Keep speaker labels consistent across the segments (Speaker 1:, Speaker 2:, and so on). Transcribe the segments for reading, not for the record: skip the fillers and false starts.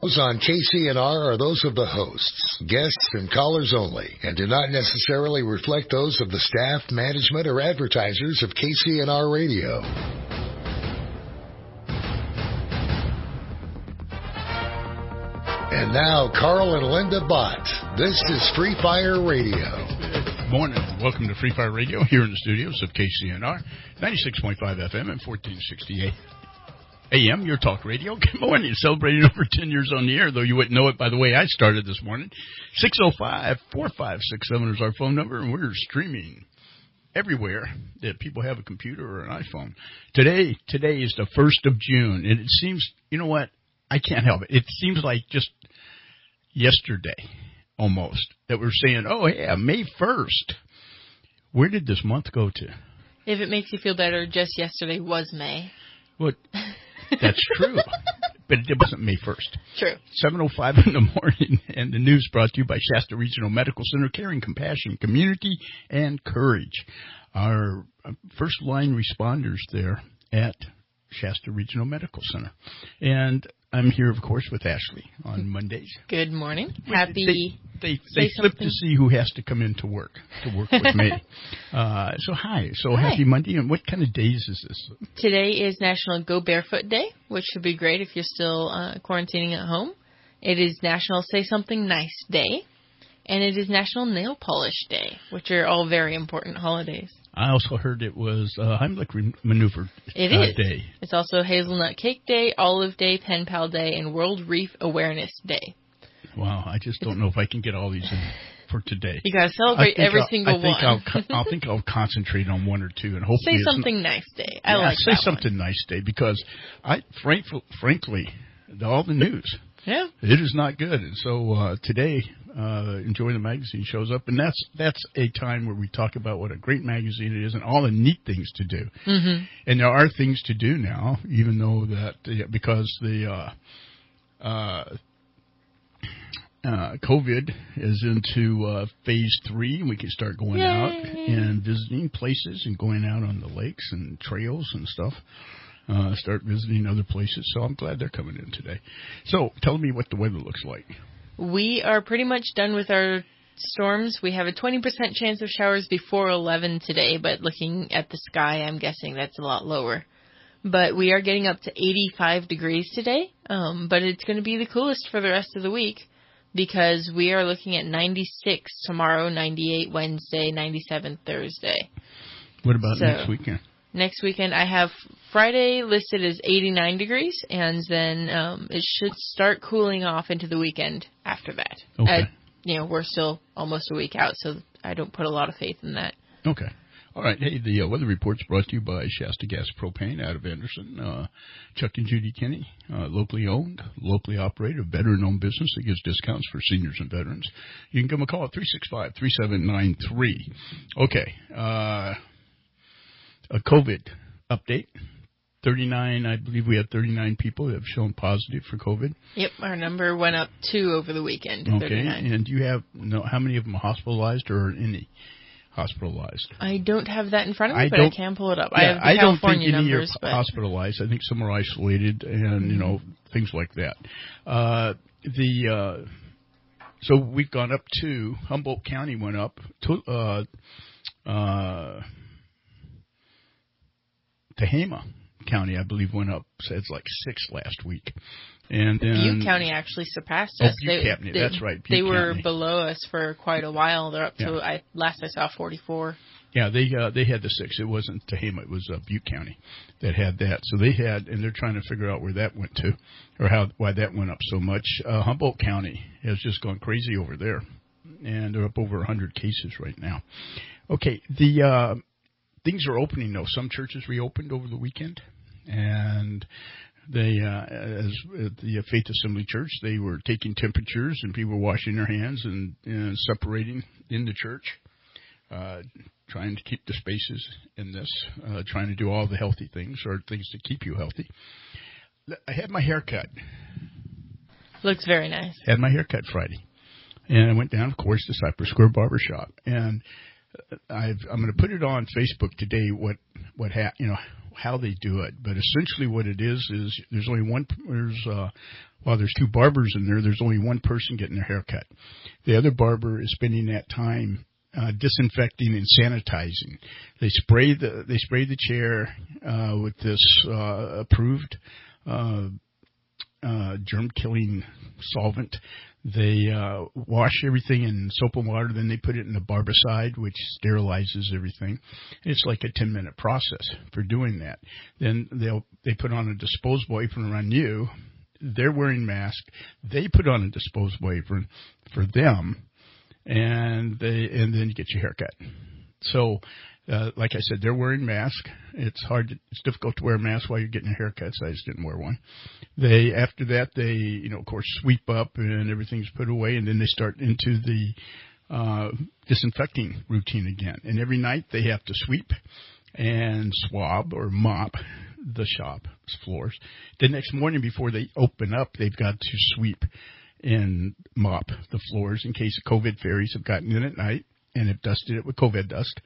Speaker 1: Those on KCNR are those of the hosts, guests, and callers only, and do not necessarily reflect those of the staff, management, or advertisers of KCNR Radio. And now, Carl and Linda Bott. This is Free Fire Radio.
Speaker 2: Good morning. Welcome to Free Fire Radio here in the studios of KCNR, 96.5 FM and 1468 AM, your talk radio. Good morning. Celebrating over 10 years on the air, though you wouldn't know it by the way I started this morning. 605-4567 is our phone number, and we're streaming everywhere that people have a computer or an iPhone. Today is the 1st of June, and it seems, you know what, I can't help it. It seems like just yesterday, almost, that we're saying, oh, yeah, May 1st. Where did this month go to?
Speaker 3: If it makes you feel better, just yesterday was May.
Speaker 2: Well, that's true, but it wasn't May 1st.
Speaker 3: True.
Speaker 2: 7:05 in the morning, and the news brought to you by Shasta Regional Medical Center, caring, compassion, community, and courage. Our first-line responders there at Shasta Regional Medical Center. And I'm here, of course, with Ashley on Mondays.
Speaker 3: Good morning.
Speaker 2: They flip to see who has to come in to work with me. So hi. Happy Monday. And what kind of days is this?
Speaker 3: Today is National Go Barefoot Day, which would be great if you're still quarantining at home. It is National Say Something Nice Day. And it is National Nail Polish Day, which are all very important holidays.
Speaker 2: I also heard it was Heimlich Maneuver Day.
Speaker 3: It's also Hazelnut Cake Day, Olive Day, Pen Pal Day, and World Reef Awareness Day.
Speaker 2: Wow, I just don't know if I can get all these in for today.
Speaker 3: You got to celebrate every single one.
Speaker 2: I think I'll concentrate on one or two, and hopefully
Speaker 3: Say Something Nice Day. I like
Speaker 2: Say
Speaker 3: that
Speaker 2: Something
Speaker 3: one.
Speaker 2: Nice Day, because frankly, all the news.
Speaker 3: Yeah.
Speaker 2: It is not good. And so today, Enjoy the Magazine shows up, and that's a time where we talk about what a great magazine it is and all the neat things to do. Mm-hmm. And there are things to do now, even though that because the COVID is into phase 3, and we can start going out and visiting places and going out on the lakes and trails and stuff. Start visiting other places. So I'm glad they're coming in today. So tell me what the weather looks like.
Speaker 3: We are pretty much done with our storms. We have a 20% chance of showers before 11 today, but looking at the sky, I'm guessing that's a lot lower. But we are getting up to 85 degrees today, but it's going to be the coolest for the rest of the week because we are looking at 96 tomorrow, 98 Wednesday, 97 Thursday.
Speaker 2: What about next weekend?
Speaker 3: Next weekend, I have Friday listed as 89 degrees, and then it should start cooling off into the weekend after that.
Speaker 2: Okay.
Speaker 3: We're still almost a week out, so I don't put a lot of faith in that.
Speaker 2: Okay. All right. Hey, the weather report's brought to you by Shasta Gas Propane out of Anderson. Chuck and Judy Kinney, locally owned, locally operated, a veteran-owned business that gives discounts for seniors and veterans. You can give them a call at 365-3793. Okay. A COVID update. 39, I believe we had 39 people that have shown positive for COVID.
Speaker 3: Yep, our number went up 2 over the weekend.
Speaker 2: Okay,
Speaker 3: 39.
Speaker 2: and do you have how many of them are hospitalized or any hospitalized?
Speaker 3: I don't have that in front of me, but I can pull it up. Yeah, I have the California numbers.
Speaker 2: I don't think any are hospitalized. I think some are isolated and, things like that. So we've gone up to, Humboldt County went up to, Tehama County, I believe, went up. So it's like 6 last week. And then
Speaker 3: Butte County actually surpassed us.
Speaker 2: Butte County, that's right.
Speaker 3: They were below us for quite a while. They're up to, last I saw, 44.
Speaker 2: Yeah, they had the 6. It wasn't Tehama, it was Butte County that had that. So they had, and they're trying to figure out where that went to, or why that went up so much. Humboldt County has just gone crazy over there, and they're up over 100 cases right now. Okay, things are opening, though. Some churches reopened over the weekend, and they, as the Faith Assembly Church, they were taking temperatures, and people were washing their hands and separating in the church, trying to keep the spaces in this, trying to do all the healthy things, or things to keep you healthy. I had my hair cut.
Speaker 3: Looks very nice. Had
Speaker 2: my hair cut Friday, and I went down, of course, to Cypress Square Barbershop, and I'm going to put it on Facebook today. How they do it, but essentially what it is there's only while there's 2 barbers in there, there's only one person getting their hair cut. The other barber is spending that time disinfecting and sanitizing. They spray the chair with this approved germ-killing solvent. They wash everything in soap and water, then they put it in the barbicide, which sterilizes everything. It's like a 10-minute process for doing that. Then they put on a disposable apron around you. They're wearing masks. They put on a disposable apron for them, and then you get your hair cut. So, like I said, they're wearing masks. It's difficult to wear a mask while you're getting your hair cut, so I just didn't wear one. After that, they, of course, sweep up and everything's put away, and then they start into the disinfecting routine again. And every night they have to sweep and swab or mop the shop's floors. The next morning before they open up, they've got to sweep and mop the floors in case the COVID fairies have gotten in at night and have dusted it with COVID dust.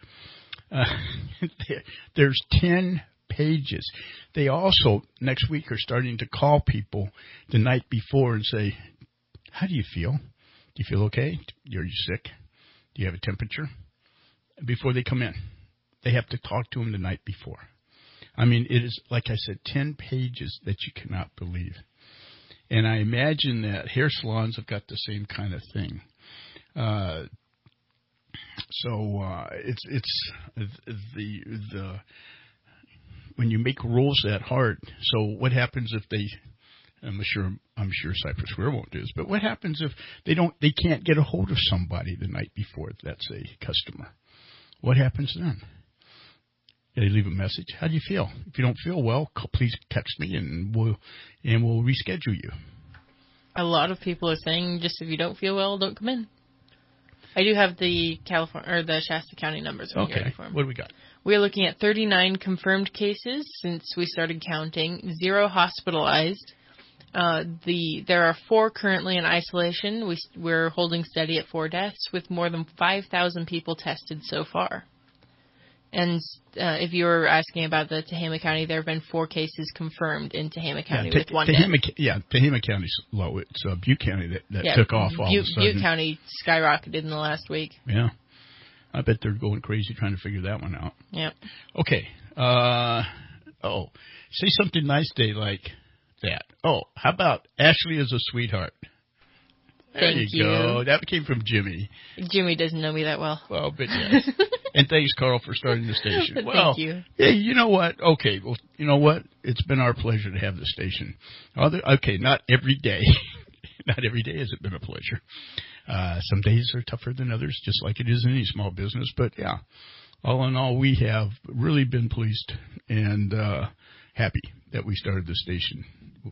Speaker 2: There's 10 pages. They also, next week, are starting to call people the night before and say, how do you feel? Do you feel okay? Are you sick? Do you have a temperature? Before they come in. They have to talk to them the night before. I mean, it is, like I said, 10 pages that you cannot believe. And I imagine that hair salons have got the same kind of thing. It's the when you make rules that hard. So what happens if I'm sure Cypress Square won't do this, but what happens if they can't get a hold of somebody the night before that's a customer? What happens then? They leave a message. How do you feel? If you don't feel well, please text me and we'll reschedule you.
Speaker 3: A lot of people are saying just if you don't feel well, don't come in. I do have the Shasta County numbers.
Speaker 2: Okay. What do we got?
Speaker 3: We're looking at 39 confirmed cases since we started counting, 0 hospitalized. There are 4 currently in isolation. We're holding steady at 4 deaths with more than 5,000 people tested so far. And if you were asking about the Tehama County, there have been 4 cases confirmed in Tehama County with 1 death.
Speaker 2: Tehama County's low. It's Butte County that took off all of a sudden.
Speaker 3: Butte County skyrocketed in the last week.
Speaker 2: Yeah. I bet they're going crazy trying to figure that one out.
Speaker 3: Yeah.
Speaker 2: Okay. Say something nice day like that. Oh, how about Ashley is a sweetheart? There
Speaker 3: Thank
Speaker 2: you go. That came from Jimmy.
Speaker 3: Jimmy doesn't know me that well.
Speaker 2: Well, but yes. And thanks, Carl, for starting the station.
Speaker 3: Thank you.
Speaker 2: Hey, you know what? Okay, well, you know what? It's been our pleasure to have the station. Okay, not every day. Not every day has it been a pleasure. Some days are tougher than others, just like it is in any small business. But, yeah, all in all, we have really been pleased and happy that we started the station.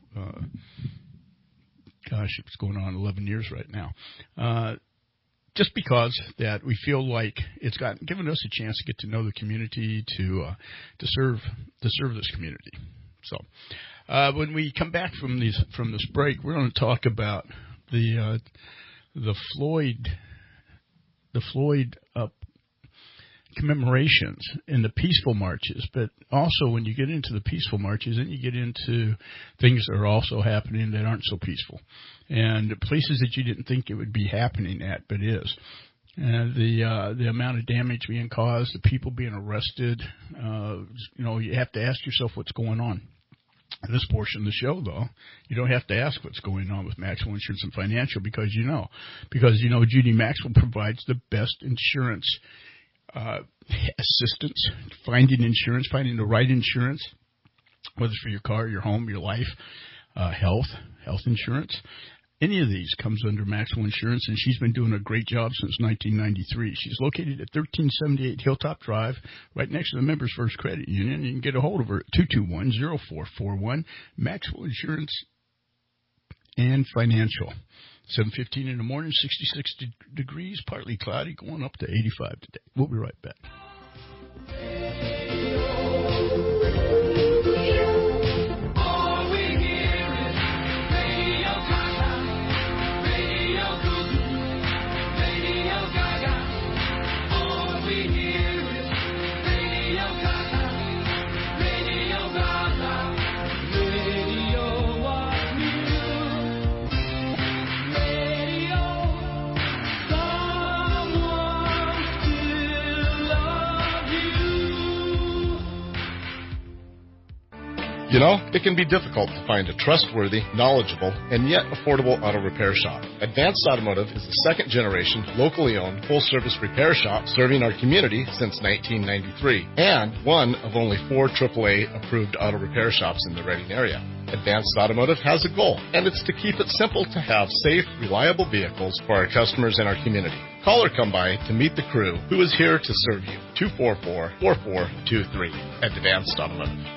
Speaker 2: Gosh, it's going on 11 years right now. Just because that we feel like it's given us a chance to get to know the community, to serve this community. So, when we come back from this break, we're going to talk about the Floyd commemorations and the peaceful marches, but also when you get into the peaceful marches, then you get into things that are also happening that aren't so peaceful, and places that you didn't think it would be happening at, but is. The amount of damage being caused, the people being arrested, you have to ask yourself what's going on. In this portion of the show, though, you don't have to ask what's going on with Maxwell Insurance and Financial because Judy Maxwell provides the best insurance assistance, finding the right insurance, whether it's for your car, your home, your life, health insurance. Any of these comes under Maxwell Insurance, and she's been doing a great job since 1993. She's located at 1378 Hilltop Drive, right next to the Members First Credit Union. You can get a hold of her at 221-0441, Maxwell Insurance and Financial. 7:15 in the morning, 66 degrees, partly cloudy, going up to 85 today. We'll be right back.
Speaker 4: You know, it can be difficult to find a trustworthy, knowledgeable, and yet affordable auto repair shop. Advanced Automotive is the second-generation, locally owned, full-service repair shop serving our community since 1993, and one of only 4 AAA-approved auto repair shops in the Reading area. Advanced Automotive has a goal, and it's to keep it simple to have safe, reliable vehicles for our customers and our community. Call or come by to meet the crew who is here to serve you. 244-4423 at Advanced Automotive.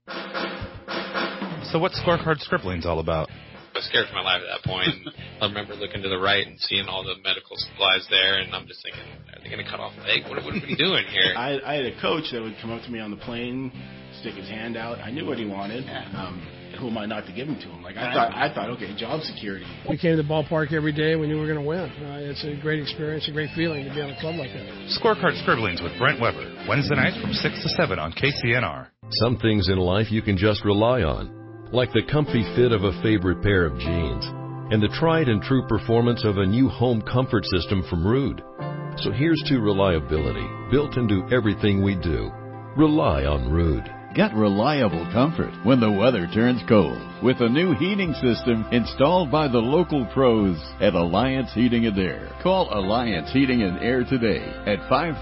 Speaker 5: So what's Scorecard Scribblings all about?
Speaker 6: I was scared for my life at that point. I remember looking to the right and seeing all the medical supplies there, and I'm just thinking, are they going to cut off a leg? What are we doing here?
Speaker 7: I had a coach that would come up to me on the plane, stick his hand out. I knew what he wanted. Who am I not to give him to him? Like I thought, okay, job security.
Speaker 8: We came to the ballpark every day. We knew we were going to win. It's a great experience, a great feeling to be on a club like that.
Speaker 5: Scorecard Scribblings with Brent Weber, Wednesday nights from 6 to 7 on KCNR.
Speaker 9: Some things in life you can just rely on, like the comfy fit of a favorite pair of jeans and the tried and true performance of a new home comfort system from Ruud. So here's to reliability, built into everything we do. Rely on Ruud.
Speaker 10: Get reliable comfort when the weather turns cold with a new heating system installed by the local pros at Alliance Heating and Air. Call Alliance Heating and Air today at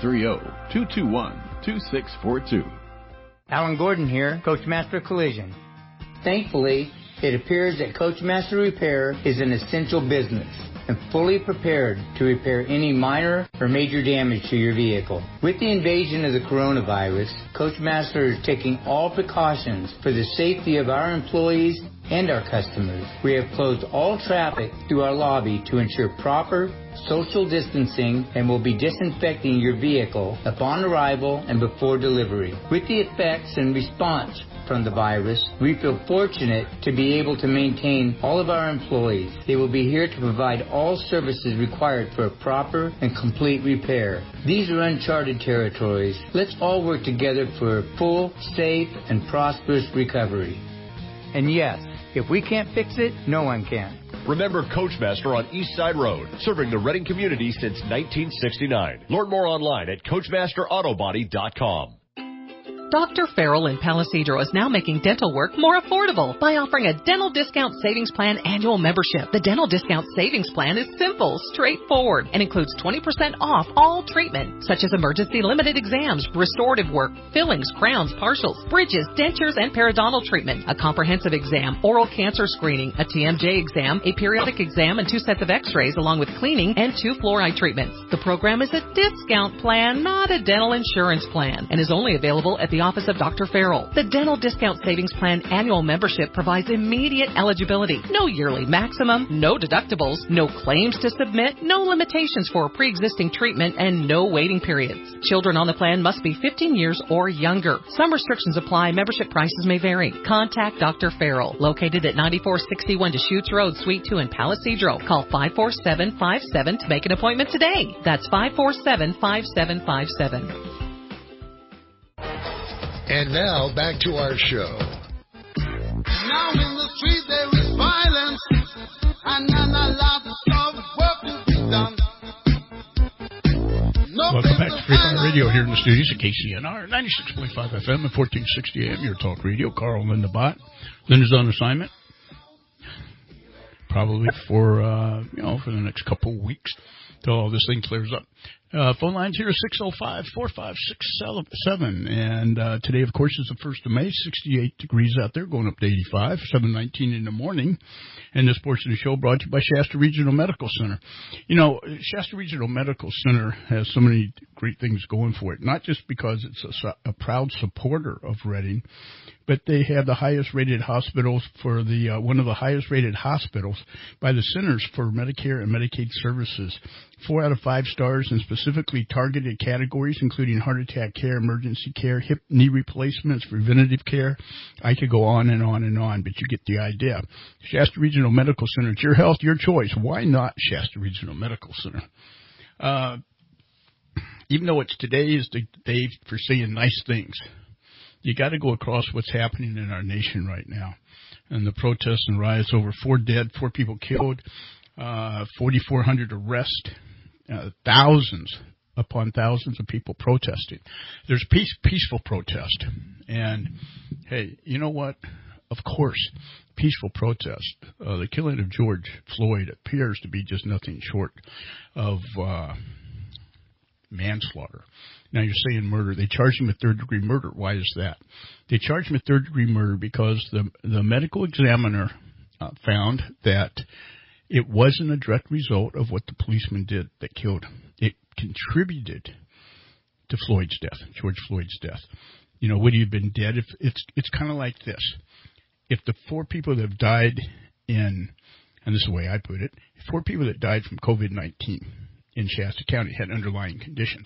Speaker 10: 530-221-2642.
Speaker 11: Alan Gordon here, Coachmaster Collision. Thankfully, it appears that Coachmaster Repair is an essential business and fully prepared to repair any minor or major damage to your vehicle. With the invasion of the coronavirus, Coachmaster is taking all precautions for the safety of our employees and our customers. We have closed all traffic through our lobby to ensure proper social distancing and will be disinfecting your vehicle upon arrival and before delivery. With the effects and response from the virus, we feel fortunate to be able to maintain all of our employees. They will be here to provide all services required for a proper and complete repair. These are uncharted territories. Let's all work together for a full, safe, and prosperous recovery. And yes, if we can't fix it, no one can.
Speaker 12: Remember Coachmaster on East Side Road, serving the Reading community since 1969. Learn more online at CoachmasterAutobody.com.
Speaker 13: Dr. Farrell in Palo Cedro is now making dental work more affordable by offering a Dental Discount Savings Plan annual membership. The Dental Discount Savings Plan is simple, straightforward, and includes 20% off all treatment, such as emergency limited exams, restorative work, fillings, crowns, partials, bridges, dentures, and periodontal treatment, a comprehensive exam, oral cancer screening, a TMJ exam, a periodic exam, and 2 sets of x-rays, along with cleaning and 2 fluoride treatments. The program is a discount plan, not a dental insurance plan, and is only available at the office of Dr. Farrell. The Dental Discount Savings Plan annual membership provides immediate eligibility, no yearly maximum, no deductibles, no claims to submit, no limitations for pre-existing treatment, and no waiting periods. Children on the plan must be 15 years or younger. Some restrictions apply. Membership prices may vary. Contact Dr. Farrell, located at 9461 Deschutes Road, Suite 2 in Palo Cedro. Call 54757 to make an appointment today. That's 547-5757.
Speaker 1: And now, back to our show.
Speaker 14: Now in the street there is violence, and not a lot of work to be done.
Speaker 2: Welcome back to Free Fire Radio here in the studios at KCNR, 96.5 FM and 1460 AM, your talk radio. Carl Linda Bott. Linda's on assignment, probably for the next couple of weeks till all this thing clears up. Phone lines here is 605-456-7. And today, of course, is the 1st of May, 68 degrees out there, going up to 85, 7:19 in the morning. And this portion of the show brought to you by Shasta Regional Medical Center. You know, Shasta Regional Medical Center has so many great things going for it, not just because it's a proud supporter of Reading, but they have the highest-rated hospitals for the one of the highest-rated hospitals by the Centers for Medicare and Medicaid Services. 4 out of 5 stars in specifically targeted categories, including heart attack care, emergency care, hip, knee replacements, preventative care. I could go on and on and on, but you get the idea. Shasta Regional Medical Center. It's your health, your choice. Why not Shasta Regional Medical Center? Even though today is the day for saying nice things, you got to go across what's happening in our nation right now. And the protests and riots, over 4 dead, 4 people killed, 4,400 arrests, thousands upon thousands of people protesting. There's peaceful protest. And Hey, you know what? Of course, peaceful protest. The killing of George Floyd appears to be just nothing short of manslaughter. Now, you're saying murder. They charged him with third-degree murder. Why is that? They charged him with third-degree murder because the medical examiner found that it wasn't a direct result of what the policeman did that killed him. It contributed to Floyd's death, George Floyd's death. You know, would he have been dead? If it's kind of like this. If the 4 people that have died and this is the way I put it, 4 people that died from COVID-19 in Shasta County had underlying conditions,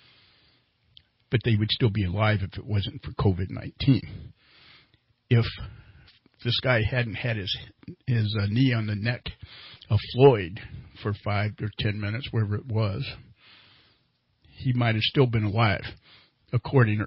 Speaker 2: but they would still be alive if it wasn't for COVID-19. If this guy hadn't had his knee on the neck of Floyd for 5 or 10 minutes, wherever it was, he might have still been alive, according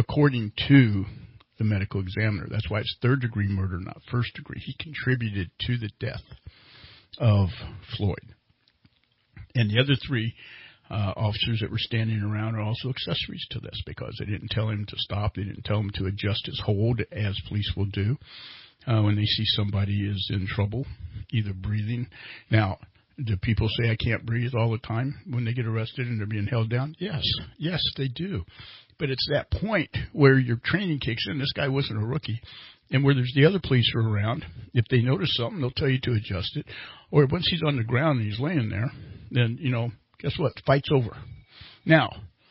Speaker 2: to the medical examiner. That's why it's third-degree murder, not first-degree. He contributed to the death of Floyd. And the other 3 officers that were standing around are also accessories to this because they didn't tell him to stop. They didn't tell him to adjust his hold, as police will do when they see somebody is in trouble, either breathing. Now, do people say I can't breathe all the time when they get arrested and they're being held down? Yes, they do. But it's that point where your training kicks in. This guy wasn't a rookie. And where there's the other police are around, if they notice something, they'll tell you to adjust it. Or once he's on the ground and he's laying there, then, guess what? Fight's over. Now,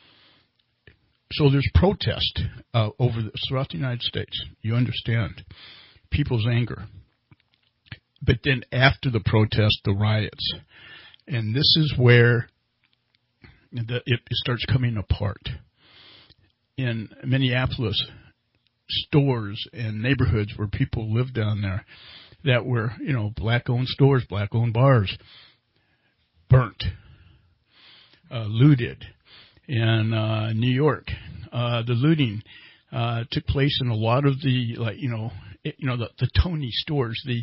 Speaker 2: so there's protest throughout the United States. You understand people's anger. But then after the protest, the riots. And this is where it starts coming apart. In Minneapolis, stores and neighborhoods where people lived down there that were, black-owned stores, black-owned bars, burnt, looted. In New York, the looting took place in a lot of the, the Tony stores, the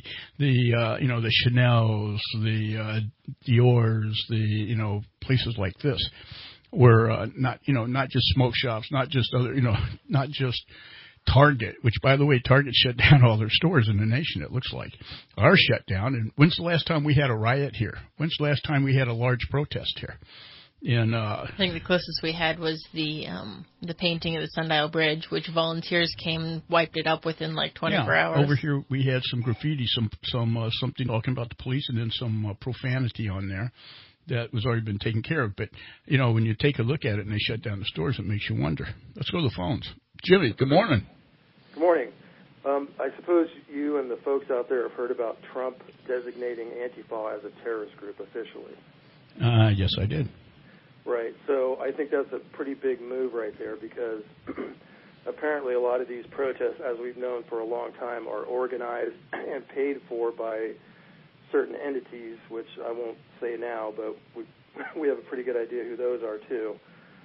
Speaker 2: Chanel's, the Dior's, the, places like this. Were not just smoke shops, not just other, not just Target, which, by the way, Target shut down all their stores in the nation, it looks like. Ours shut down. And when's the last time we had a riot here? When's the last time we had a large protest here? I
Speaker 3: think the closest we had was the painting of the Sundial Bridge, which volunteers came and wiped it up within like 24 hours.
Speaker 2: Over here we had some graffiti, something talking about the police, and then some profanity on there. That was already been taken care of. But, when you take a look at it and they shut down the stores, it makes you wonder. Let's go to the phones. Jimmy, good morning.
Speaker 15: Good morning. I suppose you and the folks out there have heard about Trump designating Antifa as a terrorist group officially.
Speaker 2: Yes, I did.
Speaker 15: Right. So I think that's a pretty big move right there because apparently a lot of these protests, as we've known for a long time, are organized and paid for by certain entities, which I won't say now, but we have a pretty good idea who those are too.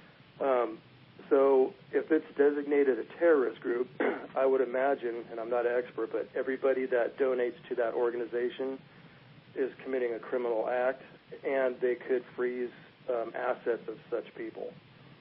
Speaker 15: So if it's designated a terrorist group, I would imagine, and I'm not an expert, but everybody that donates to that organization is committing a criminal act, and they could freeze assets of such people.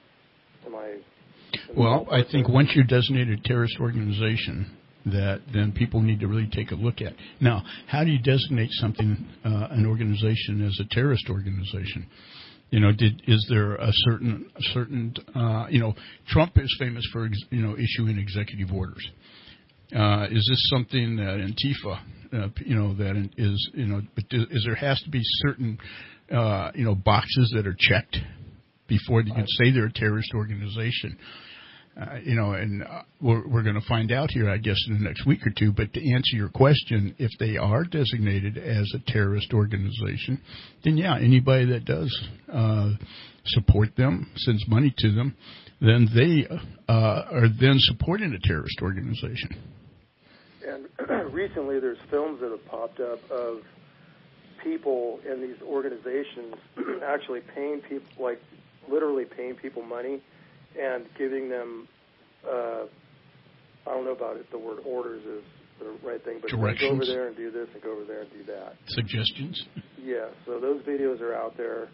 Speaker 2: I think once you're designated a terrorist organization, that then people need to really take a look at. Now, how do you designate something, an organization, as a terrorist organization? Is there a certain Trump is famous for, issuing executive orders. Is this something that Antifa, that is, but there has to be certain, boxes that are checked before you can say they're a terrorist organization. And we're going to find out here, I guess, in the next week or two. But to answer your question, if they are designated as a terrorist organization, then anybody that does support them, sends money to them, then they are then supporting a terrorist organization.
Speaker 15: And recently, there's films that have popped up of people in these organizations actually paying people, like literally paying people money and giving them, I don't know about it, the word orders is the right thing, but go over there and do this and go over there and do that.
Speaker 2: Suggestions?
Speaker 15: Yeah, so those videos are out there.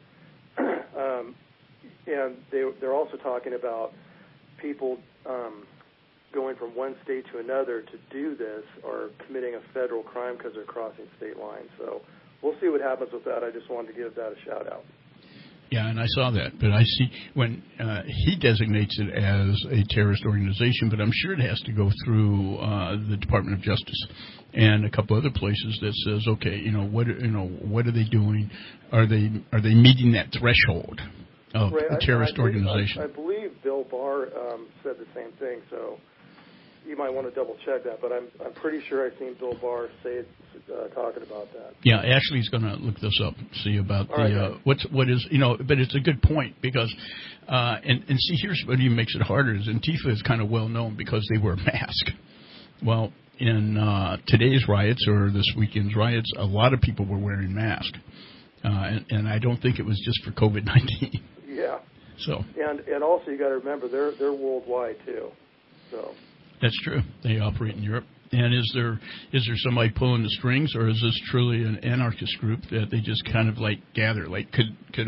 Speaker 15: And they're also talking about people going from one state to another to do this are committing a federal crime because they're crossing state lines. So we'll see what happens with that. I just wanted to give that a shout out.
Speaker 2: Yeah, and I saw that, but I see when he designates it as a terrorist organization, but I'm sure it has to go through the Department of Justice and a couple other places that says, okay, what are they doing? Are they meeting that threshold of a terrorist organization?
Speaker 15: I believe Bill Barr said the same thing, so you might want to double check that, but I'm pretty sure I've seen Bill Barr say it, talking about that.
Speaker 2: Yeah, Ashley's going to look this up, see about what is, but it's a good point because, and see, here's what even makes it harder is Antifa is kind of well known because they wear a mask. Well, in today's riots or this weekend's riots, a lot of people were wearing masks, and I don't think it was just for COVID-19.
Speaker 15: Yeah.
Speaker 2: So.
Speaker 15: And also you got to remember they're worldwide too, so.
Speaker 2: That's true. They operate in Europe. And is there somebody pulling the strings, or is this truly an anarchist group that they just kind of like gather? Like could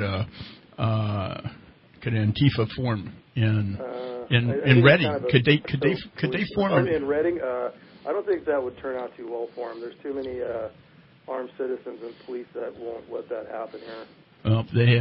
Speaker 2: Antifa form in Reading?
Speaker 15: Kind of
Speaker 2: could they form
Speaker 15: in Reading? I don't think that would turn out too well for them. There's too many armed citizens and police that won't let that happen here.
Speaker 2: Well, they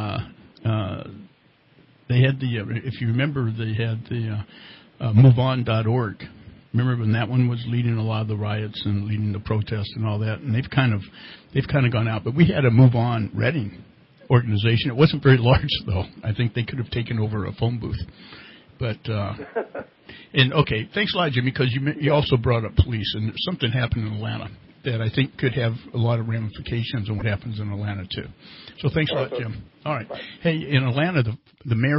Speaker 2: had the if you remember, they had the MoveOn.org. Remember when that one was leading a lot of the riots and leading the protests and all that, and they've kind of gone out. But we had a Move On Reading organization. It wasn't very large though. I think they could have taken over a phone booth. But and okay, thanks a lot, Jimmy, because you also brought up police, and something happened in Atlanta that I think could have a lot of ramifications on what happens in Atlanta too. So thanks a lot, Jim. All right. Hey, in Atlanta, the mayor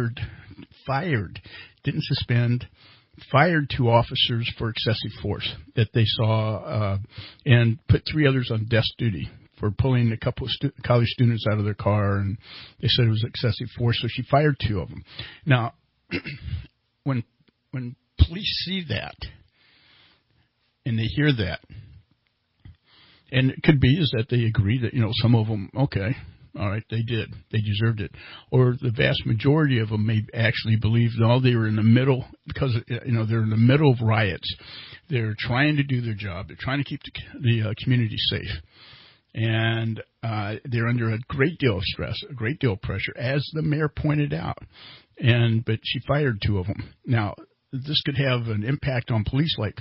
Speaker 2: didn't suspend, fired 2 officers for excessive force that they saw, and put 3 others on desk duty for pulling a couple of college students out of their car, and they said it was excessive force, so she fired 2 of them. Now, when police see that, and they hear that, and it could be is that they agree that, some of them, okay, all right, they did. They deserved it. Or the vast majority of them may actually believe, no, they were in the middle, because, they're in the middle of riots. They're trying to do their job. They're trying to keep the community safe. And they're under a great deal of stress, a great deal of pressure, as the mayor pointed out. But she fired 2 of them. Now, this could have an impact on police like,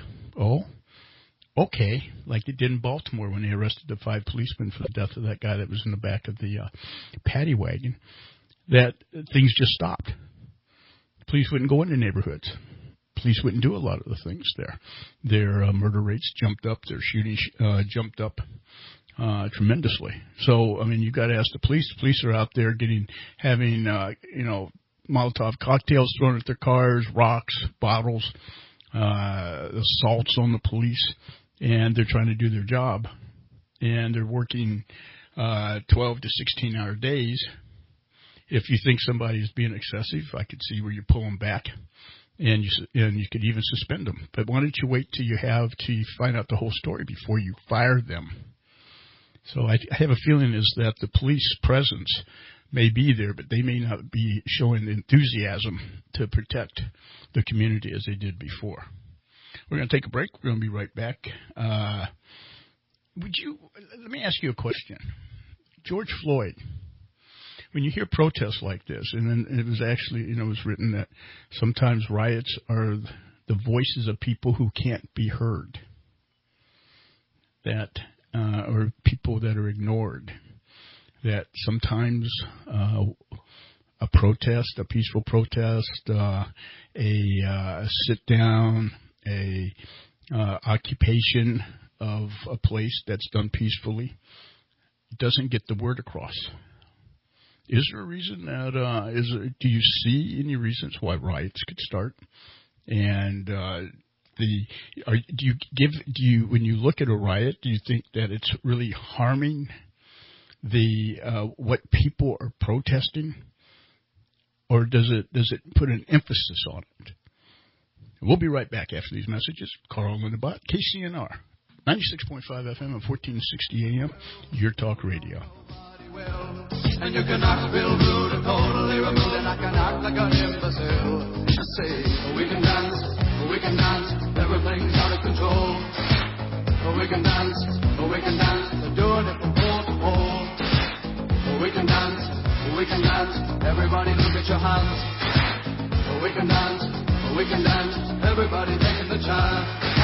Speaker 2: okay, like it did in Baltimore when they arrested the 5 policemen for the death of that guy that was in the back of the paddy wagon, that things just stopped. The police wouldn't go into neighborhoods. Police wouldn't do a lot of the things there. Their murder rates jumped up. Their shooting jumped up tremendously. So, I mean, you got to ask the police. The police are out there having Molotov cocktails thrown at their cars, rocks, bottles, assaults on the police. And they're trying to do their job, and they're working 12 to 16-hour days. If you think somebody is being excessive, I could see where you pull them back, and you could even suspend them. But why don't you wait till you find out the whole story before you fire them? So I have a feeling is that the police presence may be there, but they may not be showing enthusiasm to protect the community as they did before. We're going to take a break. We're going to be right back. Let me ask you a question. George Floyd, when you hear protests like this, and then it was actually, it was written that sometimes riots are the voices of people who can't be heard, or people that are ignored, that sometimes a protest, a peaceful protest, a sit-down, a occupation of a place that's done peacefully doesn't get the word across. Is there a reason that do you see any reasons why riots could start? And when you look at a riot, do you think that it's really harming what people are protesting, or does it put an emphasis on it? We'll be right back after these messages. Carl and the Bot, KCNR, 96.5 FM and 1460 AM, your talk radio.
Speaker 14: And you can act real rude or totally removed, and I can act like an imbecile. Just say, we can dance, We can dance, everything's out of control. We can dance, we're doing it from pole to pole. We can dance, everybody look at your hands. We can dance, everybody taking the chance.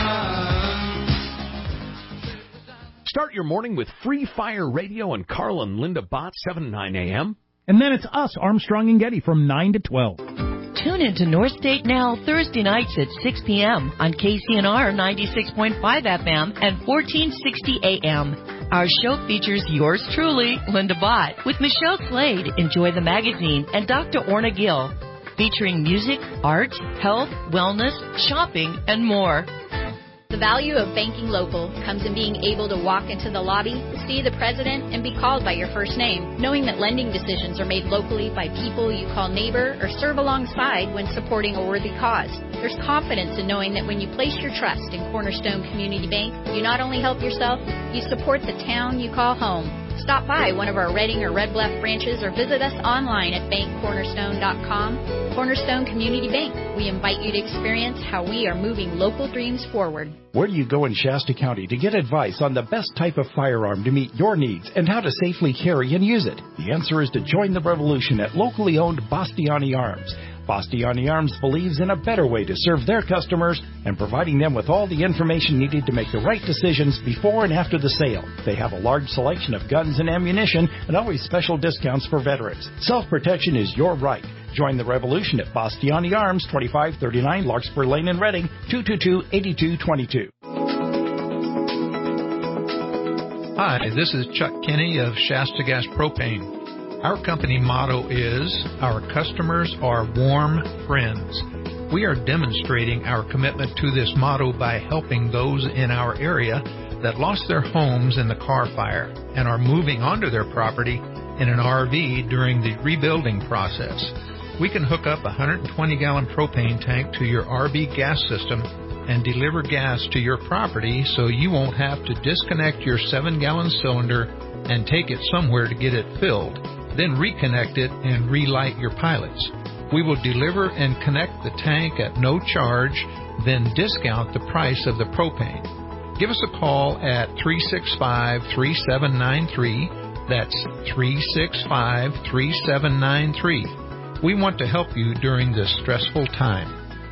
Speaker 16: Start your morning with Free Fire Radio and Carl and Linda Bott, 7 to 9 a.m.
Speaker 17: And then it's us, Armstrong and Getty, from 9 to 12.
Speaker 18: Tune in to North State Now Thursday nights at 6 p.m. on KCNR 96.5 FM and 1460 AM. Our show features yours truly, Linda Bott, with Michelle Slade, Enjoy the Magazine, and Dr. Orna Gill, featuring music, art, health, wellness, shopping, and more.
Speaker 19: The value of banking local comes in being able to walk into the lobby, see the president, and be called by your first name, knowing that lending decisions are made locally by people you call neighbor or serve alongside when supporting a worthy cause. There's confidence in knowing that when you place your trust in Cornerstone Community Bank, you not only help yourself, you support the town you call home. Stop by one of our Reading or Red Bluff branches or visit us online at bankcornerstone.com. Cornerstone Community Bank. We invite you to experience how we are moving local dreams forward.
Speaker 20: Where do you go in Shasta County to get advice on the best type of firearm to meet your needs and how to safely carry and use it? The answer is to join the revolution at locally owned Bastiani Arms. Bastiani Arms believes in a better way to serve their customers and providing them with all the information needed to make the right decisions before and after the sale. They have a large selection of guns and ammunition and always special discounts for veterans. Self-protection is your right. Join the revolution at Bastiani Arms, 2539 Larkspur Lane in Reading, 222-8222.
Speaker 21: Hi, this is Chuck Kinney of Shasta Gas Propane. Our company motto is, our customers are warm friends. We are demonstrating our commitment to this motto by helping those in our area that lost their homes in the Carr Fire and are moving onto their property in an RV during the rebuilding process. We can hook up a 120-gallon propane tank to your RV gas system and deliver gas to your property so you won't have to disconnect your 7-gallon cylinder and take it somewhere to get it filled, then reconnect it and relight your pilots. We will deliver and connect the tank at no charge, then discount the price of the propane. Give us a call at 365-3793. That's 365-3793. We want to help you during this stressful time.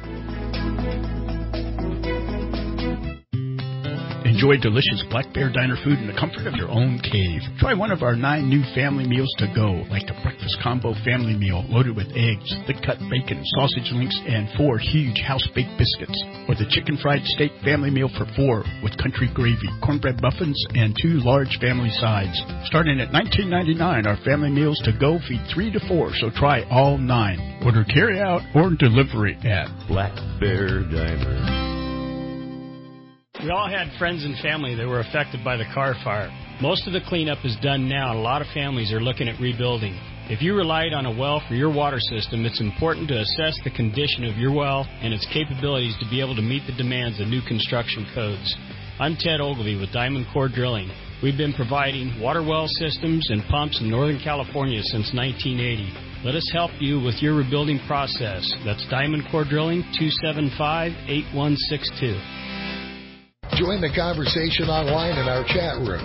Speaker 2: Enjoy delicious Black Bear Diner food in the comfort of your own cave. Try one of our 9 new family meals to go, like the breakfast combo family meal loaded with eggs, thick-cut bacon, sausage links, and 4 huge house-baked biscuits. Or the chicken fried steak family meal for 4 with country gravy, cornbread muffins, and 2 large family sides. Starting at $19.99, our family meals to go feed 3 to 4, so try all 9. Order carry-out or delivery at
Speaker 9: Black Bear Diner.
Speaker 22: We all had friends and family that were affected by the Carr Fire. Most of the cleanup is done now, and a lot of families are looking at rebuilding. If you relied on a well for your water system, it's important to assess the condition of your well and its capabilities to be able to meet the demands of new construction codes. I'm Ted Ogilvie with Diamond Core Drilling. We've been providing water well systems and pumps in Northern California since 1980. Let us help you with your rebuilding process. That's Diamond Core Drilling, 275-8162.
Speaker 1: Join the conversation online in our chat room,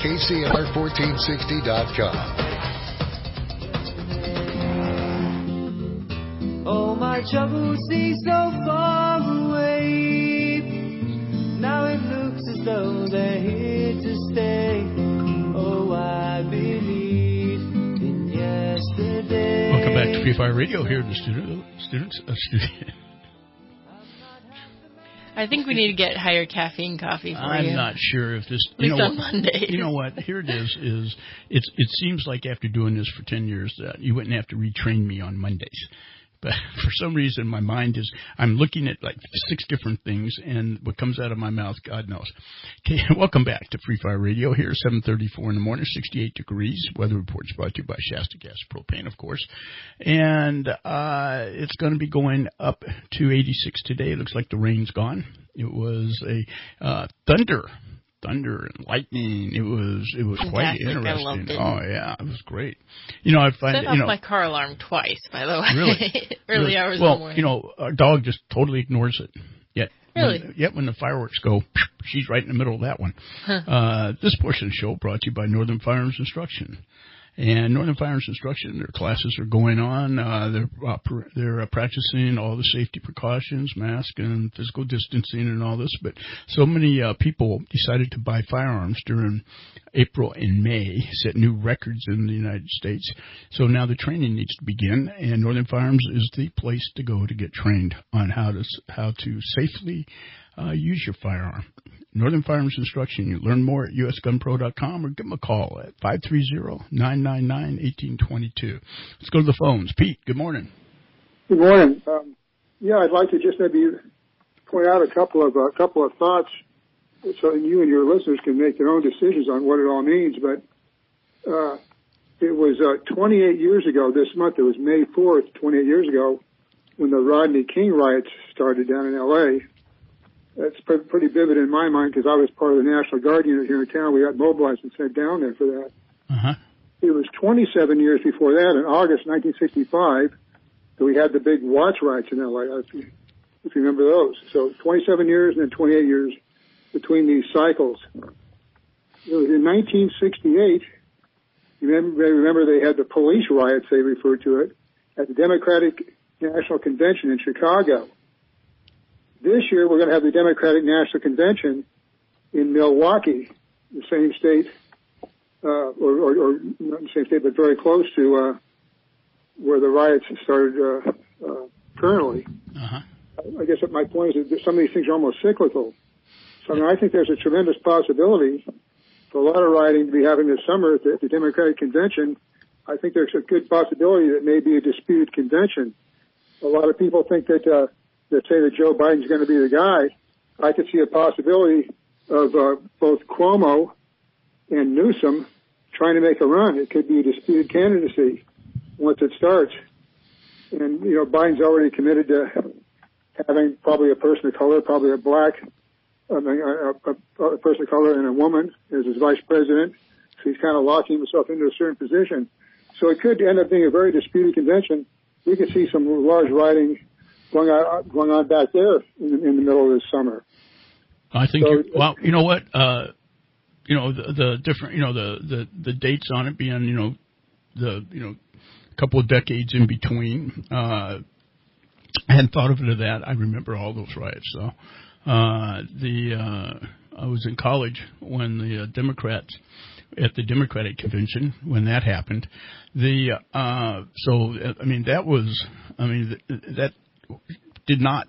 Speaker 1: kcnr1460.com.
Speaker 14: Oh, my troubles seem so far away. Now it looks as though they're here to stay. Oh, I believe in yesterday.
Speaker 2: Welcome back to Free Fire Radio here in the studio.
Speaker 3: I think we need to get higher caffeine coffee for you.
Speaker 2: I'm not sure if this...
Speaker 3: At least on Mondays.
Speaker 2: You know what? Here it is it seems like after doing this for 10 years that you wouldn't have to retrain me on Mondays. But for some reason, my mind is, I'm looking at like 6 different things, and what comes out of my mouth, God knows. Okay, welcome back to Free Fire Radio here, 7:34 in the morning, 68 degrees. Weather reports brought to you by Shasta Gas Propane, of course. And it's going to be going up to 86 today. It looks like the rain's gone. It was a thunder and lightning. It was quite interesting.
Speaker 3: I loved it.
Speaker 2: Oh yeah, it was great. I find
Speaker 3: set off my car alarm twice, by the way.
Speaker 2: Really?
Speaker 3: Early hours in the morning.
Speaker 2: Our dog just totally ignores it. Yet
Speaker 3: Really?
Speaker 2: When the fireworks go, she's right in the middle of that one. This portion of the show brought to you by Northern Firearms Instruction. And Northern Firearms Instruction, their classes are going on. They're practicing all the safety precautions, mask and physical distancing and all this. But so many people decided to buy firearms during April and May, set new records in the United States. So now the training needs to begin, and Northern Firearms is the place to go to get trained on how to safely use your firearm. Northern Firearms Instruction. You learn more at usgunpro.com or give them a call at 530-999-1822. Let's go to the phones. Pete, good morning.
Speaker 4: Good morning. I'd like to just maybe point out a couple of thoughts so you and your listeners can make their own decisions on what it all means. But it was 28 years ago this month. It was May 4th, 28 years ago, when the Rodney King riots started down in L.A., That's pretty vivid in my mind because I was part of the National Guard unit here in town. We got mobilized and sent down there for that. It was 27 years before that, in August 1965, that we had the big Watts riots in L.A., if you remember those. So 27 years and then 28 years between these cycles. It was in 1968, you remember they had the police riots, they referred to it, at the Democratic National Convention in Chicago. This year, we're going to have the Democratic National Convention in Milwaukee, the same state, or not the same state, but very close to where the riots started currently. I guess my point is that some of these things are almost cyclical. So I think there's a tremendous possibility for a lot of rioting to be happening this summer at the Democratic Convention. I think there's a good possibility that it may be a disputed convention. A lot of people think that say that Joe Biden's going to be the guy. I could see a possibility of both Cuomo and Newsom trying to make a run. It could be a disputed candidacy once it starts. And, Biden's already committed to having probably a person of color, probably a person of color and a woman as his vice president. So he's kind of locking himself into a certain position. So it could end up being a very disputed convention. We could see some large rioting going on back there in the middle of this summer.
Speaker 2: I think you know what, the different, the dates on it being, the couple of decades in between. I hadn't thought of it as that. I remember all those riots. So, I was in college when the Democrats at the Democratic Convention when that happened. That did not,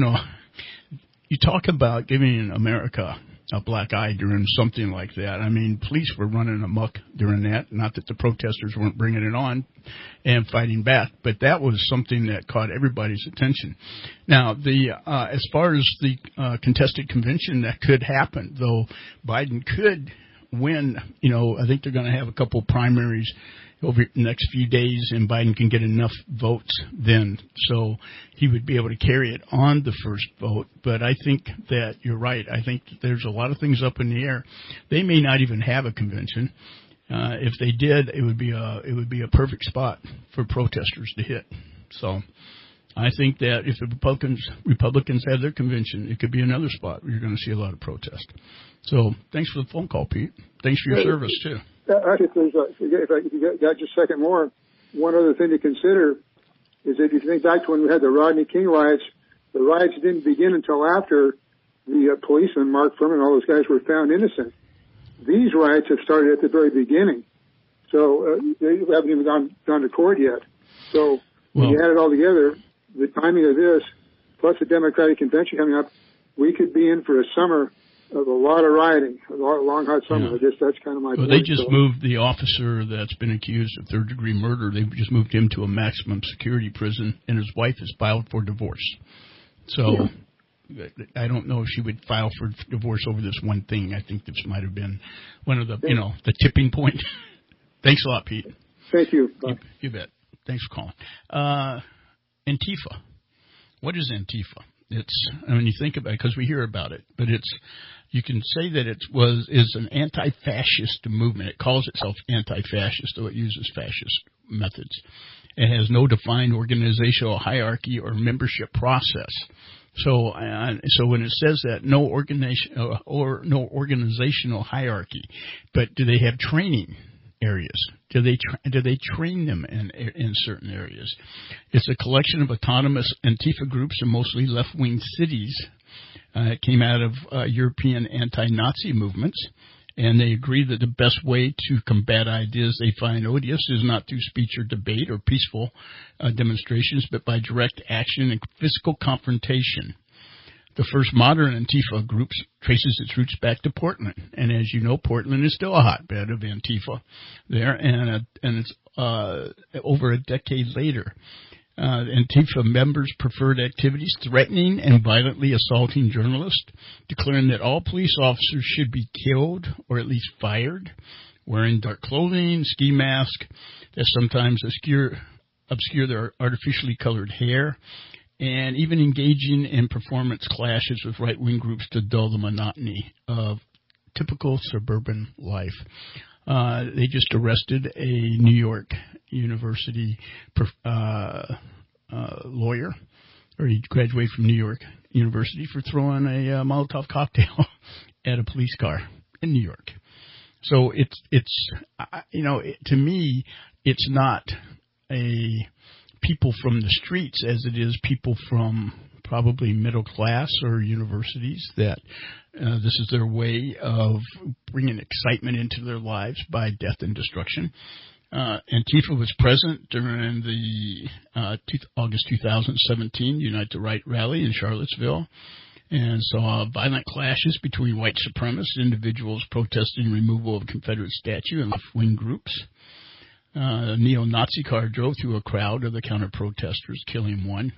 Speaker 2: you talk about giving America a black eye during something like that. I mean, police were running amok during that. Not that the protesters weren't bringing it on and fighting back, but that was something that caught everybody's attention. Now, as far as the contested convention, that could happen, though Biden could win. I think they're going to have a couple primaries over the next few days, and Biden can get enough votes then, so he would be able to carry it on the first vote. But I think that you're right. I think there's a lot of things up in the air. They may not even have a convention. If they did, it would be a perfect spot for protesters to hit. So I think that if the Republicans have their convention, it could be another spot where you're going to see a lot of protest. So thanks for the phone call, Pete. Thanks for your service too.
Speaker 4: Actually, if you got just a second more, one other thing to consider is that if you think back to when we had the Rodney King riots, the riots didn't begin until after the policeman, Mark Furman, and all those guys were found innocent. These riots have started at the very beginning. So they haven't even gone to court yet. So when you add it all together, the timing of this, plus the Democratic Convention coming up, we could be in for a summer of a lot of rioting, a long, hot summer. Yeah. I guess that's kind of my point.
Speaker 2: They just moved the officer that's been accused of third-degree murder. They just moved him to a maximum security prison, and his wife has filed for divorce. So I don't know if she would file for divorce over this one thing. I think this might have been one of the, the tipping point. Thanks a lot, Pete.
Speaker 4: Thank you.
Speaker 2: You bet. Thanks for calling. Antifa. What is Antifa? You think about it, because we hear about it, but you can say that it is an anti-fascist movement. It calls itself anti-fascist, though it uses fascist methods. It has no defined organizational hierarchy or membership process. So when it says that no organizational hierarchy, but do they have training areas? Do they train them in certain areas? It's a collection of autonomous Antifa groups in mostly left-wing cities. It came out of European anti-Nazi movements, and they agree that the best way to combat ideas they find odious is not through speech or debate or peaceful demonstrations, but by direct action and physical confrontation. The first modern Antifa group traces its roots back to Portland, and as you know, Portland is still a hotbed of Antifa there, and it's over a decade later. Antifa members preferred activities threatening and violently assaulting journalists, declaring that all police officers should be killed or at least fired, wearing dark clothing, ski masks that sometimes obscure their artificially colored hair, and even engaging in performance clashes with right-wing groups to dull the monotony of typical suburban life. They just arrested a New York University lawyer, or he graduated from New York University, for throwing a Molotov cocktail at a police car in New York. So it's to me, it's not a people from the streets as it is people from probably middle class or universities that this is their way of bringing excitement into their lives by death and destruction. Antifa was present during the August 2017 Unite the Right rally in Charlottesville and saw violent clashes between white supremacist individuals protesting removal of Confederate statue and left-wing groups. A neo-Nazi car drove through a crowd of the counter-protesters, killing one.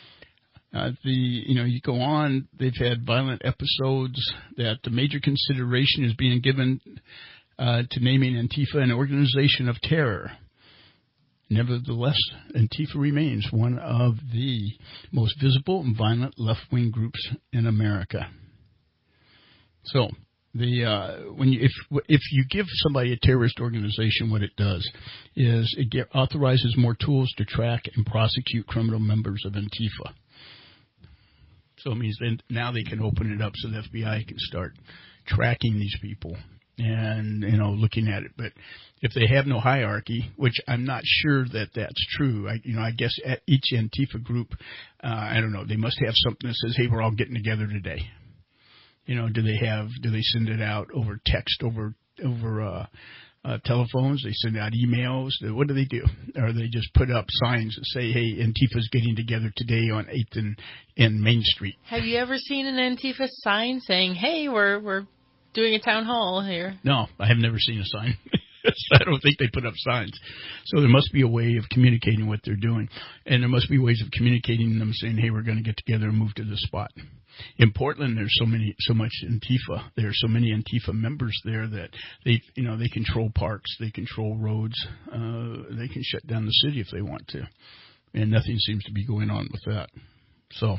Speaker 2: You go on, they've had violent episodes that the major consideration is being given to naming Antifa an organization of terror. Nevertheless, Antifa remains one of the most visible and violent left-wing groups in America. So, if you give somebody a terrorist organization, what it does is it authorizes more tools to track and prosecute criminal members of Antifa. So it means then now they can open it up so the FBI can start tracking these people and looking at it. But if they have no hierarchy, which I'm not sure that that's true, I guess at each Antifa group, I don't know, they must have something that says, hey, we're all getting together today. Do they send it out over text, over telephones? They send out emails? What do they do? Or they just put up signs that say, hey, Antifa's getting together today on 8th and Main Street? Have you ever seen an Antifa sign saying, hey, we're doing a town hall here? No, I have never seen a sign. I don't think they put up signs. So there must be a way of communicating what they're doing. And there must be ways of communicating them saying, hey, we're going to get together and move to this spot. In Portland, there's so much Antifa. There are so many Antifa members there that they control parks, they control roads, they can shut down the city if they want to, and nothing seems to be going on with that. So,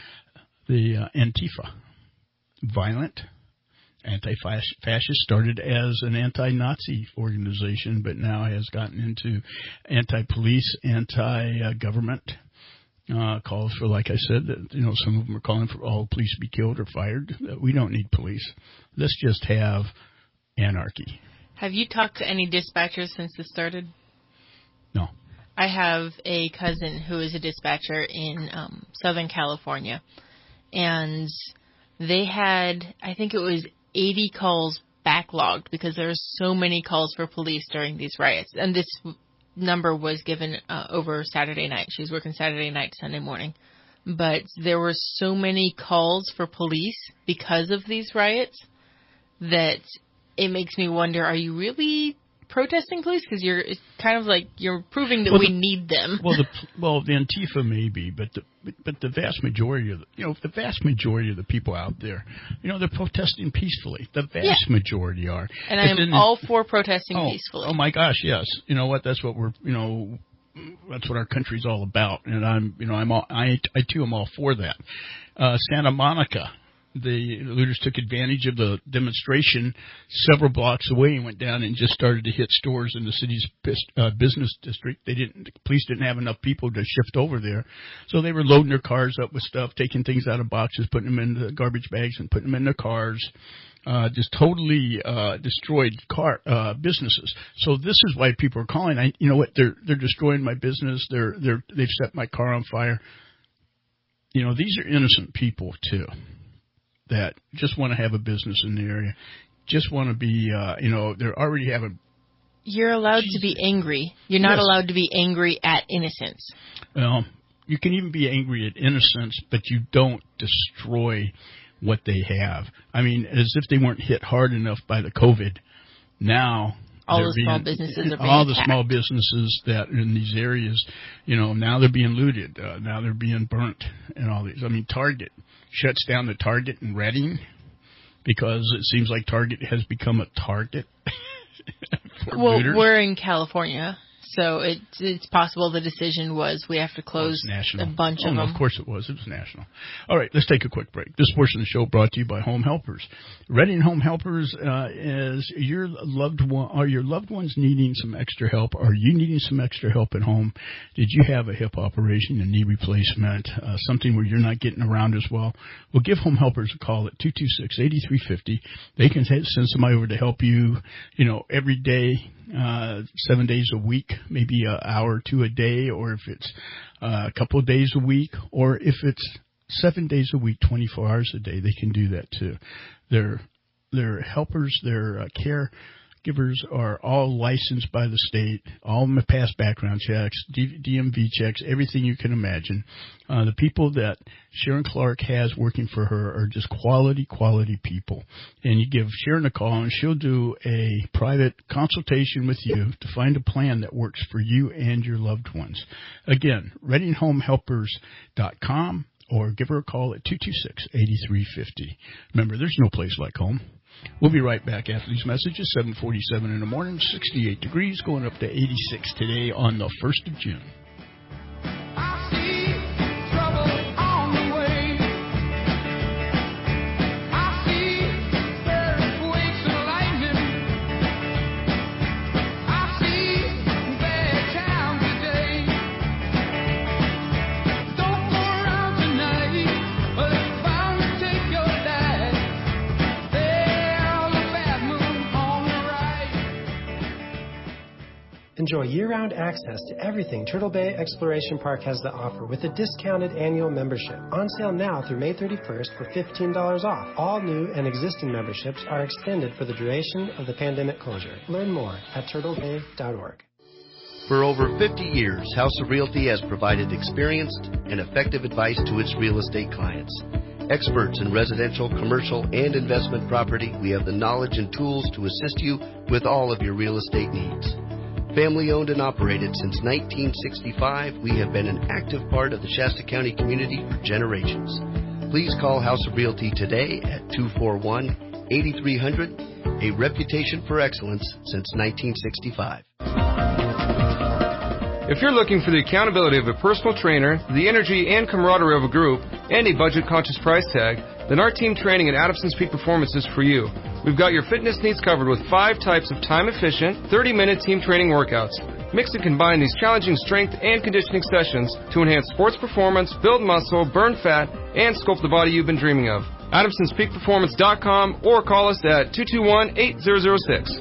Speaker 2: the Antifa, violent, anti-fascist, started as an anti-Nazi organization, but now has gotten into anti-police, anti-government. Calls for, like I said, that some of them are calling for all police to be killed or fired. We don't need police. Let's just have anarchy. Have you talked to any dispatchers since this started? No. I have a cousin who is a dispatcher in Southern California, and they had, I think it was 80 calls backlogged because there were so many calls for police during these riots. And this number was given over Saturday night. She was working Saturday night, Sunday morning. But there were so many calls for police because of these riots that it makes me wonder, are you really protesting police? Because it's kind of like you're proving that we need them. The Antifa may be, but the vast majority of the people out there, they're protesting peacefully. The vast majority are. And I am all for protesting peacefully. Oh my gosh, yes. You know what? That's what that's what our country's all about. And I too am all for that. Santa Monica, the looters took advantage of the demonstration several blocks away and went down and just started to hit stores in the city's business district. The police didn't have enough people to shift over there, so they were loading their cars up with stuff, taking things out of boxes, putting them in the garbage bags, and putting them in their cars. Just totally destroyed businesses. So this is why people are calling. You know what? They're destroying my business. They've set my car on fire. You know, these are innocent people too, that just want to have a business in the area, just want to be. They're already having.
Speaker 3: You're allowed to be angry. You're not allowed to be angry at innocence.
Speaker 2: Well, you can even be angry at innocence, but you don't destroy what they have. I mean, as if they weren't hit hard enough by the COVID. Now,
Speaker 3: all the small businesses are being
Speaker 2: all the
Speaker 3: attacked.
Speaker 2: small businesses that in these areas, now they're being looted. Now they're being burnt and all these. I mean, Target shuts down the Target in Reading because it seems like Target has become a target for looters.
Speaker 3: We're in California. So it's possible the decision was we have to close a bunch of them.
Speaker 2: Of course it was. It was national. All right, let's take a quick break. This portion of the show brought to you by Home Helpers. Reading Home Helpers is your loved one. Are your loved ones needing some extra help? Are you needing some extra help at home? Did you have a hip operation, a knee replacement, something where you're not getting around as well? Well, give Home Helpers a call at 226-8350. They can send somebody over to help you, every day. 7 days a week, maybe an hour or two a day, or if it's a couple of days a week, or if it's 7 days a week, 24 hours a day, they can do that too. Their helpers, their caregivers are all licensed by the state, all pass background checks, DMV checks, everything you can imagine. The people that Sharon Clark has working for her are just quality people. And you give Sharon a call, and she'll do a private consultation with you to find a plan that works for you and your loved ones. Again, ReadingHomeHelpers.com, or give her a call at 226-8350. Remember, there's no place like home. We'll be right back after these messages. 7:47 in the morning, 68 degrees, going up to 86 today on the 1st of June.
Speaker 6: Enjoy year-round access to everything Turtle Bay Exploration Park has to offer with a discounted annual membership. On sale now through May 31st for $15 off. All new and existing memberships are extended for the duration of the pandemic closure. Learn more at turtlebay.org.
Speaker 7: For over 50 years, House of Realty has provided experienced and effective advice to its real estate clients. Experts in residential, commercial, and investment property, we have the knowledge and tools to assist you with all of your real estate needs. Family owned and operated since 1965, we have been an active part of the Shasta County community for generations. Please call House of Realty today at 241-8300, a reputation for excellence since 1965.
Speaker 23: If you're looking for the accountability of a personal trainer, the energy and camaraderie of a group, and a budget-conscious price tag, then our team training at Adamson's Peak Performance is for you. We've got your fitness needs covered with 5 types of time-efficient, 30-minute team training workouts. Mix and combine these challenging strength and conditioning sessions to enhance sports performance, build muscle, burn fat, and sculpt the body you've been dreaming of. AdamsonsPeakPerformance.com or call us at 221-8006.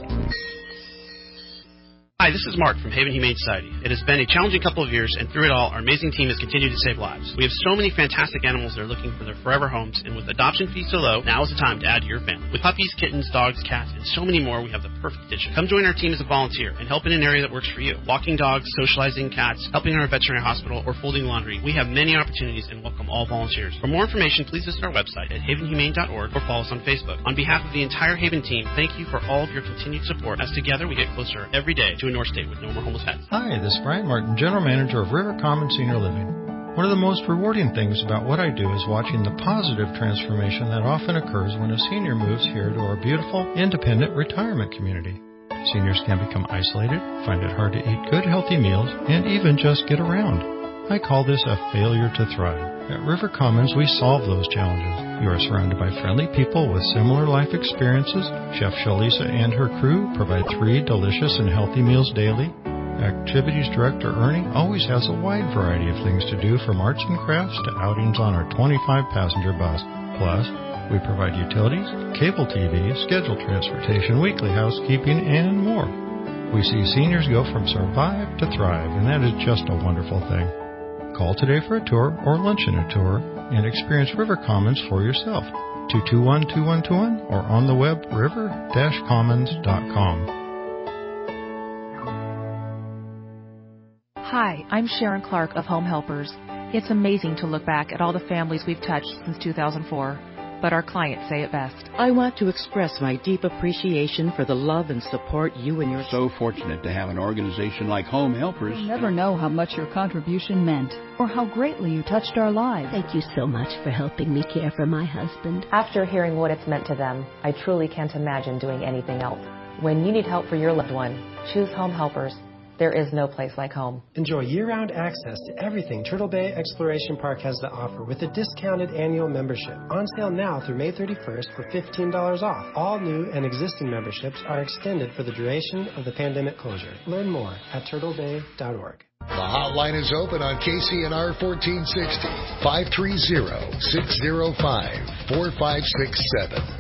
Speaker 24: Hi, this is Mark from Haven Humane Society. It has been a challenging couple of years, and through it all, our amazing team has continued to save lives. We have so many fantastic animals that are looking for their forever homes, and with adoption fees so low, now is the time to add to your family. With puppies, kittens, dogs, cats, and so many more, we have the perfect addition. Come join our team as a volunteer and help in an area that works for you. Walking dogs, socializing cats, helping in our veterinary hospital, or folding laundry. We have many opportunities and welcome all volunteers. For more information, please visit our website at havenhumane.org or follow us on Facebook. On behalf of the entire Haven team, thank you for all of your continued support, as together we get closer every day to a North State with no more homeless pets.
Speaker 25: Hi, this is Brian Martin, General Manager of River Common Senior Living. One of the most rewarding things about what I do is watching the positive transformation that often occurs when a senior moves here to our beautiful, independent retirement community. Seniors can become isolated, find it hard to eat good, healthy meals, and even just get around. I call this a failure to thrive. At River Commons, we solve those challenges. You are surrounded by friendly people with similar life experiences. Chef Shalisa and her crew provide 3 delicious and healthy meals daily. Activities Director Ernie always has a wide variety of things to do, from arts and crafts to outings on our 25-passenger bus. Plus, we provide utilities, cable TV, scheduled transportation, weekly housekeeping, and more. We see seniors go from survive to thrive, and that is just a wonderful thing. Call today for a tour or luncheon a tour and experience River Commons for yourself. 221-2121 or on the web river-commons.com.
Speaker 5: Hi, I'm Sharon Clark of Home Helpers. It's amazing to look back at all the families we've touched since 2004. But our clients say it best.
Speaker 8: I want to express my deep appreciation for the love and support you and your...
Speaker 10: So fortunate to have an organization like Home Helpers.
Speaker 11: You'll never know how much your contribution meant or how greatly you touched our lives.
Speaker 12: Thank you so much for helping me care for my husband.
Speaker 26: After hearing what it's meant to them, I truly can't imagine doing anything else. When you need help for your loved one, choose Home Helpers. There is no place like home.
Speaker 6: Enjoy year-round access to everything Turtle Bay Exploration Park has to offer with a discounted annual membership. On sale now through May 31st for $15 off. All new and existing memberships are extended for the duration of the pandemic closure. Learn more at turtlebay.org.
Speaker 1: The hotline is open on KCNR 1460, 530-605-4567.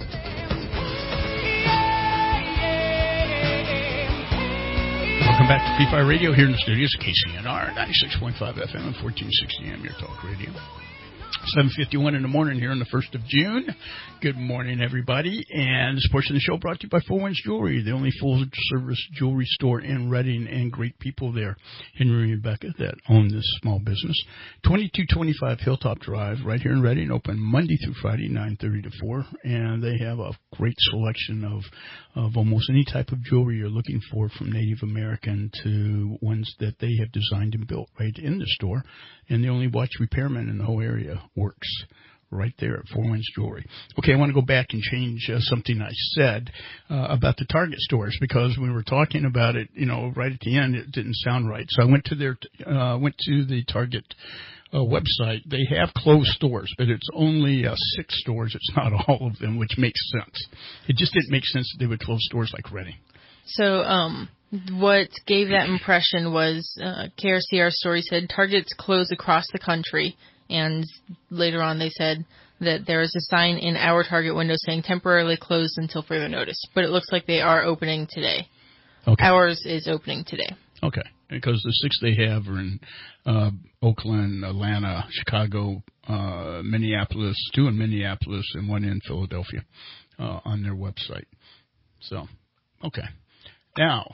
Speaker 2: Welcome back to Free Fire Radio here in the studios, KCNR 96.5 FM and 1460 AM, your talk radio. 7:51 in the morning here on the 1st of June. Good morning, everybody. And this portion of the show brought to you by Four Winds Jewelry, the only full-service jewelry store in Reading, and great people there, Henry and Rebecca, that own this small business. 2225 Hilltop Drive, right here in Reading, open Monday through Friday, 9:30 to 4. And they have a great selection of almost any type of jewelry you're looking for, from Native American to ones that they have designed and built right in the store. And the only watch repairman in the whole area works right there at Four Winds Jewelry. Okay, I want to go back and change something I said about the Target stores, because when we were talking about it, right at the end, it didn't sound right. So I went to the Target website. They have closed stores, but it's only 6 stores. It's not all of them, which makes sense. It just didn't make sense that they would close stores like Reading.
Speaker 3: So, what gave that impression was KRCR story said Target's closed across the country, and later on they said that there is a sign in our Target window saying temporarily closed until further notice. But it looks like they are opening today. Okay. Ours is opening today.
Speaker 2: Okay, because the 6 they have are in Oakland, Atlanta, Chicago, Minneapolis, 2 in Minneapolis, and 1 in Philadelphia on their website. So, okay. Now,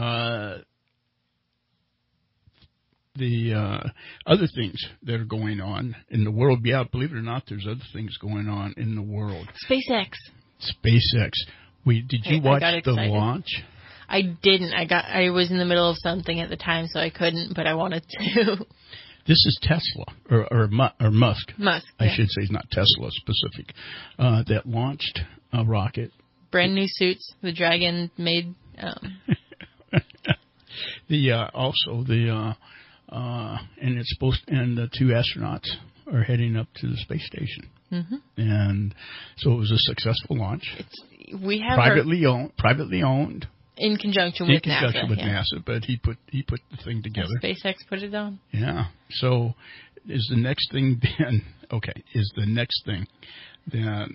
Speaker 2: the other things that are going on in the world, believe it or not, there's other things going on in the world.
Speaker 3: SpaceX.
Speaker 2: Did you watch the launch?
Speaker 3: I didn't. I was in the middle of something at the time, so I couldn't, but I wanted to.
Speaker 2: This is Tesla, or Musk.
Speaker 3: Musk.
Speaker 2: I should say, it's not Tesla specific, that launched a rocket.
Speaker 3: Brand new suits. The Dragon made.
Speaker 2: And it's and the 2 astronauts are heading up to the space station. Mm-hmm. And so it was a successful launch.
Speaker 3: We have
Speaker 2: privately owned.
Speaker 3: In conjunction with
Speaker 2: NASA, but he put the thing together.
Speaker 3: SpaceX put it on.
Speaker 2: Yeah. So is the next thing then? Okay. Is the next thing then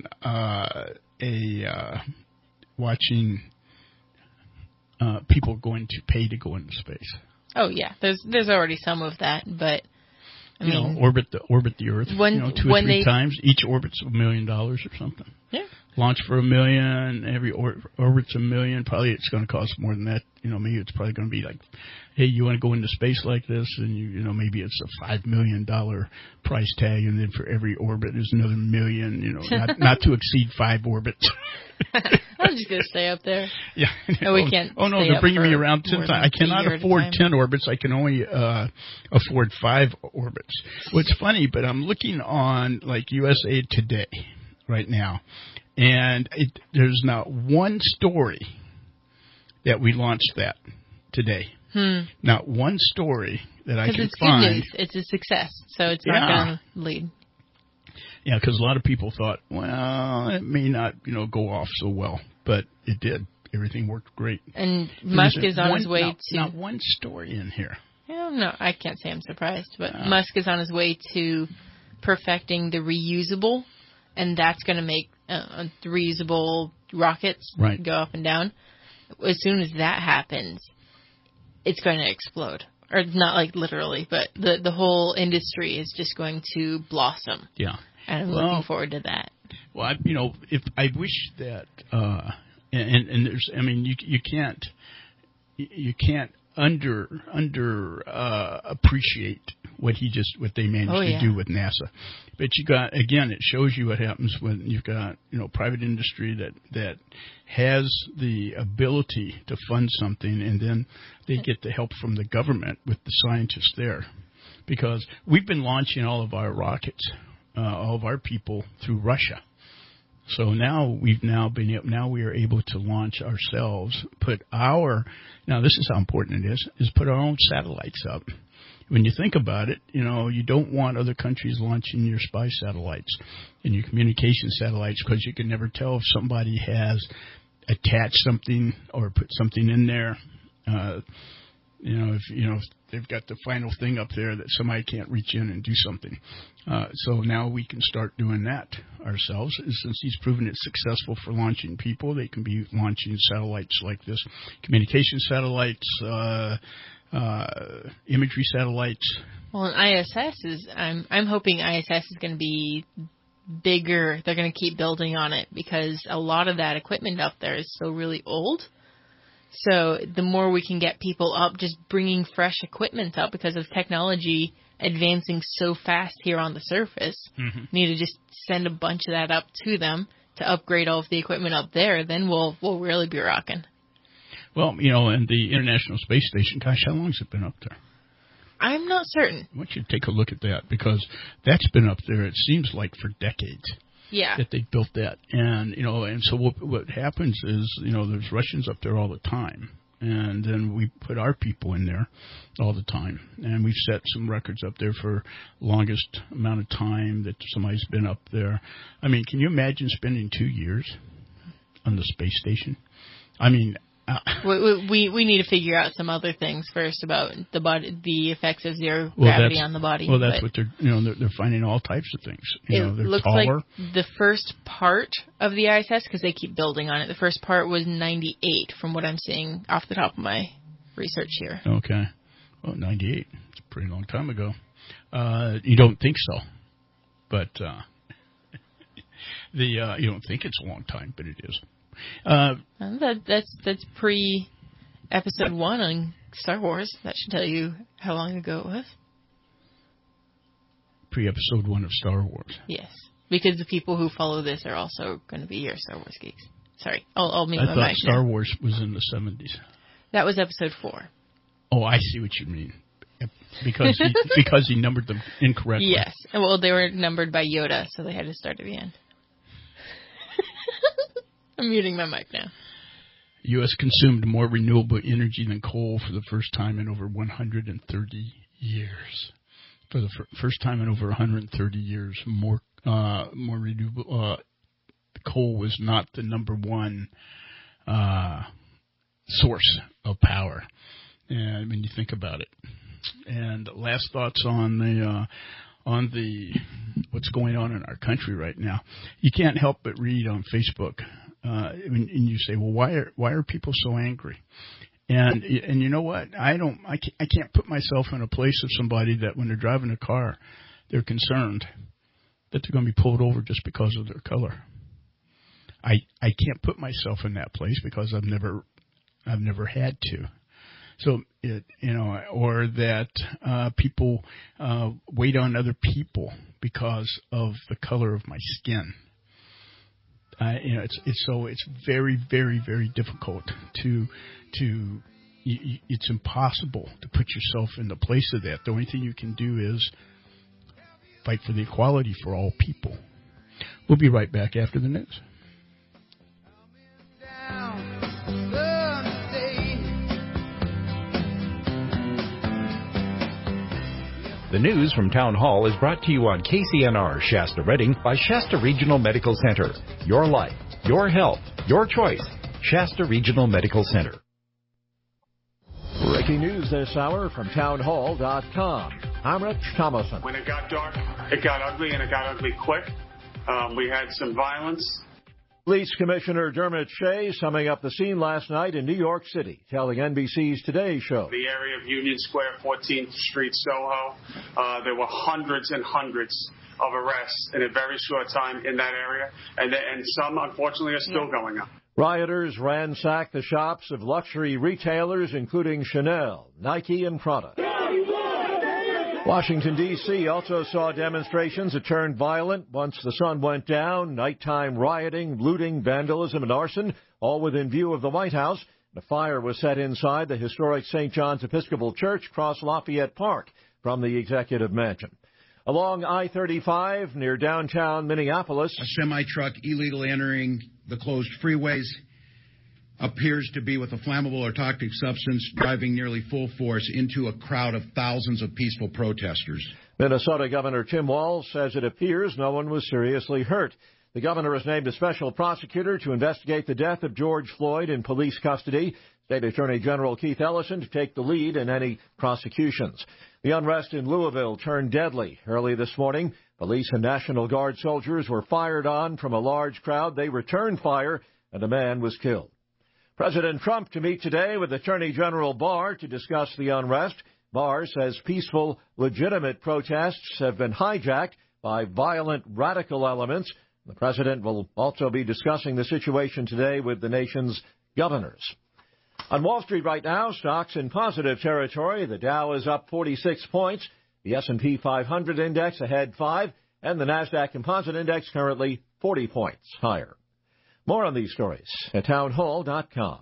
Speaker 2: watching people going to pay to go into space?
Speaker 3: Oh yeah, there's already some of that, but I mean,
Speaker 2: orbit the Earth. 2 or 3 times. Each orbit's $1 million or something.
Speaker 3: Yeah.
Speaker 2: Launch for $1 million. Every orbit's $1 million. Probably it's going to cost more than that. Maybe it's probably going to be like, hey, you want to go into space like this, and maybe it's a $5 million price tag, and then for every orbit is another $1 million. Not to exceed 5 orbits.
Speaker 3: I'm just going to stay up there.
Speaker 2: Yeah.
Speaker 3: No, we can't.
Speaker 2: Oh no, they're bringing me around 10 times. I cannot afford 10 orbits. I can only afford 5 orbits. What's funny, but I'm looking on like USA Today right now, and there's not one story that we launched that today. Not one story that I can
Speaker 3: Because it's
Speaker 2: find.
Speaker 3: good news. It's a success, so it's not going to lead.
Speaker 2: Yeah, because a lot of people thought, well, it may not, go off so well, but it did. Everything worked great.
Speaker 3: And Musk is on his way to...
Speaker 2: Not one story in here.
Speaker 3: No, I can't say I'm surprised, but Musk is on his way to perfecting the reusable, and that's going to make the reusable rockets go up and down. As soon as that happens, it's going to explode. Or not like literally, but the whole industry is just going to blossom.
Speaker 2: Yeah.
Speaker 3: And I'm looking forward to that.
Speaker 2: Well, if I wish that, and there's, you can't appreciate what they managed to do with NASA. But it shows you what happens when you've got, private industry that has the ability to fund something, and then they get the help from the government with the scientists there. Because we've been launching all of our rockets, all of our people through Russia. So now we are able to launch ourselves, now this is how important it is put our own satellites up. When you think about it, you don't want other countries launching your spy satellites and your communication satellites, because you can never tell if somebody has attached something or put something in there. If they've got the final thing up there that somebody can't reach in and do something. So now we can start doing that ourselves. Since he's proven it's successful for launching people, they can be launching satellites like this, communication satellites, imagery satellites.
Speaker 3: Well, and ISS is, I'm hoping ISS is going to be bigger. They're going to keep building on it because a lot of that equipment up there is still really old. So the more we can get people up, just bringing fresh equipment up because of technology advancing so fast here on the surface, need to just send a bunch of that up to them to upgrade all of the equipment up there. Then we'll really be rocking.
Speaker 2: Well, and the International Space Station, gosh, how long has it been up there?
Speaker 3: I'm not certain.
Speaker 2: I want you to take a look at that, because that's been up there, it seems like, for decades.
Speaker 3: Yeah.
Speaker 2: That they built that. And, and so what happens is, there's Russians up there all the time. And then we put our people in there all the time. And we've set some records up there for longest amount of time that somebody's been up there. Can you imagine spending 2 years on the space station?
Speaker 3: We need to figure out some other things first about the body, the effects of zero gravity on the body.
Speaker 2: Well, that's what they're finding all types of things.
Speaker 3: It
Speaker 2: they're
Speaker 3: looks
Speaker 2: taller.
Speaker 3: like the first part of the ISS, because they keep building on it, the first part was 98 from what I'm seeing off the top of my research here.
Speaker 2: Okay. Well, 98. It's a pretty long time ago. You don't think so. But you don't think it's a long time, but it is.
Speaker 3: That's pre-episode 1 on Star Wars. That should tell you how long ago it was.
Speaker 2: Pre-episode 1 of Star Wars.
Speaker 3: Yes, because the people who follow this are also going to be your Star Wars geeks. Sorry, I'll mute my mic. I thought
Speaker 2: Star Wars was in the 70s.
Speaker 3: That was episode 4.
Speaker 2: Oh, I see what you mean. Because he numbered them incorrectly.
Speaker 3: Yes, well, they were numbered by Yoda, so they had to start at the end. I'm muting my mic now.
Speaker 2: U.S. consumed more renewable energy than coal for the first time in over 130 years. For the first time in over 130 years, more renewable. Coal was not the number one source of power, and when you think about it. And last thoughts on the what's going on in our country right now. You can't help but read on Facebook. And you say, well, why are people so angry? And you know what? I can't put myself in a place of somebody that when they're driving a car, they're concerned that they're going to be pulled over just because of their color. I can't put myself in that place because I've never had to. So or that people wait on other people because of the color of my skin. It's very, very, very difficult to it's impossible to put yourself in the place of that. The only thing you can do is fight for the equality for all people. We'll be right back after the news.
Speaker 20: The news from Town Hall is brought to you on KCNR Shasta Redding by Shasta Regional Medical Center. Your life, your health, your choice. Shasta Regional Medical Center.
Speaker 13: Breaking news this hour from townhall.com. I'm Rich Thomason.
Speaker 15: When it got dark, it got ugly, and it got ugly quick. We had some violence.
Speaker 13: Police Commissioner Dermot Shea summing up the scene last night in New York City, telling NBC's Today Show.
Speaker 15: The area of Union Square, 14th Street, Soho, there were hundreds and hundreds of arrests in a very short time in that area, and some, unfortunately, are still going on.
Speaker 13: Rioters ransacked the shops of luxury retailers, including Chanel, Nike, and Prada. Washington, D.C. also saw demonstrations that turned violent once the sun went down. Nighttime rioting, looting, vandalism, and arson, all within view of the White House. A fire was set inside the historic St. John's Episcopal Church across Lafayette Park from the Executive Mansion. Along I-35 near downtown Minneapolis,
Speaker 16: a semi-truck illegally entering the closed freeways appears to be with a flammable or toxic substance, driving nearly full force into a crowd of thousands of peaceful protesters.
Speaker 13: Minnesota Governor Tim Walz says it appears no one was seriously hurt. The governor has named a special prosecutor to investigate the death of George Floyd in police custody. State Attorney General Keith Ellison to take the lead in any prosecutions. The unrest in Louisville turned deadly early this morning. Police and National Guard soldiers were fired on from a large crowd. They returned fire, and a man was killed. President Trump to meet today with Attorney General Barr to discuss the unrest. Barr says peaceful, legitimate protests have been hijacked by violent, radical elements. The president will also be discussing the situation today with the nation's governors. On Wall Street right now, stocks in positive territory. The Dow is up 46 points. The S&P 500 index ahead 5, and the Nasdaq Composite Index currently 40 points higher. More on these stories at townhall.com.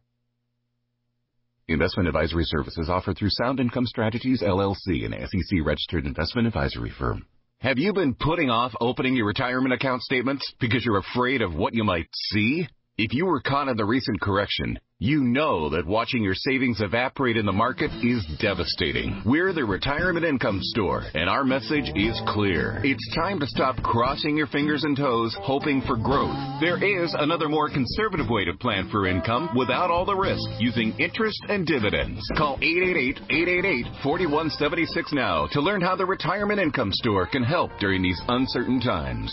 Speaker 17: Investment advisory services offered through Sound Income Strategies, LLC, an SEC-registered investment advisory firm. Have you been putting off opening your retirement account statements because you're afraid of what you might see? If you were caught in the recent correction, you know that watching your savings evaporate in the market is devastating. We're the Retirement Income Store, and our message is clear. It's time to stop crossing your fingers and toes, hoping for growth. There is another more conservative way to plan for income without all the risk, using interest and dividends. Call 888-888-4176 now to learn how the Retirement Income Store can help during these uncertain times.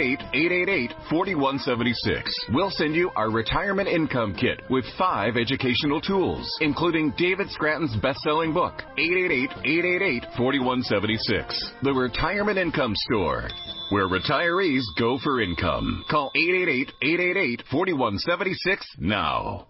Speaker 17: 888-888-4176. We'll send you our Retirement Income Kit with 5 educational tools, including David Scranton's best-selling book, 888-888-4176. The Retirement Income Store, where retirees go for income. Call 888-888-4176 now.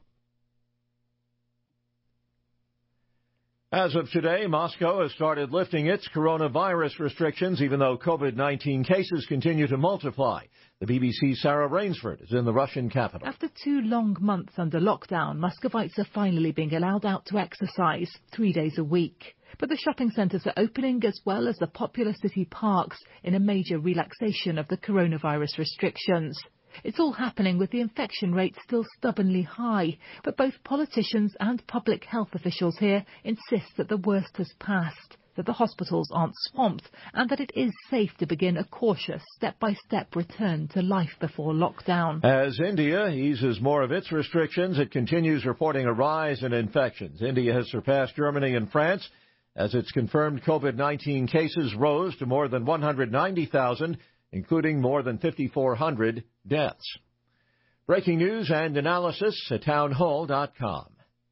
Speaker 13: As of today, Moscow has started lifting its coronavirus restrictions, even though COVID-19 cases continue to multiply. The BBC's Sarah Rainsford is in the Russian capital.
Speaker 18: After 2 long months under lockdown, Muscovites are finally being allowed out to exercise 3 days a week. But the shopping centres are opening as well as the popular city parks in a major relaxation of the coronavirus restrictions. It's all happening with the infection rate still stubbornly high, but both politicians and public health officials here insist that the worst has passed, that the hospitals aren't swamped, and that it is safe to begin a cautious, step-by-step return to life before lockdown.
Speaker 13: As India eases more of its restrictions, it continues reporting a rise in infections. India has surpassed Germany and France as its confirmed COVID-19 cases rose to more than 190,000, including more than 5,400 deaths. Breaking news and analysis at townhall.com.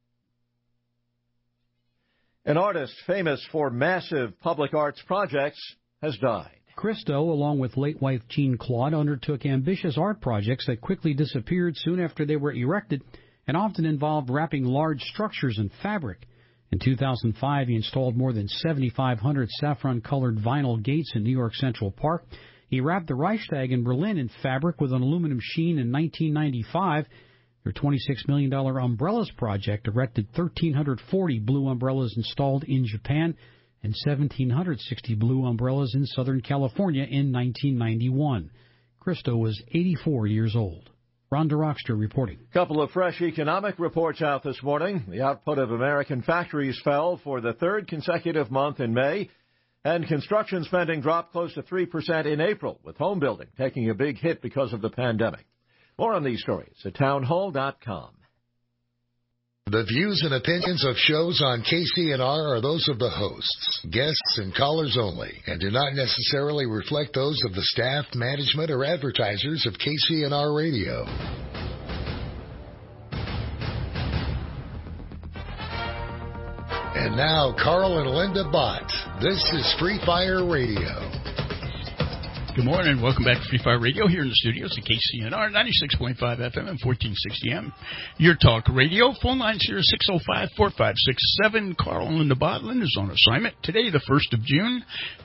Speaker 13: An artist famous for massive public arts projects has died.
Speaker 19: Christo, along with late wife Jean Claude, undertook ambitious art projects that quickly disappeared soon after they were erected and often involved wrapping large structures in fabric. In 2005, he installed more than 7,500 saffron-colored vinyl gates in New York Central Park. He wrapped the Reichstag in Berlin in fabric with an aluminum sheen in 1995. Their $26 million umbrellas project erected 1,340 blue umbrellas installed in Japan and 1,760 blue umbrellas in Southern California in 1991. Christo was 84 years old. Rhonda Rockster reporting.
Speaker 13: A couple of fresh economic reports out this morning. The output of American factories fell for the 3rd consecutive month in May, And construction spending dropped close to 3% in April, with home building taking a big hit because of the pandemic. More on these stories at townhall.com.
Speaker 1: The views and opinions of shows on KCNR are those of the hosts, guests, and callers only, and do not necessarily reflect those of the staff, management, or advertisers of KCNR Radio. And now, Carl and Linda Bott. This is Free Fire Radio.
Speaker 2: Good morning. Welcome back to Free Fire Radio here in the studios at KCNR 96.5 FM and 1460 AM. Your talk radio. Phone lines here 605-4567. Carl and Linda Botland is on assignment. Today, the 1st of June,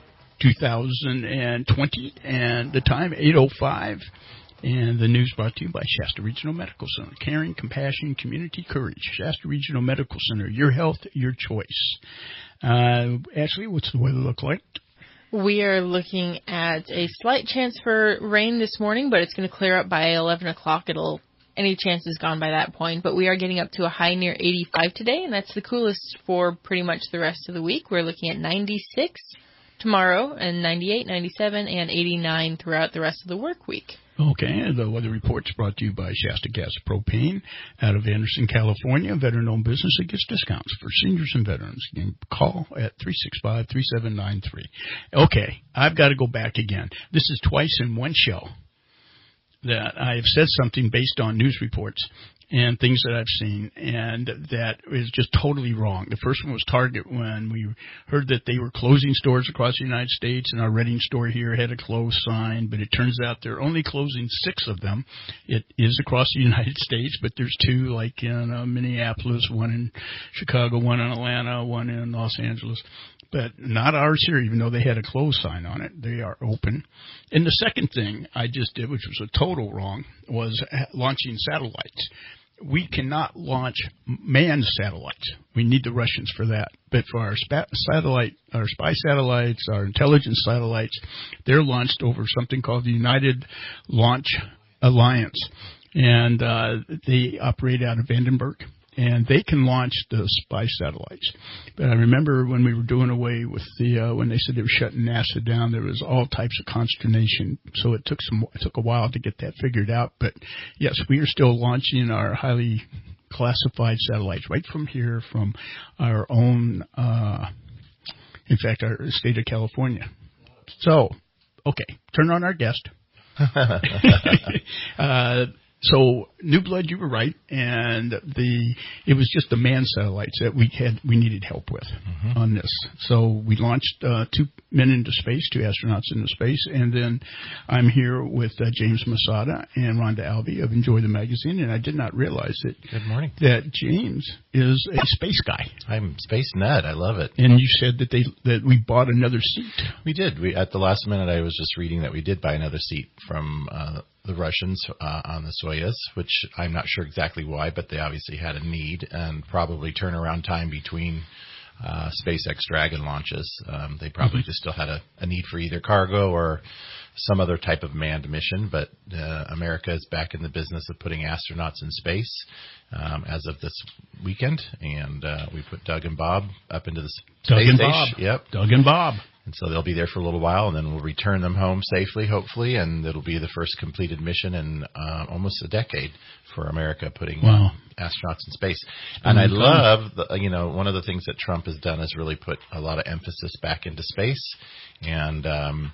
Speaker 2: 2020, and the time 8:05. And the news brought to you by Shasta Regional Medical Center. Caring, compassion, community courage. Shasta Regional Medical Center. Your health, your choice. Ashley, what's the weather look like?
Speaker 3: We are looking at a slight chance for rain this morning, but it's going to clear up by 11 o'clock. Any chance is gone by that point. But we are getting up to a high near 85 today, and that's the coolest for pretty much the rest of the week. We're looking at 96 tomorrow, and 98, 97, and 89 throughout the rest of the work week.
Speaker 2: Okay, the weather report's brought to you by Shasta Gas Propane out of Anderson, California. Veteran-owned business that gets discounts for seniors and veterans. You can call at 365-3793. Okay, I've got to go back again. This is twice in one show that I have said something based on news reports and things that I've seen, and that is just totally wrong. The first one was Target, when we heard that they were closing stores across the United States, and our Reading store here had a close sign, but it turns out they're only closing 6 of them. It is across the United States, but there's 2, like in Minneapolis, 1 in Chicago, 1 in Atlanta, 1 in Los Angeles. But not ours here, even though they had a close sign on it. They are open. And the second thing I just did, which was a total wrong, was launching satellites. We cannot launch manned satellites. We need the Russians for that. But for our spy satellites, our intelligence satellites, they're launched over something called the United Launch Alliance. And they operate out of Vandenberg. And they can launch the spy satellites. But I remember when we were doing away with when they said they were shutting NASA down, there was all types of consternation. So it took a while to get that figured out. But yes, we are still launching our highly classified satellites right from here, from our own, in fact, our state of California. So, okay, turn on our guest. So, New Blood, you were right, and it was just the manned satellites that we needed help with on this. So we launched 2 men into space, 2 astronauts into space, and then I'm here with James Masada and Rhonda Alvey of Enjoy the Magazine, and I did not realize that.
Speaker 4: Good morning.
Speaker 2: That James is a space guy.
Speaker 4: I'm space nut. I love it.
Speaker 2: And you said that we bought another seat.
Speaker 4: We did. At the last minute, I was just reading that we did buy another seat from the Russians on the Soyuz, which I'm not sure exactly why, but they obviously had a need, and probably turnaround time between SpaceX Dragon launches. They probably just still had a need for either cargo or some other type of manned mission, but America is back in the business of putting astronauts in space as of this weekend, and we put Doug and Bob up into the space station. Yep.
Speaker 2: Doug and Bob.
Speaker 4: And so they'll be there for a little while, and then we'll return them home safely, hopefully, and it'll be the first completed mission in almost a decade for America putting astronauts in space. And I love, one of the things that Trump has done is really put a lot of emphasis back into space, and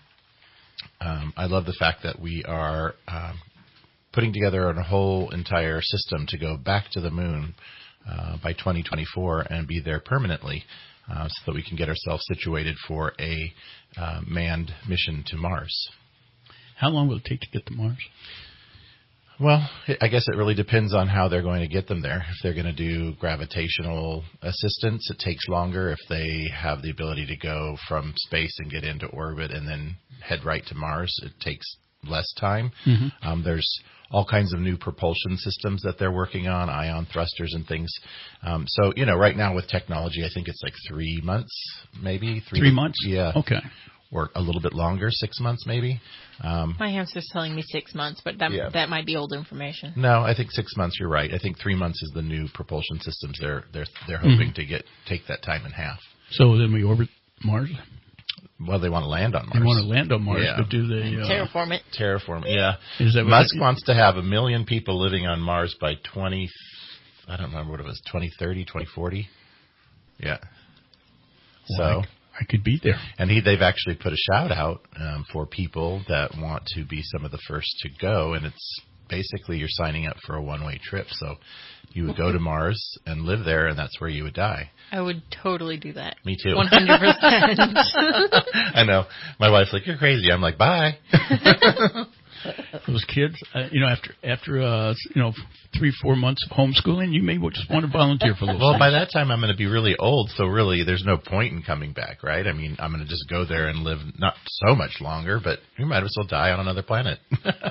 Speaker 4: I love the fact that we are putting together a whole entire system to go back to the moon by 2024 and be there permanently. So that we can get ourselves situated for a manned mission to Mars.
Speaker 2: How long will it take to get to Mars?
Speaker 4: Well, I guess it really depends on how they're going to get them there. If they're going to do gravitational assistance, it takes longer. If they have the ability to go from space and get into orbit and then head right to Mars, it takes less time. There's all kinds of new propulsion systems that they're working on, ion thrusters and things. So, right now with technology, I think it's like 3 months, maybe.
Speaker 2: 3 months?
Speaker 4: Yeah.
Speaker 2: Okay.
Speaker 4: Or a little bit longer, 6 months maybe.
Speaker 3: My hamster's telling me 6 months, but that might be old information.
Speaker 4: No, I think 6 months, you're right. I think 3 months is the new propulsion systems they're hoping to take that time in half.
Speaker 2: So then we orbit Mars?
Speaker 4: Well, they want to land on Mars.
Speaker 2: They want to land on Mars,
Speaker 4: yeah.
Speaker 2: but do they...
Speaker 3: terraform it.
Speaker 4: Terraform, yeah.
Speaker 2: Is that
Speaker 4: Musk wants to have 1 million people living on Mars by I don't remember what it was, 2030, 2040? Yeah.
Speaker 2: Well,
Speaker 4: so...
Speaker 2: I could be there.
Speaker 4: And they've actually put a shout out for people that want to be some of the first to go, and it's basically you're signing up for a one-way trip. So you would go to Mars and live there, and that's where you would die.
Speaker 3: I would totally do that.
Speaker 4: Me too.
Speaker 3: 100%.
Speaker 4: I know. My wife's like, you're crazy. I'm like, bye.
Speaker 2: Those kids, after 3-4 months of homeschooling, you may just want to volunteer for those.
Speaker 4: Well,
Speaker 2: things.
Speaker 4: by that time, I'm going to be really old, so really there's no point in coming back, right? I mean, I'm going to just go there and live not so much longer, but we might as well die on another planet.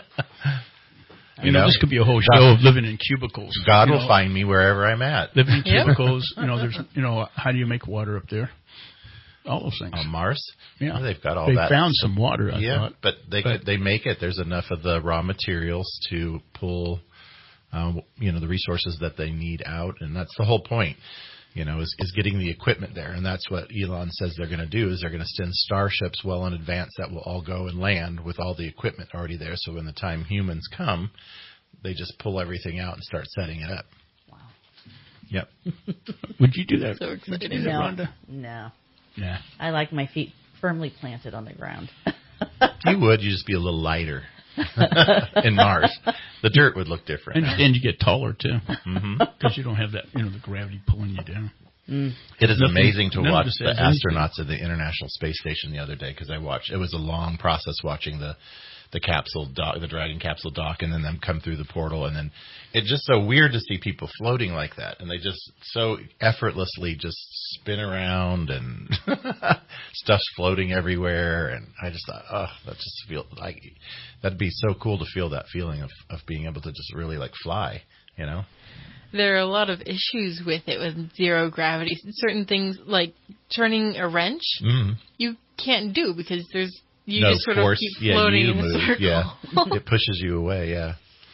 Speaker 2: You know, this could be a whole show of living in cubicles.
Speaker 4: God will find me wherever I'm at.
Speaker 2: Living in cubicles, there's, how do you make water up there? All those things.
Speaker 4: On Mars?
Speaker 2: Yeah.
Speaker 4: Well, they've got all
Speaker 2: they
Speaker 4: that.
Speaker 2: They found some water, I thought.
Speaker 4: But they make it. There's enough of the raw materials to pull, the resources that they need out. And that's the whole point, is getting the equipment there. And that's what Elon says they're going to do, is they're going to send starships well in advance that will all go and land with all the equipment already there. So when the time humans come, they just pull everything out and start setting it up.
Speaker 8: Wow.
Speaker 4: Yep.
Speaker 2: Would you do that?
Speaker 3: So excited.
Speaker 2: Would you do that, Rhonda?
Speaker 8: No.
Speaker 2: Yeah.
Speaker 8: I like my feet firmly planted on the ground.
Speaker 4: You would. You'd just be a little lighter in Mars. The dirt would look different.
Speaker 2: And you get taller, too. Because you don't have that, the gravity pulling you down.
Speaker 4: It is amazing to watch the astronauts at the International Space Station the other day, because it was a long process watching the capsule dock, the Dragon capsule dock, and then them come through the portal, and then it's just so weird to see people floating like that, and they just so effortlessly just spin around, and stuff's floating everywhere, and I just thought, that just feel like that'd be so cool to feel that feeling of being able to just really like fly,
Speaker 3: There are a lot of issues with it with zero gravity. Certain things like turning a wrench, you can't do because you just sort of keep floating in a circle.
Speaker 4: Yeah, it pushes you away. Yeah.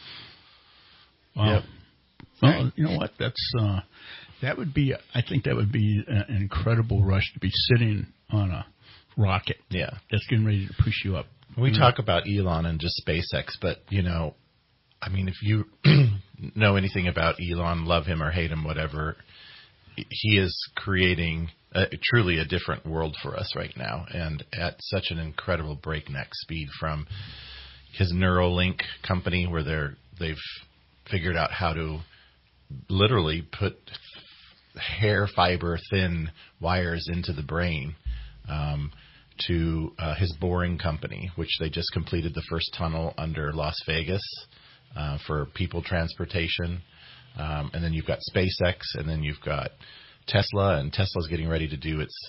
Speaker 2: Wow.
Speaker 4: Yep.
Speaker 2: Well, you know what? That would be. I think that would be an incredible rush to be sitting on a rocket.
Speaker 4: Yeah,
Speaker 2: that's getting ready to push you up.
Speaker 4: We talk about Elon and just SpaceX, but I mean, if you know anything about Elon, love him or hate him, whatever, he is creating truly a different world for us right now, and at such an incredible breakneck speed. From his Neuralink company, where they've figured out how to literally put hair fiber thin wires into the brain, to his Boring company, which they just completed the first tunnel under Las Vegas for people transportation. And then you've got SpaceX, and then you've got Tesla, and Tesla's getting ready to do its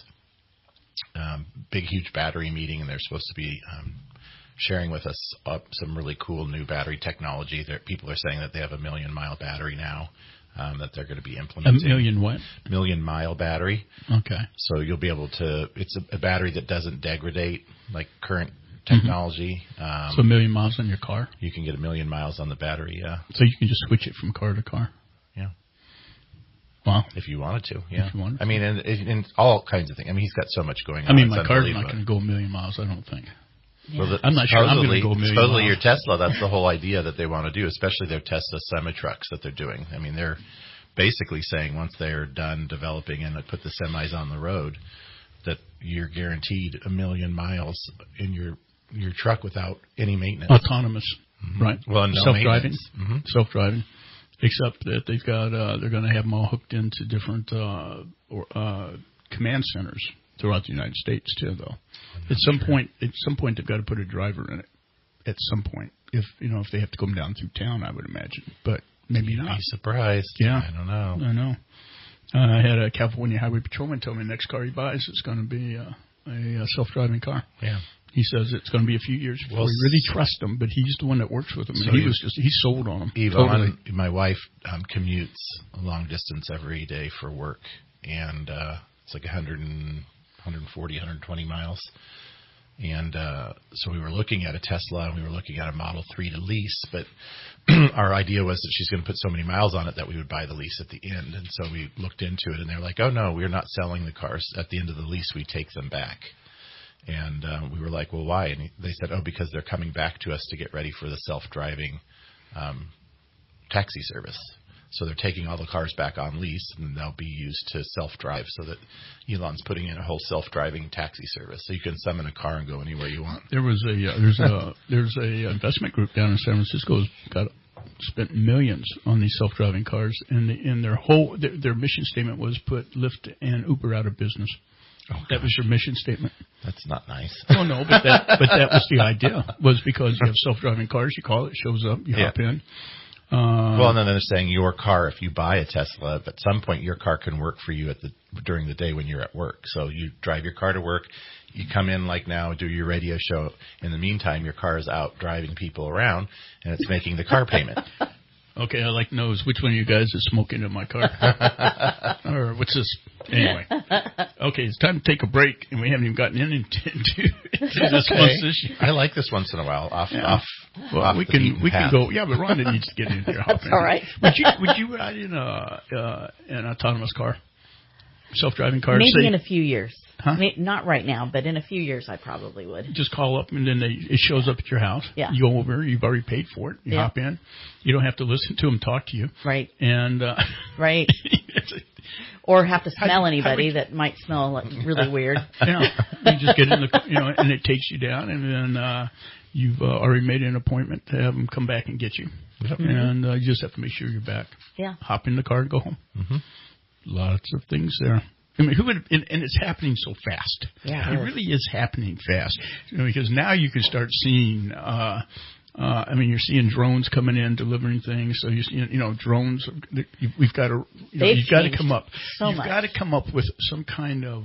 Speaker 4: big, huge battery meeting, and they're supposed to be sharing with us some really cool new battery technology. People are saying that they have a 1 million-mile battery now that they're going to be implementing.
Speaker 2: 1 million what?
Speaker 4: 1 million-mile battery.
Speaker 2: Okay.
Speaker 4: So you'll be able to – it's a battery that doesn't degrade like current technology.
Speaker 2: So 1 million miles on your car?
Speaker 4: You can get 1 million miles on the battery, yeah.
Speaker 2: So you can just switch it from car to car?
Speaker 4: Yeah.
Speaker 2: Wow.
Speaker 4: If you wanted to, yeah.
Speaker 2: If you wanted to.
Speaker 4: I mean, and all kinds of things. I mean, he's got so much going on.
Speaker 2: I mean, my car's not going to go 1 million miles, I don't think.
Speaker 4: Yeah. Well,
Speaker 2: I'm not sure I'm going to go 1 million
Speaker 4: supposedly
Speaker 2: miles.
Speaker 4: Your Tesla, that's the whole idea that they want to do, especially their Tesla semi-trucks that they're doing. I mean, they're basically saying once they're done developing and put the semis on the road, that you're guaranteed 1 million miles in your truck without any maintenance.
Speaker 2: Autonomous, right?
Speaker 4: Well, no
Speaker 2: self-driving,
Speaker 4: self-driving,
Speaker 2: except that they've got they're going to have them all hooked into different command centers throughout the United States too. Though, at some point, they've got to put a driver in it. At some point, if they have to come down through town, I would imagine, but maybe not.
Speaker 4: Be surprised.
Speaker 2: Yeah,
Speaker 4: I don't know.
Speaker 2: I know. I had a California highway patrolman tell me the next car he buys is going to be a self-driving car.
Speaker 4: Yeah.
Speaker 2: He says it's going to be a few years before we really trust him, but he's the one that works with him. So and he's sold on him.
Speaker 4: Yvonne, my wife, commutes a long distance every day for work, and it's like 140, 120 miles. And so we were looking at a Tesla, and we were looking at a Model 3 to lease, but our idea was that she's going to put so many miles on it that we would buy the lease at the end. And so we looked into it, and they're like, oh, no, we're not selling the cars. At the end of the lease, we take them back. And we were like, well, why? And they said, because they're coming back to us to get ready for the self-driving taxi service. So they're taking all the cars back on lease, and they'll be used to self-drive, so that Elon's putting in a whole self-driving taxi service. So you can summon a car and go anywhere you want.
Speaker 2: There was there's a investment group down in San Francisco who's spent millions on these self-driving cars, and their mission statement was put Lyft and Uber out of business. Oh, that was your mission statement.
Speaker 4: That's not nice.
Speaker 2: Oh no, but that was the idea. Was because you have self-driving cars, you call it shows up, you hop in.
Speaker 4: Well, and then they're saying your car, if you buy a Tesla, at some point your car can work for you during the day when you're at work. So you drive your car to work, you come in like now, do your radio show. In the meantime, your car is out driving people around, and it's making the car payment.
Speaker 2: Okay, I like to know which one of you guys is smoking in my car. Or what's this? Anyway. Okay, it's time to take a break, and we haven't even gotten into this month's issue.
Speaker 4: I like this once in a while.
Speaker 2: We can go. Yeah, but Rhonda needs to get in here.
Speaker 8: That's all right.
Speaker 2: Would you ride in an autonomous car? Self-driving car?
Speaker 8: Maybe in a few years.
Speaker 2: Huh?
Speaker 8: I mean, not right now, but in a few years I probably would.
Speaker 2: Just call up, and then it shows up at your house.
Speaker 8: Yeah.
Speaker 2: You go over, you've already paid for it. You hop in. You don't have to listen to them talk to you.
Speaker 8: Right.
Speaker 2: And
Speaker 8: right. Or have to smell anybody that might smell really weird.
Speaker 2: Yeah. You just get in and it takes you down, and then you've already made an appointment to have them come back and get you. Yep. And you just have to make sure you're back.
Speaker 8: Yeah.
Speaker 2: Hop in the car and go home.
Speaker 4: Mm-hmm.
Speaker 2: Lots of things there. I mean, and it's happening so fast.
Speaker 8: Yeah,
Speaker 2: it really is happening fast. Because now you can start seeing. You're seeing drones coming in delivering things. So you see, drones. We've got to. You've got to come up. You've got to come up with some kind of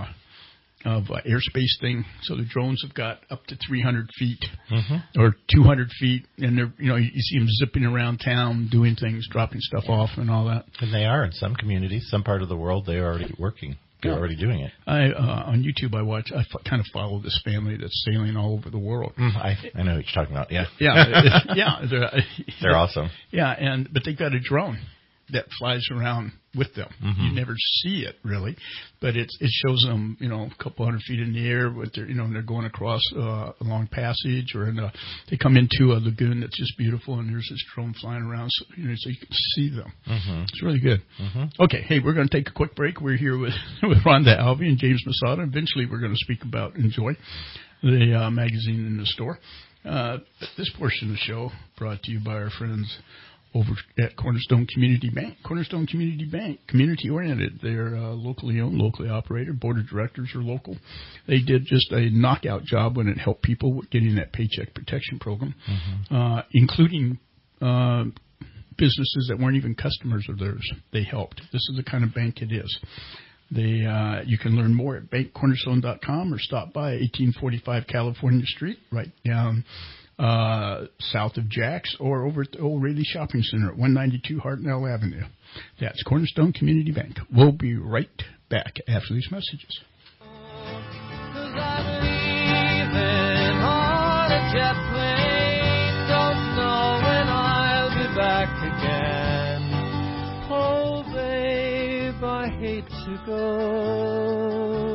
Speaker 2: airspace thing. So the drones have got up to 300 feet or 200 feet, and they're you see them zipping around town doing things, dropping stuff off, and all that.
Speaker 4: And they are in some communities, some part of the world. They are already working. They're already doing it.
Speaker 2: On YouTube, I kind of follow this family that's sailing all over the world.
Speaker 4: I know what you're talking about. Yeah.
Speaker 2: Yeah.
Speaker 4: They're awesome.
Speaker 2: Yeah, but they've got a drone that flies around with them.
Speaker 4: Mm-hmm.
Speaker 2: You never see it really, but it shows them, a couple hundred feet in the air with their, they're going across a long passage, or they come into a lagoon that's just beautiful, and there's this drone flying around, so you can see them.
Speaker 4: Mm-hmm.
Speaker 2: It's really good.
Speaker 4: Mm-hmm.
Speaker 2: Okay, hey, we're going to take a quick break. We're here with Rhonda Alvey and James Masada. Eventually, we're going to speak about Enjoy, the magazine in the store. This portion of the show brought to you by our friends over at Cornerstone Community Bank. Cornerstone Community Bank, community-oriented. They're locally owned, locally operated. Board of directors are local. They did just a knockout job when it helped people with getting that Paycheck Protection Program, including businesses that weren't even customers of theirs. They helped. This is the kind of bank it is. You can learn more at bankcornerstone.com or stop by 1845 California Street, right down south of Jack's, or over at the O'Reilly Shopping Center at 192 Hartnell Avenue. That's Cornerstone Community Bank. We'll be right back after these messages.
Speaker 7: Don't know when I'll be back again. Oh, babe, I hate to go.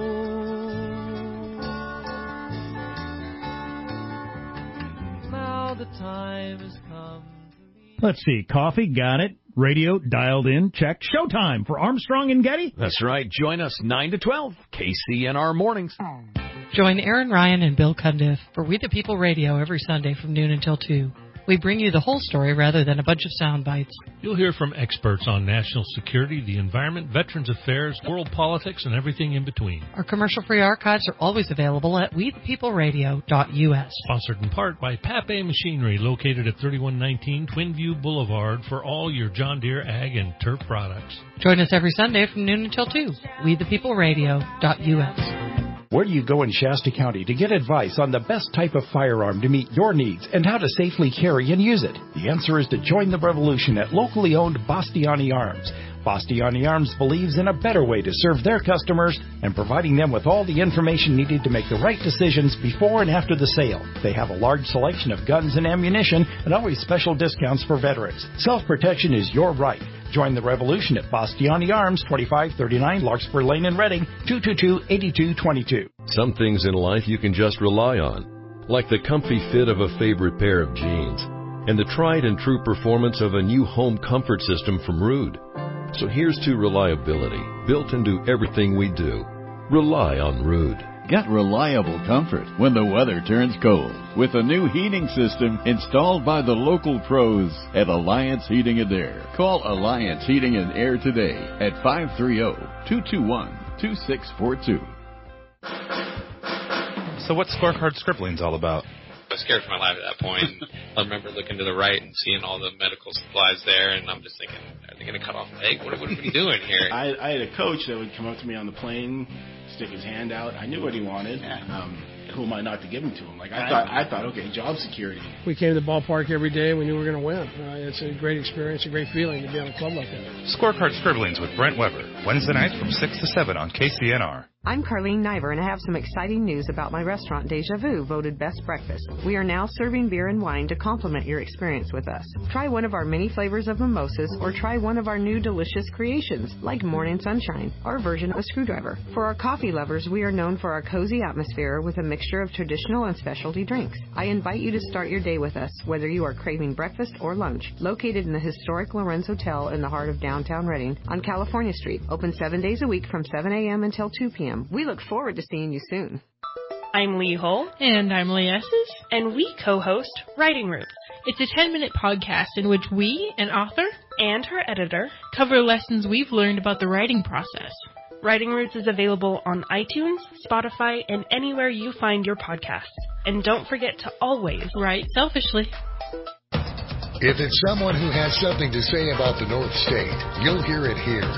Speaker 7: The time has come.
Speaker 9: Let's see. Coffee, got it. Radio, dialed in, check. Showtime for Armstrong and Getty.
Speaker 14: That's right. Join us 9 to 12, KCNR Mornings.
Speaker 21: Join Aaron Ryan and Bill Cundiff for We the People Radio every Sunday from noon until 2. We bring you the whole story rather than a bunch of sound bites.
Speaker 22: You'll hear from experts on national security, the environment, veterans affairs, world politics, and everything in between.
Speaker 21: Our commercial-free archives are always available at wethepeopleradio.us.
Speaker 22: Sponsored in part by Pape Machinery, located at 3119 Twinview Boulevard, for all your John Deere ag and turf products.
Speaker 21: Join us every Sunday from noon until 2. wethepeopleradio.us.
Speaker 20: Where do you go in Shasta County to get advice on the best type of firearm to meet your needs and how to safely carry and use it? The answer is to join the revolution at locally owned Bastiani Arms. Bastiani Arms believes in a better way to serve their customers and providing them with all the information needed to make the right decisions before and after the sale. They have a large selection of guns and ammunition and always special discounts for veterans. Self-protection is your right. Join the revolution at Bastiani Arms, 2539 Larkspur Lane in Reading, 222-8222.
Speaker 5: Some things in life you can just rely on, like the comfy fit of a favorite pair of jeans and the tried and true performance of a new home comfort system from Ruud. So here's to reliability, built into everything we do. Rely on Ruud.
Speaker 10: Get reliable comfort when the weather turns cold with a new heating system installed by the local pros at Alliance Heating and Air. Call Alliance Heating and Air today at 530-221-2642.
Speaker 11: So what's Scorecard Scribblings all about?
Speaker 23: I was scared for my life at that point. I remember looking to the right and seeing all the medical supplies there, and I'm just thinking, are they going to cut off a leg? What are we doing here?
Speaker 24: I had a coach that would come up to me on the plane, stick his hand out. I knew what he wanted. Who am I not to give him to him? Like I thought, okay, job security.
Speaker 25: We came to the ballpark every day. We knew we were going to win. It's a great experience, a great feeling to be on a club like that.
Speaker 11: Scorecard Scribblings with Brent Weber, Wednesday nights from 6 to 7 on KCNR.
Speaker 27: I'm Carlene Niver, and I have some exciting news about my restaurant, Deja Vu, voted Best Breakfast. We are now serving beer and wine to complement your experience with us. Try one of our many flavors of mimosas, or try one of our new delicious creations, like Morning Sunshine, our version of a screwdriver. For our coffee lovers, we are known for our cozy atmosphere with a mixture of traditional and specialty drinks. I invite you to start your day with us, whether you are craving breakfast or lunch. Located in the historic Lorenz Hotel in the heart of downtown Reading on California Street. Open 7 days a week from 7 a.m. until 2 p.m. We look forward to seeing you soon.
Speaker 28: I'm Lee Hull.
Speaker 3: And I'm Lee Esses.
Speaker 28: And we co-host Writing Roots.
Speaker 3: It's a 10-minute podcast in which we, an author,
Speaker 28: and her editor,
Speaker 3: cover lessons we've learned about the writing process.
Speaker 28: Writing Roots is available on iTunes, Spotify, and anywhere you find your podcasts. And don't forget to always
Speaker 3: write selfishly.
Speaker 1: If it's someone who has something to say about the North State, you'll hear it here.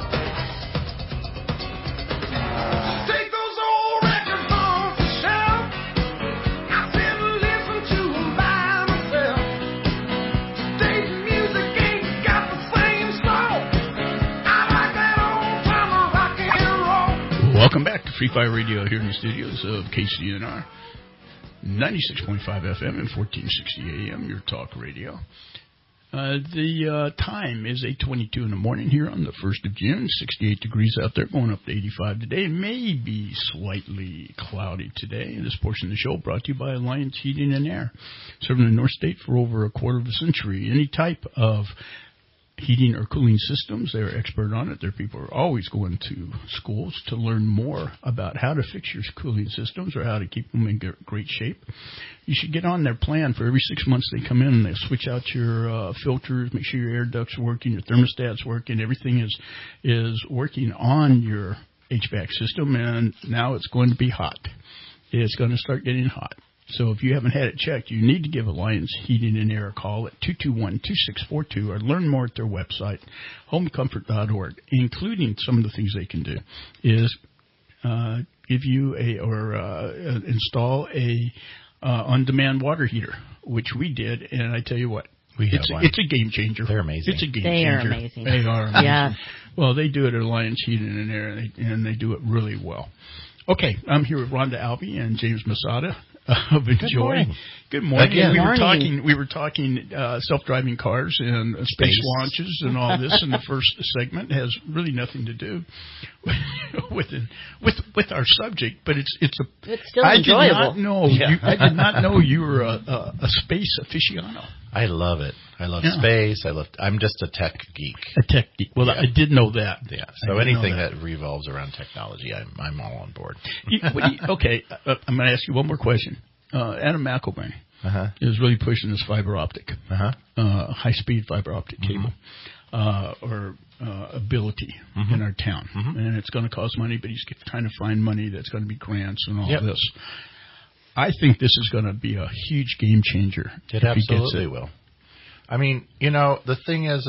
Speaker 2: Welcome back to Free Fire Radio here in the studios of KCNR, 96.5 FM and 1460 AM, your talk radio. The time is 8:22 in the morning here on the 1st of June, 68 degrees out there, going up to 85 today. Maybe slightly cloudy today. This portion of the show brought to you by Alliance Heating and Air, serving the North State for over a quarter of a century. Any type of heating or cooling systems, they're expert on it. Their people are always going to schools to learn more about how to fix your cooling systems or how to keep them in great shape. You should get on their plan. For every 6 months they come in and they switch out your filters, make sure your air ducts are working, your thermostat's working, everything is working on your HVAC system, and now it's going to be hot. It's going to start getting hot. So if you haven't had it checked, you need to give Alliance Heating and Air a call at 221-2642 or learn more at their website, homecomfort.org, including some of the things they can do is give you install a on-demand water heater, which we did, and I tell you what, it's a game changer.
Speaker 4: They're amazing.
Speaker 2: It's a game
Speaker 8: changer.
Speaker 2: They are amazing.
Speaker 8: Yeah.
Speaker 2: Well, they do it at Alliance Heating and Air, and they do it really well. Okay, I'm here with Rhonda Albee and James Masada of Enjoy.
Speaker 8: Good morning.
Speaker 2: Good morning.
Speaker 8: Again.
Speaker 2: We were talking self-driving cars and space launches and all this in the first segment. It has really nothing to do with our subject, but it's
Speaker 8: still enjoyable.
Speaker 2: I did not know you were a space aficionado.
Speaker 4: I love it. I love space. I'm just a tech geek.
Speaker 2: A tech geek. Well, I did know that.
Speaker 4: Yeah. So anything that revolves around technology, I'm all on board.
Speaker 2: Okay. I'm going to ask you one more question. Adam McElwain is really pushing this fiber optic, high-speed fiber optic cable or ability in our town. And it's going to cost money, but he's trying to find money that's going to be grants and all this. I think this is going to be a huge game changer.
Speaker 4: It absolutely will. I mean, the thing is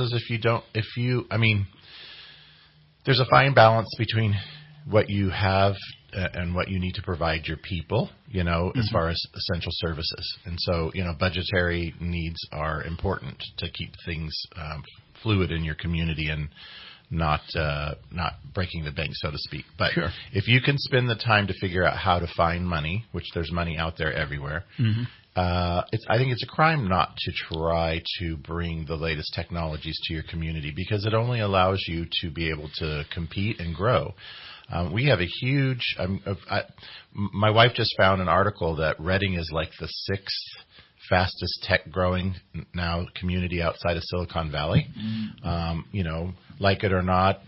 Speaker 4: there's a fine balance between what you have and what you need to provide your people, as far as essential services. And so, budgetary needs are important to keep things fluid in your community and not breaking the bank, so to speak. But if you can spend the time to figure out how to find money, which there's money out there everywhere, I think it's a crime not to try to bring the latest technologies to your community, because it only allows you to be able to compete and grow. We have a huge. My wife just found an article that Redding is like the 6th fastest tech growing now community outside of Silicon Valley. Like it or not.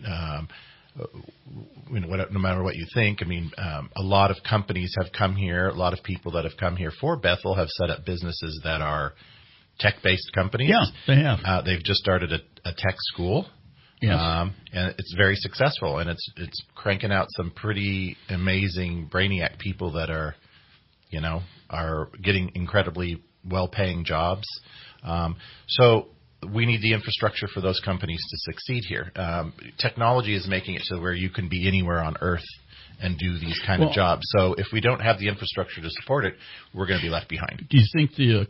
Speaker 4: No matter what you think, a lot of companies have come here. A lot of people that have come here for Bethel have set up businesses that are tech-based companies.
Speaker 2: Yeah, they have.
Speaker 4: They've just started a tech school.
Speaker 2: Yes.
Speaker 4: And it's very successful, and it's cranking out some pretty amazing brainiac people that are getting incredibly well-paying jobs. So we need the infrastructure for those companies to succeed here. Technology is making it so where you can be anywhere on Earth and do these kind of jobs. So if we don't have the infrastructure to support it, we're going to be left behind.
Speaker 2: Do you think the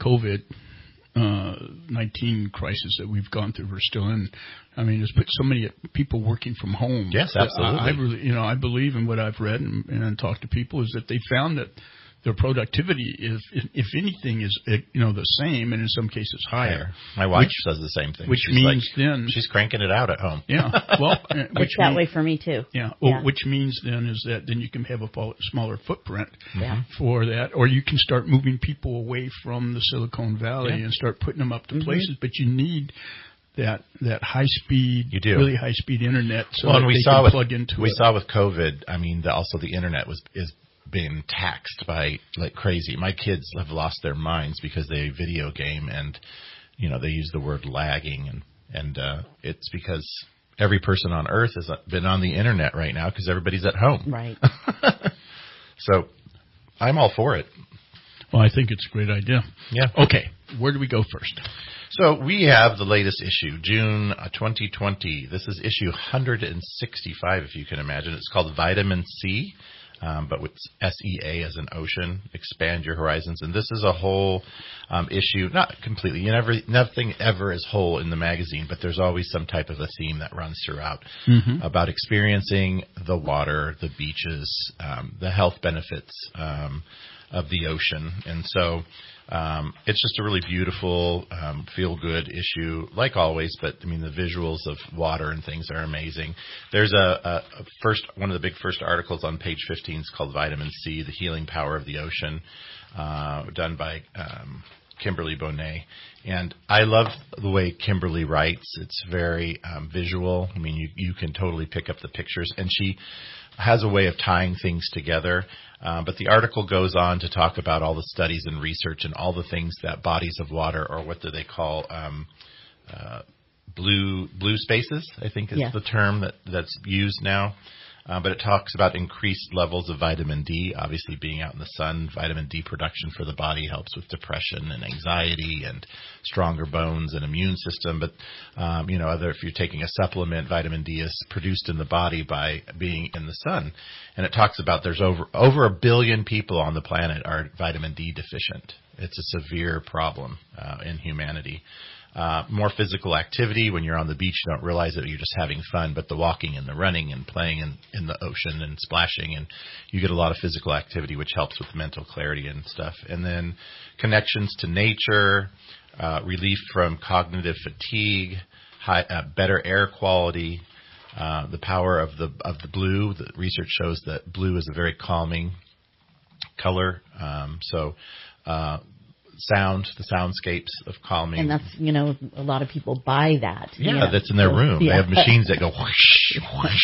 Speaker 2: COVID-19 crisis that we've gone through, we're still in, it's put so many people working from home.
Speaker 4: Yes, absolutely.
Speaker 2: I believe in what I've read and talked to people is that they found that their productivity is, if anything, is the same, and in some cases higher.
Speaker 4: My wife says the same thing.
Speaker 2: Which means then
Speaker 4: she's cranking it out at home.
Speaker 2: Yeah, well,
Speaker 8: it's that way for me too.
Speaker 2: Yeah, well, which means then is that then you can have a smaller footprint for that, or you can start moving people away from the Silicon Valley and start putting them up to places. But you need that high speed, really high speed internet, so that they can plug into it.
Speaker 4: We saw with COVID. Also the internet is being taxed by like crazy. My kids have lost their minds because they video game and, they use the word lagging and it's because every person on Earth has been on the internet right now because everybody's at home.
Speaker 8: Right.
Speaker 4: So I'm all for it.
Speaker 2: Well, I think it's a great idea.
Speaker 4: Yeah.
Speaker 2: Okay. Where do we go first?
Speaker 4: So we have the latest issue, June 2020. This is issue 165, if you can imagine. It's called Vitamin C. But with SEA as an ocean, expand your horizons. And this is a whole issue, not completely. Nothing ever is whole in the magazine, but there's always some type of a theme that runs throughout about experiencing the water, the beaches, the health benefits of the ocean. And so it's just a really beautiful, feel-good issue, like always. But the visuals of water and things are amazing. There's one of the big first articles on page 15 is called "Vitamin C: The Healing Power of the Ocean," done by Kimberly Bonet. And I love the way Kimberly writes. It's very visual. You can totally pick up the pictures, and she has a way of tying things together. But the article goes on to talk about all the studies and research and all the things that bodies of water, or what do they call blue spaces, I think is the term that's used now. But it talks about increased levels of vitamin D, obviously being out in the sun. Vitamin D production for the body helps with depression and anxiety and stronger bones and immune system. But, if you're taking a supplement, vitamin D is produced in the body by being in the sun. And it talks about there's over 1 billion people on the planet are vitamin D deficient. It's a severe problem in humanity. More physical activity. When you're on the beach, you don't realize that you're just having fun, but the walking and the running and playing in the ocean and splashing, and you get a lot of physical activity, which helps with mental clarity and stuff. And then connections to nature, relief from cognitive fatigue, better air quality, the power of the blue. The research shows that blue is a very calming color. The soundscapes of calming.
Speaker 8: And that's, a lot of people buy that.
Speaker 4: Yeah, that's in their room. Yeah. They have machines that go whoosh,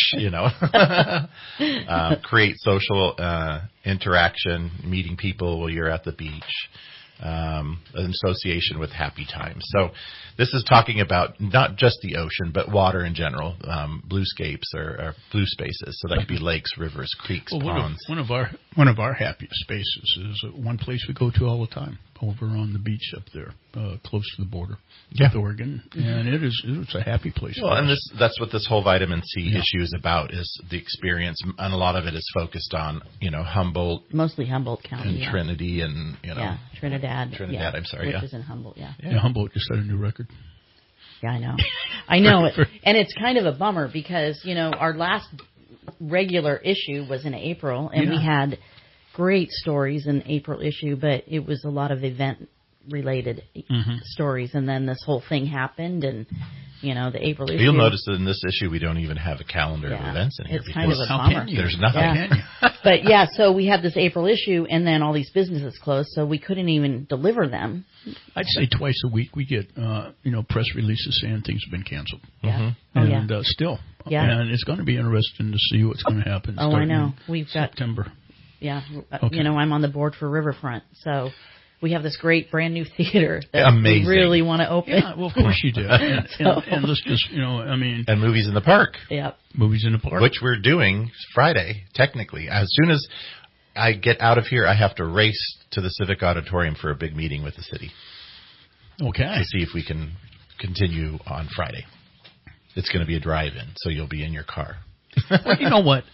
Speaker 4: whoosh, create social interaction, meeting people while you're at the beach, an association with happy times. So this is talking about not just the ocean, but water in general, bluescapes or blue spaces. So that could be lakes, rivers, creeks, ponds.
Speaker 2: One of our happiest spaces is one place we go to all the time, over on the beach up there, close to the border with Oregon, and it's a happy place.
Speaker 4: Well, and that's what this whole vitamin C issue is about, is the experience, and a lot of it is focused on Humboldt,
Speaker 8: mostly Humboldt County,
Speaker 4: and Trinity, and
Speaker 8: Trinidad.
Speaker 4: I'm sorry,
Speaker 8: which is in Humboldt.
Speaker 2: Yeah, Humboldt just set a new record.
Speaker 8: Yeah, I know it, and it's kind of a bummer because our last regular issue was in April, and we had great stories in April issue, but it was a lot of event-related stories. And then this whole thing happened, and, the April issue.
Speaker 4: You'll notice that in this issue we don't even have a calendar of events in here.
Speaker 8: It's kind of a bummer.
Speaker 4: There's nothing.
Speaker 8: Yeah. But, so we had this April issue, and then all these businesses closed, so we couldn't even deliver them.
Speaker 2: I'd say twice a week we get, press releases saying things have been canceled.
Speaker 8: Yeah.
Speaker 2: And still.
Speaker 8: Yeah.
Speaker 2: And it's going to be interesting to see what's going to happen.
Speaker 8: Oh, I know. We've got
Speaker 2: September.
Speaker 8: Yeah.
Speaker 2: Okay.
Speaker 8: I'm on the board for Riverfront, so we have this great brand new theater that
Speaker 4: Amazing.
Speaker 8: we really want to open.
Speaker 2: Yeah, well, of course you do. And let's just,
Speaker 4: And movies in the park.
Speaker 8: Yep.
Speaker 2: Movies in the park.
Speaker 4: Which we're doing Friday, technically. As soon as I get out of here, I have to race to the Civic Auditorium for a big meeting with the city.
Speaker 2: Okay.
Speaker 4: To see if we can continue on Friday. It's going to be a drive-in, so you'll be in your car.
Speaker 2: Well, you know what?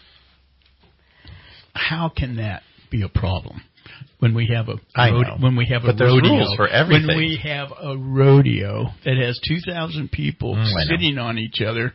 Speaker 2: How can that be a problem when we have a
Speaker 4: rules for everything.
Speaker 2: When we have a rodeo that has 2,000 people sitting on each other,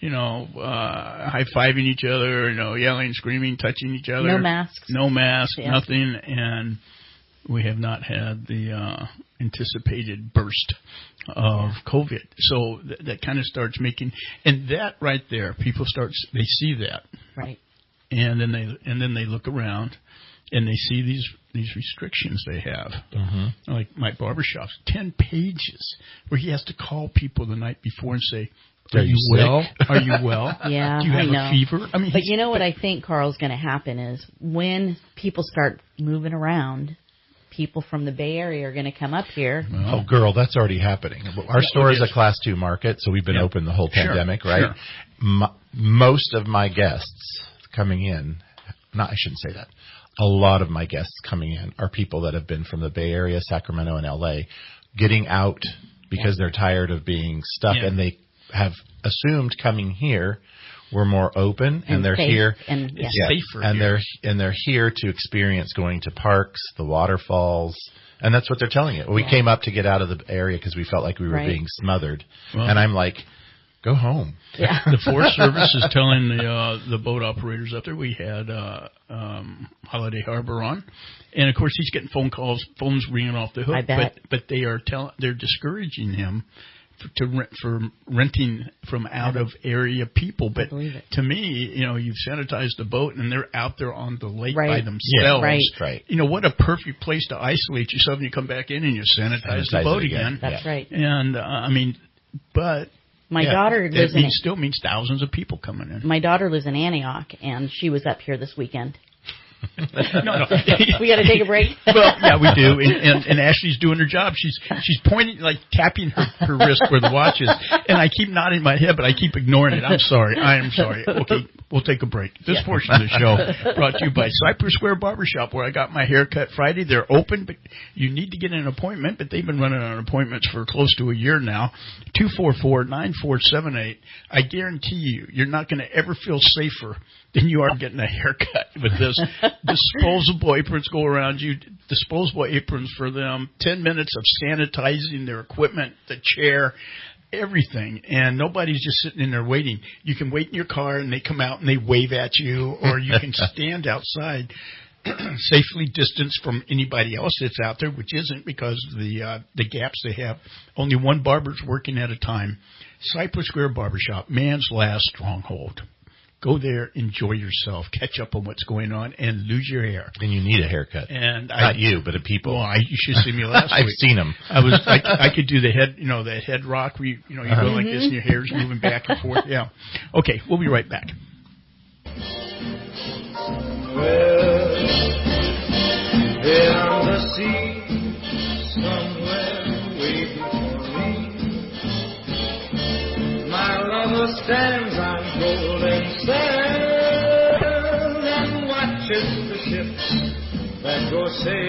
Speaker 2: high-fiving each other, yelling, screaming, touching each other.
Speaker 8: No masks.
Speaker 2: Yeah. Nothing, and we have not had the anticipated burst of COVID. So that kind of starts making, and that right there, people they see that.
Speaker 8: Right.
Speaker 2: And then they look around and they see these restrictions they have. Like my barbershop's 10 pages where he has to call people the night before and say, Are you well? Are you well?
Speaker 8: Yeah,
Speaker 2: do you have
Speaker 8: a
Speaker 2: fever? I mean,
Speaker 8: but you know what I think, Carl, is going to happen is when people start moving around, people from the Bay Area are going to come up here.
Speaker 4: Oh, girl, that's already happening. Our store is a Class 2 market, so we've been open the whole pandemic, right?
Speaker 2: Sure.
Speaker 4: Most of my guests coming in, I shouldn't say that. A lot of my guests coming in are people that have been from the Bay Area, Sacramento, and L.A., getting out because they're tired of being stuck, and they have assumed coming here we're more open, and they're here,
Speaker 8: and
Speaker 2: safer,
Speaker 4: and they're here to experience going to parks, the waterfalls, and that's what they're telling you. We came up to get out of the area because we felt like we were being smothered, and I'm like, go home.
Speaker 8: Yeah.
Speaker 2: The Forest Service is telling the boat operators up there. We had Holiday Harbor on, and of course he's getting phones ringing off the hook.
Speaker 8: I bet.
Speaker 2: But they are they're discouraging him for renting from out of area people. But to me, you've sanitized the boat and they're out there on the lake by themselves.
Speaker 4: Right.
Speaker 2: What a perfect place to isolate yourself, and you come back in and you sanitize the boat again.
Speaker 8: That's right.
Speaker 2: And but.
Speaker 8: My daughter lives in.
Speaker 2: It still means thousands of people coming in.
Speaker 8: My daughter lives in Antioch, and she was up here this weekend.
Speaker 2: No.
Speaker 8: We got to take a break.
Speaker 2: Well, yeah, we do. And Ashley's doing her job. She's pointing, like tapping her wrist where the watch is. And I keep nodding my head, but I keep ignoring it. I'm sorry. I am sorry. Okay, we'll take a break. This portion of the show brought to you by Cypress Square Barbershop, where I got my hair cut Friday. They're open, but you need to get an appointment. But they've been running on appointments for close to a year now. 244-9478. I guarantee you're not going to ever feel safer than you are getting a haircut with this. Disposable aprons go around you. Disposable aprons for them. 10 minutes of sanitizing their equipment, the chair, everything. And nobody's just sitting in there waiting. You can wait in your car and they come out and they wave at you, or you can stand outside safely distanced from anybody else that's out there, which isn't because of the gaps they have. Only one barber's working at a time. Cypress Square Barbershop, man's last stronghold. Go there, enjoy yourself, catch up on what's going on, and lose your hair.
Speaker 4: And you need a haircut.
Speaker 2: And
Speaker 4: not you, but the people.
Speaker 2: Well, you should see me last week.
Speaker 4: I've seen them.
Speaker 2: I could do the head, the head rock. You go like this, and your hair's moving back and forth. Yeah. Okay, we'll be right back.
Speaker 7: Well, beyond the sea, somewhere waiting for me, my lover stands on golden sand and watches the ships that go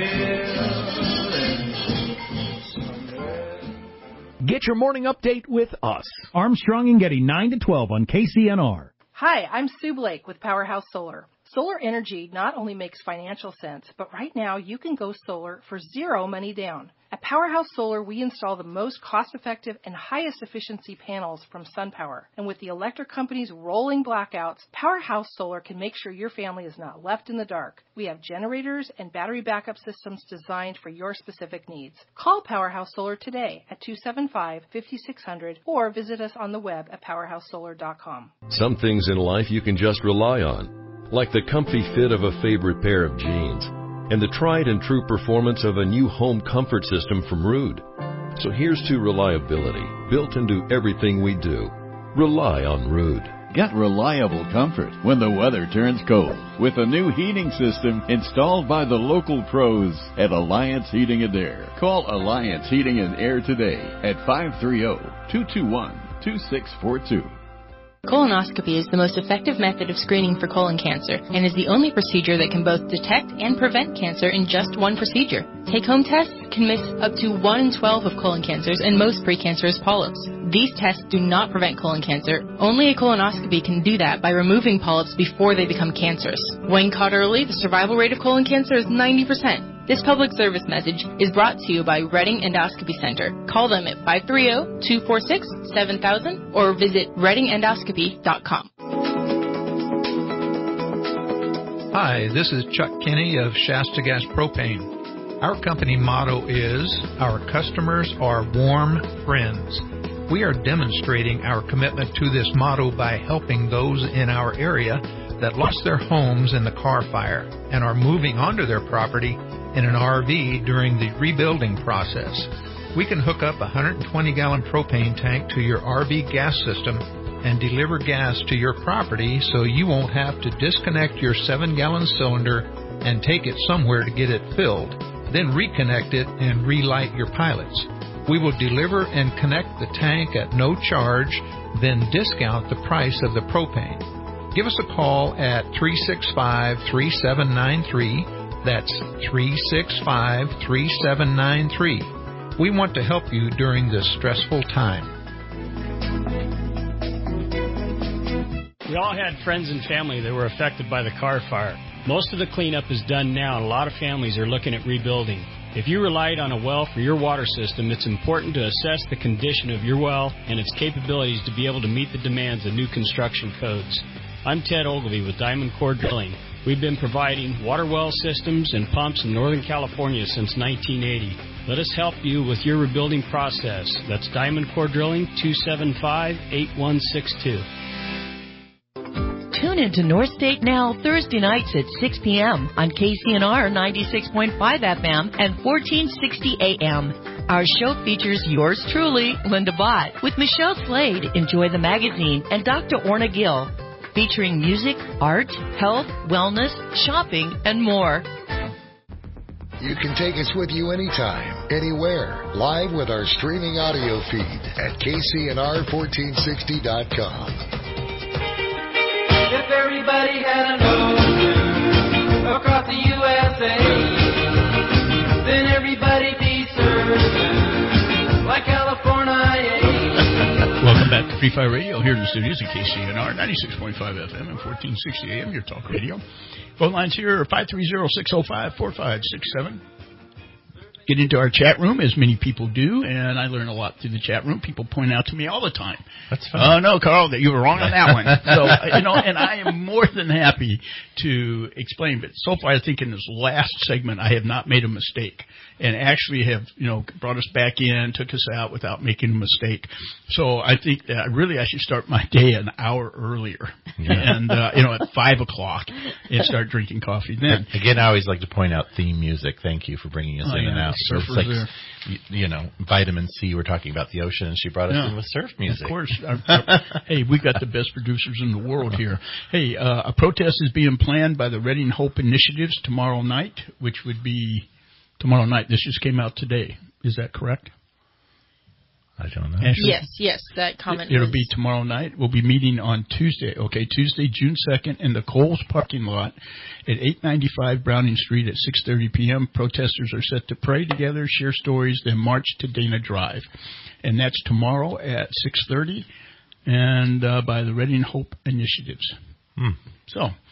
Speaker 7: sailing somewhere.
Speaker 14: Get your morning update with us.
Speaker 9: Armstrong and Getty, 9 to 12 on KCNR.
Speaker 6: Hi, I'm Sue Blake with Powerhouse Solar. Solar energy not only makes financial sense, but right now you can go solar for zero money down. At Powerhouse Solar, we install the most cost-effective and highest efficiency panels from SunPower. And with the electric company's rolling blackouts, Powerhouse Solar can make sure your family is not left in the dark. We have generators and battery backup systems designed for your specific needs. Call Powerhouse Solar today at 275-5600 or visit us on the web at powerhousesolar.com.
Speaker 5: Some things in life you can just rely on, like the comfy fit of a favorite pair of jeans and the tried and true performance of a new home comfort system from Ruud. So here's to reliability, built into everything we do. Rely on Ruud.
Speaker 10: Get reliable comfort when the weather turns cold with a new heating system installed by the local pros at Alliance Heating and Air. Call Alliance Heating and Air today at 530-221-2642.
Speaker 3: Colonoscopy is the most effective method of screening for colon cancer and is the only procedure that can both detect and prevent cancer in just one procedure. Take-home tests can miss up to 1 in 12 of colon cancers and most precancerous polyps. These tests do not prevent colon cancer. Only a colonoscopy can do that by removing polyps before they become cancerous. When caught early, the survival rate of colon cancer is 90%. This public service message is brought to you by Redding Endoscopy Center. Call them at 530-246-7000 or visit reddingendoscopy.com.
Speaker 12: Hi, this is Chuck Kinney of Shasta Gas Propane. Our company motto is, our customers are warm friends. We are demonstrating our commitment to this motto by helping those in our area that lost their homes in the Carr Fire and are moving onto their property in an RV during the rebuilding process. We can hook up a 120-gallon propane tank to your RV gas system and deliver gas to your property so you won't have to disconnect your 7-gallon cylinder and take it somewhere to get it filled, then reconnect it and relight your pilots. We will deliver and connect the tank at no charge, then discount the price of the propane. Give us a call at 365-3793. That's 365-3793. We want to help you during this stressful time.
Speaker 15: We all had friends and family that were affected by the Carr Fire. Most of the cleanup is done now, and a lot of families are looking at rebuilding. If you relied on a well for your water system, it's important to assess the condition of your well and its capabilities to be able to meet the demands of new construction codes. I'm Ted Ogilvie with Diamond Core Drilling. We've been providing water well systems and pumps in Northern California since 1980. Let us help you with your rebuilding process. That's Diamond Core Drilling, 275-8162.
Speaker 16: Tune into North State Now Thursday nights at 6 p.m. on KCNR 96.5 FM and 1460 AM. Our show features yours truly, Linda Bott, with Michelle Slade, Enjoy the Magazine, and Dr. Orna Gill, featuring music, art, health, wellness, shopping, and more.
Speaker 1: You can take us with you anytime, anywhere, live with our streaming audio feed at KCNR1460.com.
Speaker 7: If everybody had an ocean across the USA, then everybody'd be served like California.
Speaker 2: Welcome back to Free Fire Radio here in the studios at KCNR 96.5 FM and 1460 AM, your talk radio. Phone lines here are 530-605-4567. Get into our chat room, as many people do, and I learn a lot through the chat room. People point out to me all the time.
Speaker 4: That's fine.
Speaker 2: Oh, no, Carl, that you were wrong on that one. So, and I am more than happy to explain. But so far, I think in this last segment, I have not made a mistake and actually have, brought us back in, took us out without making a mistake. So I think that I should start my day an hour earlier and, at 5 o'clock and start drinking coffee then.
Speaker 4: Again, I always like to point out theme music. Thank you for bringing us in and out. It's like, vitamin C, we're talking about the ocean, and she brought us in with surf music.
Speaker 2: Of course. Hey, we've got the best producers in the world here. Hey, a protest is being planned by the Redding Hope Initiatives tomorrow night, which would be tomorrow night. This just came out today. Is that correct?
Speaker 4: I don't know.
Speaker 3: Ashley? Yes, that comment
Speaker 2: It'll be tomorrow night. We'll be meeting on Tuesday, Tuesday, June 2nd in the Kohl's parking lot at 895 Browning Street at 6:30 p.m. Protesters are set to pray together, share stories, then march to Dana Drive. And that's tomorrow at 6:30 and by the Redding Hope Initiatives. So,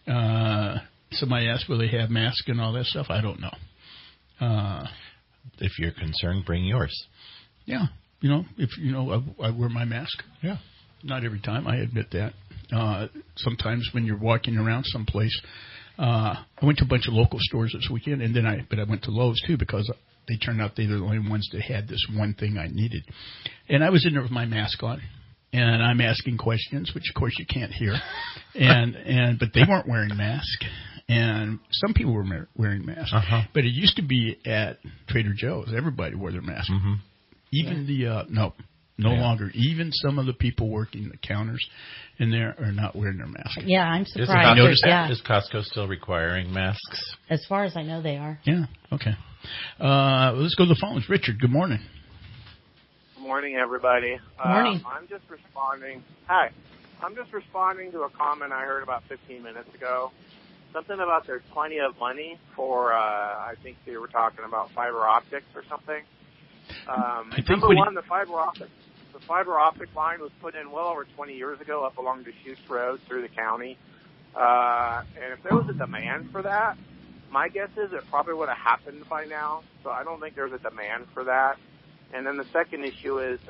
Speaker 2: Somebody asked, will they have masks and all that stuff? I don't know.
Speaker 4: If you're concerned, bring yours.
Speaker 2: Yeah. I wear my mask.
Speaker 4: Yeah.
Speaker 2: Not every time, I admit that. Sometimes when you're walking around someplace, I went to a bunch of local stores this weekend, and then I went to Lowe's too because they turned out they were the only ones that had this one thing I needed. And I was in there with my mask on, and I'm asking questions, which of course you can't hear, but they weren't wearing masks. And some people were wearing masks.
Speaker 4: Uh-huh.
Speaker 2: But it used to be at Trader Joe's. Everybody wore their mask.
Speaker 4: Mm-hmm.
Speaker 2: Even no longer. Even some of the people working the counters in there are not wearing their masks.
Speaker 8: Yeah, I'm surprised.
Speaker 4: Is Costco still requiring masks?
Speaker 8: As far as I know, they are.
Speaker 2: Yeah, okay. Let's go to the phones. Richard, good morning.
Speaker 13: Good morning, everybody.
Speaker 8: Morning.
Speaker 13: I'm just responding. Hi. I'm just responding to a comment I heard about 15 minutes ago. Something about there's plenty of money for, I think they were talking about fiber optics or something. The fiber optic line was put in well over 20 years ago up along Deschutes Road through the county. And if there was a demand for that, my guess is it probably would have happened by now. So I don't think there's a demand for that. And then the second issue is,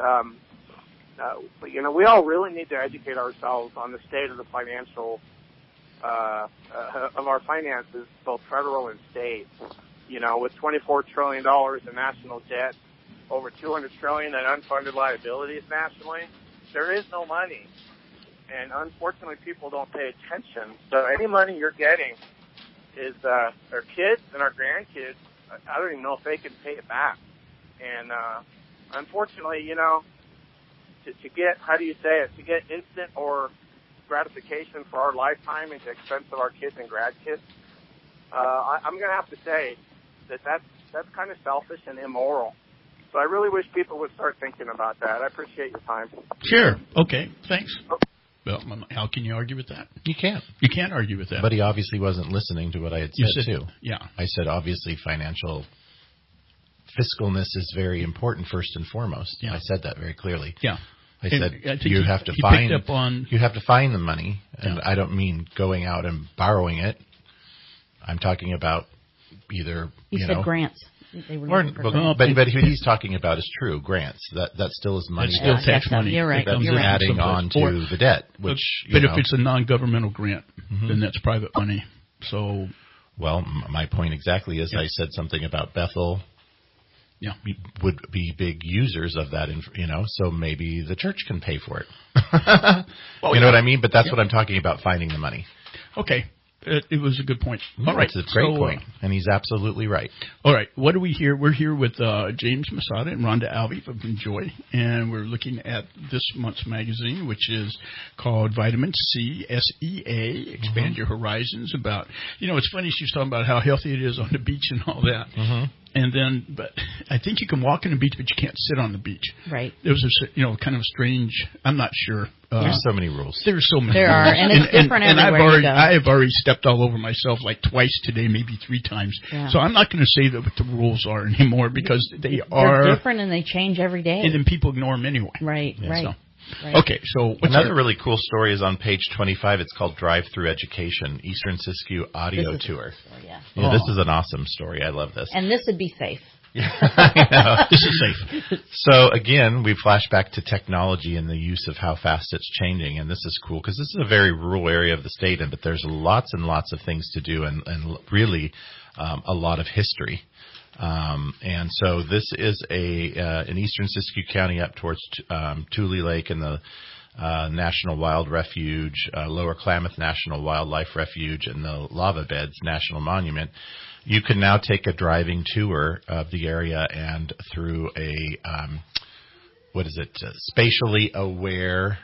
Speaker 13: we all really need to educate ourselves on the state of the financial of our finances, both federal and state. With $24 trillion in national debt, over $200 trillion in unfunded liabilities nationally, there is no money. And unfortunately, people don't pay attention. So any money you're getting is our kids and our grandkids. I don't even know if they can pay it back. And unfortunately, to get instant or gratification for our lifetime at the expense of our kids and grandkids, I'm going to have to say that's kind of selfish and immoral. So I really wish people would start thinking about that. I appreciate your time.
Speaker 2: Sure. Okay. Thanks. Well, how can you argue with that?
Speaker 4: You can't.
Speaker 2: You can't argue with that.
Speaker 4: But he obviously wasn't listening to what I had said too.
Speaker 2: Yeah.
Speaker 4: I said obviously financial fiscalness is very important first and foremost. Yeah. I said that very clearly.
Speaker 2: Yeah.
Speaker 4: I said you have to find the money, and I don't mean going out and borrowing it. I'm talking about either
Speaker 8: you said grants.
Speaker 4: But what he's talking about is true grants. That still is money.
Speaker 2: It's still tax money.
Speaker 8: You're right.
Speaker 4: That's adding on to the debt. Which,
Speaker 2: but if it's a non-governmental grant, then that's private money. So,
Speaker 4: well, my point exactly is I said something about Bethel.
Speaker 2: Yeah,
Speaker 4: would be big users of that, so maybe the church can pay for it. You know what I mean? But that's what I'm talking about, finding the money.
Speaker 2: Okay. It was a good point.
Speaker 4: All right. It's a great point, and he's absolutely right.
Speaker 2: All right. What do we hear? We're here with James Masada and Rhonda Alvey from Enjoy, and we're looking at this month's magazine, which is called Vitamin C, SEA, Expand Your Horizons. About, it's funny she's talking about how healthy it is on the beach and all that.
Speaker 4: Mm-hmm.
Speaker 2: And then, but I think you can walk on the beach, but you can't sit on the beach.
Speaker 8: Right.
Speaker 2: There was kind of strange. I'm not sure.
Speaker 4: There's so many rules.
Speaker 2: There's so many.
Speaker 8: There
Speaker 2: rules.
Speaker 8: are, and it's different everywhere you go.
Speaker 2: I have already stepped all over myself like twice today, maybe 3 times. Yeah. So I'm not going to say that what the rules are anymore because they're
Speaker 8: different and they change every day.
Speaker 2: And then people ignore them anyway.
Speaker 8: Right.
Speaker 2: Yeah,
Speaker 8: right.
Speaker 2: So.
Speaker 8: Right.
Speaker 2: Okay, so
Speaker 4: another really cool story is on page 25. It's called Drive Through Education, Eastern Siskiyou Audio Tour. This is an awesome story. I love this.
Speaker 8: And this would be safe.
Speaker 2: This is safe.
Speaker 4: So again, we flash back to technology and the use of how fast it's changing, and this is cool because this is a very rural area of the state, but there's lots and lots of things to do and really a lot of history. And so this is in eastern Siskiyou County up towards Tule Lake and the National Wild Refuge, Lower Klamath National Wildlife Refuge, and the Lava Beds National Monument. You can now take a driving tour of the area and through a spatially aware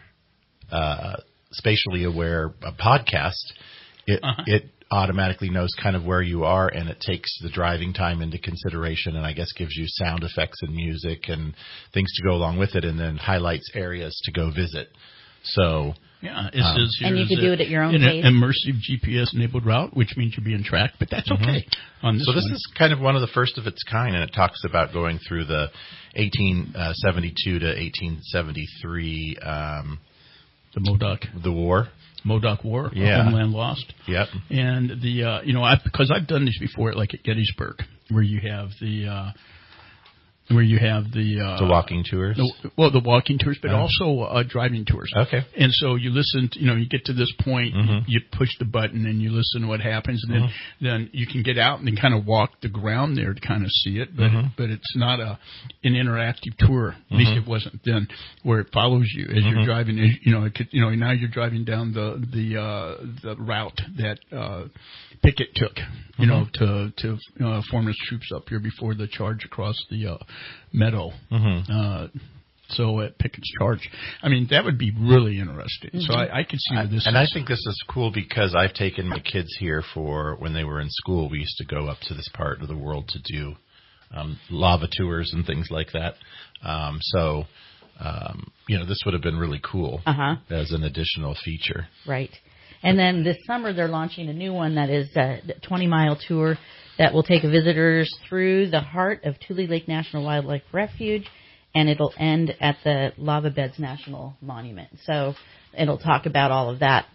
Speaker 4: podcast. It automatically knows kind of where you are, and it takes the driving time into consideration, and I guess gives you sound effects and music and things to go along with it, and then highlights areas to go visit. So
Speaker 2: yeah, it says here
Speaker 8: and you can do it at your own pace.
Speaker 2: Immersive GPS-enabled route, which means you're being tracked, but that's okay.
Speaker 4: So this is kind of one of the first of its kind, and it talks about going through the 1872 to 1873
Speaker 2: the Modoc,
Speaker 4: the war.
Speaker 2: Modoc War,
Speaker 4: Yeah.
Speaker 2: Homeland Lost.
Speaker 4: Yep.
Speaker 2: And the because I've done this before, like at Gettysburg, where you have the
Speaker 4: walking tours.
Speaker 2: The walking tours, but also driving tours.
Speaker 4: Okay.
Speaker 2: And so you listen. You get to this point, you push the button, and you listen to what happens, and then you can get out and then kind of walk the ground there to kind of see it. But it's not an interactive tour. At least it wasn't then, where it follows you as you're driving. Now you're driving down the route that Pickett took. To form his troops up here before the charge across the meadow. So at Pickett's Charge, I mean, that would be really interesting. So I could see this.
Speaker 4: And I think this is cool because I've taken my kids here for when they were in school. We used to go up to this part of the world to do lava tours and things like that. This would have been really cool as an additional feature.
Speaker 8: Right. And then this summer they're launching a new one that is a 20-mile tour that will take visitors through the heart of Tule Lake National Wildlife Refuge, and it'll end at the Lava Beds National Monument. So it'll talk about all of that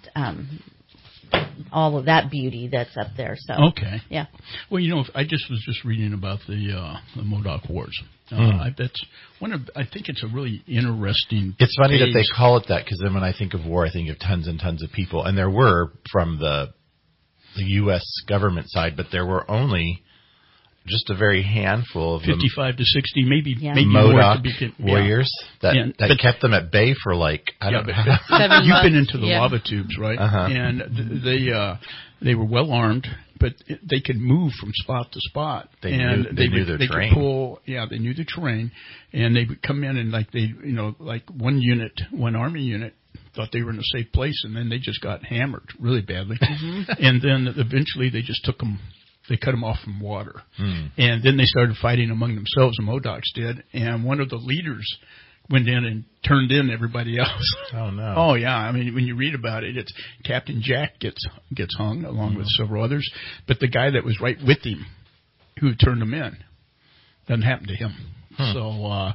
Speaker 8: beauty that's up there. So
Speaker 2: okay,
Speaker 8: yeah.
Speaker 2: Well, I was just reading about the Modoc Wars. That's one of. I think it's a really interesting.
Speaker 4: It's funny that they call it that because then when I think of war, I think of tons and tons of people, and there were from the U.S. government side, but there were only just a very handful of
Speaker 2: 55 to 60, maybe
Speaker 4: Modoc
Speaker 2: more
Speaker 4: warriors that kept them at bay for like I don't know.
Speaker 3: 7 months.
Speaker 2: You've been into the lava tubes, right? And they were well armed, but they could move from spot to spot.
Speaker 4: They knew their terrain.
Speaker 2: Could pull, they knew the terrain, and they would come in and like one army unit thought they were in a safe place, and then they just got hammered really badly, and then eventually they just took them. They cut them off from water, and then they started fighting among themselves. The Modocs did, and one of the leaders went in and turned in everybody else.
Speaker 4: Oh no!
Speaker 2: Oh yeah, I mean when you read about it, it's Captain Jack gets hung along with several others, but the guy that was right with him, who turned him in, doesn't happen to him. So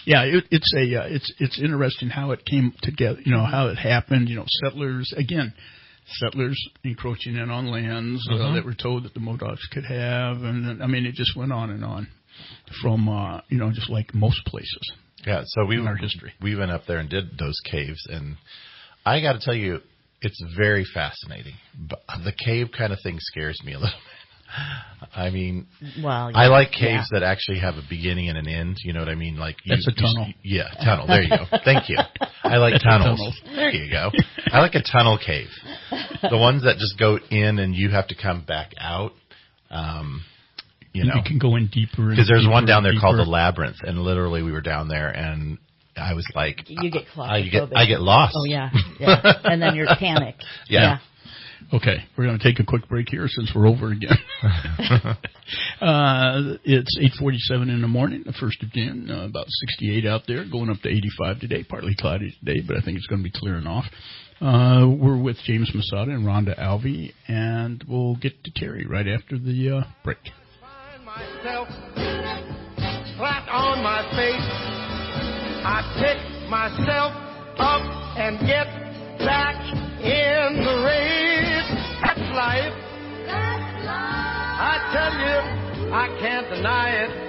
Speaker 2: it's interesting how it came together. How it happened. Settlers encroaching in on lands that were told that the Modocs could have, and I mean it just went on and on from just like most places.
Speaker 4: Yeah, so
Speaker 2: in our history,
Speaker 4: we went up there and did those caves, and I got to tell you, it's very fascinating. But the cave kind of thing scares me a little bit. I mean, I like caves that actually have a beginning and an end. You know what I mean? Like
Speaker 2: that's a tunnel.
Speaker 4: Tunnel. There you go. Thank you. I like tunnels. There you go. I like a tunnel cave. The ones that just go in and you have to come back out. You
Speaker 2: can go in deeper.
Speaker 4: Because there's one down there called the Labyrinth, and literally we were down there, and I was like,
Speaker 8: you get claustrophobic.
Speaker 4: I get lost.
Speaker 8: Oh yeah. And then you're panic.
Speaker 4: Yeah.
Speaker 2: Okay, we're going to take a quick break here since we're over again. It's 8:47 in the morning, the 1st of June, about 68 out there, going up to 85 today, partly cloudy today, but I think it's going to be clearing off. We're with James Masada and Rhonda Alvey, and we'll get to Terry right after the break.
Speaker 7: Myself flat on my face, I pick myself up and get back in the race. That's life. I tell you, I can't deny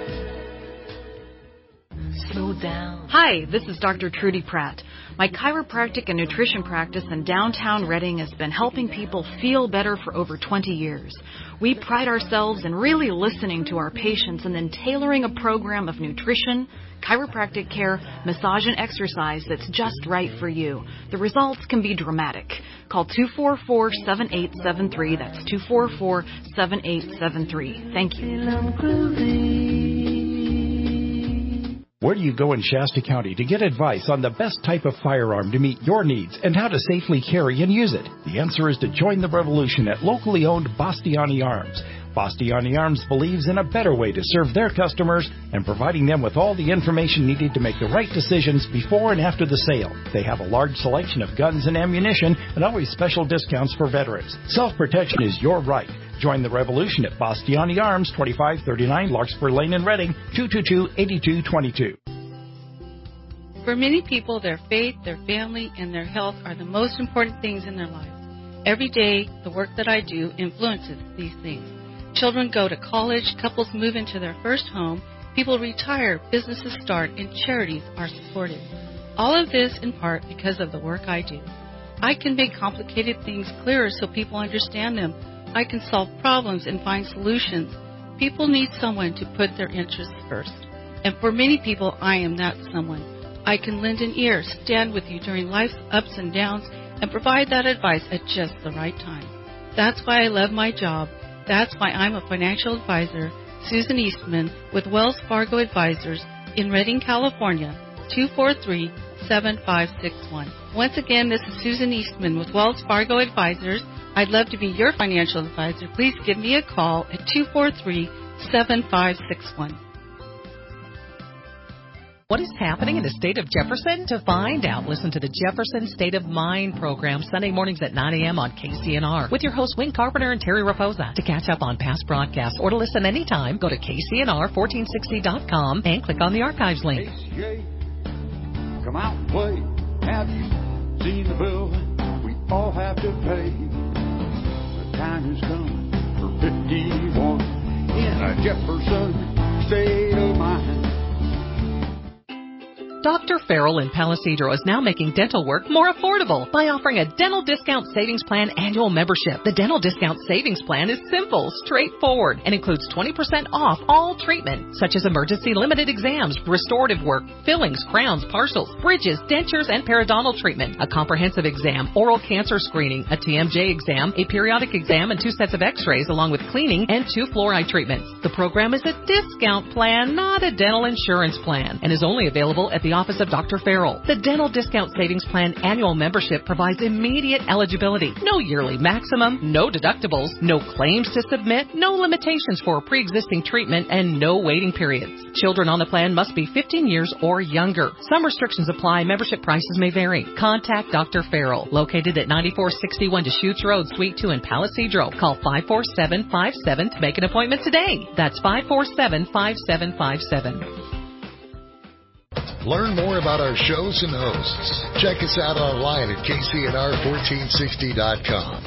Speaker 7: it.
Speaker 17: Slow down. Hi, this is Dr. Trudy Pratt. My chiropractic and nutrition practice in downtown Redding has been helping people feel better for over 20 years. We pride ourselves in really listening to our patients and then tailoring a program of nutrition, chiropractic care, massage, and exercise that's just right for you. The results can be dramatic. Call 244-7873. That's 244-7873. Thank you.
Speaker 18: Where do you go in Shasta County to get advice on the best type of firearm to meet your needs and how to safely carry and use it? The answer is to join the revolution at locally owned Bastiani Arms. Bastiani Arms believes in a better way to serve their customers and providing them with all the information needed to make the right decisions before and after the sale. They have a large selection of guns and ammunition and always special discounts for veterans. Self-protection is your right. Join the revolution at Bastiani Arms, 2539 Larkspur Lane in Redding, 222-8222.
Speaker 19: For many people, their faith, their family, and their health are the most important things in their life. Every day, the work that I do influences these things. Children go to college, couples move into their first home, people retire, businesses start, and charities are supported. All of this in part because of the work I do. I can make complicated things clearer so people understand them. I can solve problems and find solutions. People need someone to put their interests first. And for many people, I am that someone. I can lend an ear, stand with you during life's ups and downs, and provide that advice at just the right time. That's why I love my job. That's why I'm a financial advisor, Susan Eastman, with Wells Fargo Advisors in Redding, California, 243-7561. Once again, this is Susan Eastman with Wells Fargo Advisors. I'd love to be your financial advisor. Please give me a call at 243-7561.
Speaker 20: What is happening in the state of Jefferson? To find out, listen to the Jefferson State of Mind program Sunday mornings at 9 a.m. on KCNR with your hosts Wayne Carpenter and Terry Raposa. To catch up on past broadcasts or to listen anytime, go to KCNR1460.com and click on the archives link.
Speaker 21: ACA, come out and play. Have you seen the bill we all have to pay? The time is coming for 51 in a Jefferson State of Mind.
Speaker 20: Dr. Farrell in Palisadro is now making dental work more affordable by offering a Dental Discount Savings Plan annual membership. The Dental Discount Savings Plan is simple, straightforward, and includes 20% off all treatment, such as emergency limited exams, restorative work, fillings, crowns, partials, bridges, dentures, and periodontal treatment, a comprehensive exam, oral cancer screening, a TMJ exam, a periodic exam, and 2 sets of x-rays, along with cleaning and 2 fluoride treatments. The program is a discount plan, not a dental insurance plan, and is only available at the office of Dr. Farrell. The Dental Discount Savings Plan annual membership provides immediate eligibility. No yearly maximum, no deductibles, no claims to submit, no limitations for pre-existing treatment, and no waiting periods. Children on the plan must be 15 years or younger. Some restrictions apply. Membership prices may vary. Contact Dr. Farrell, located at 9461 Deschutes Road, Suite 2 in Palisadro. Call 54757 to make an appointment today. That's 547-5757.
Speaker 1: Learn more about our shows and hosts. Check us out online at KCNR1460.com.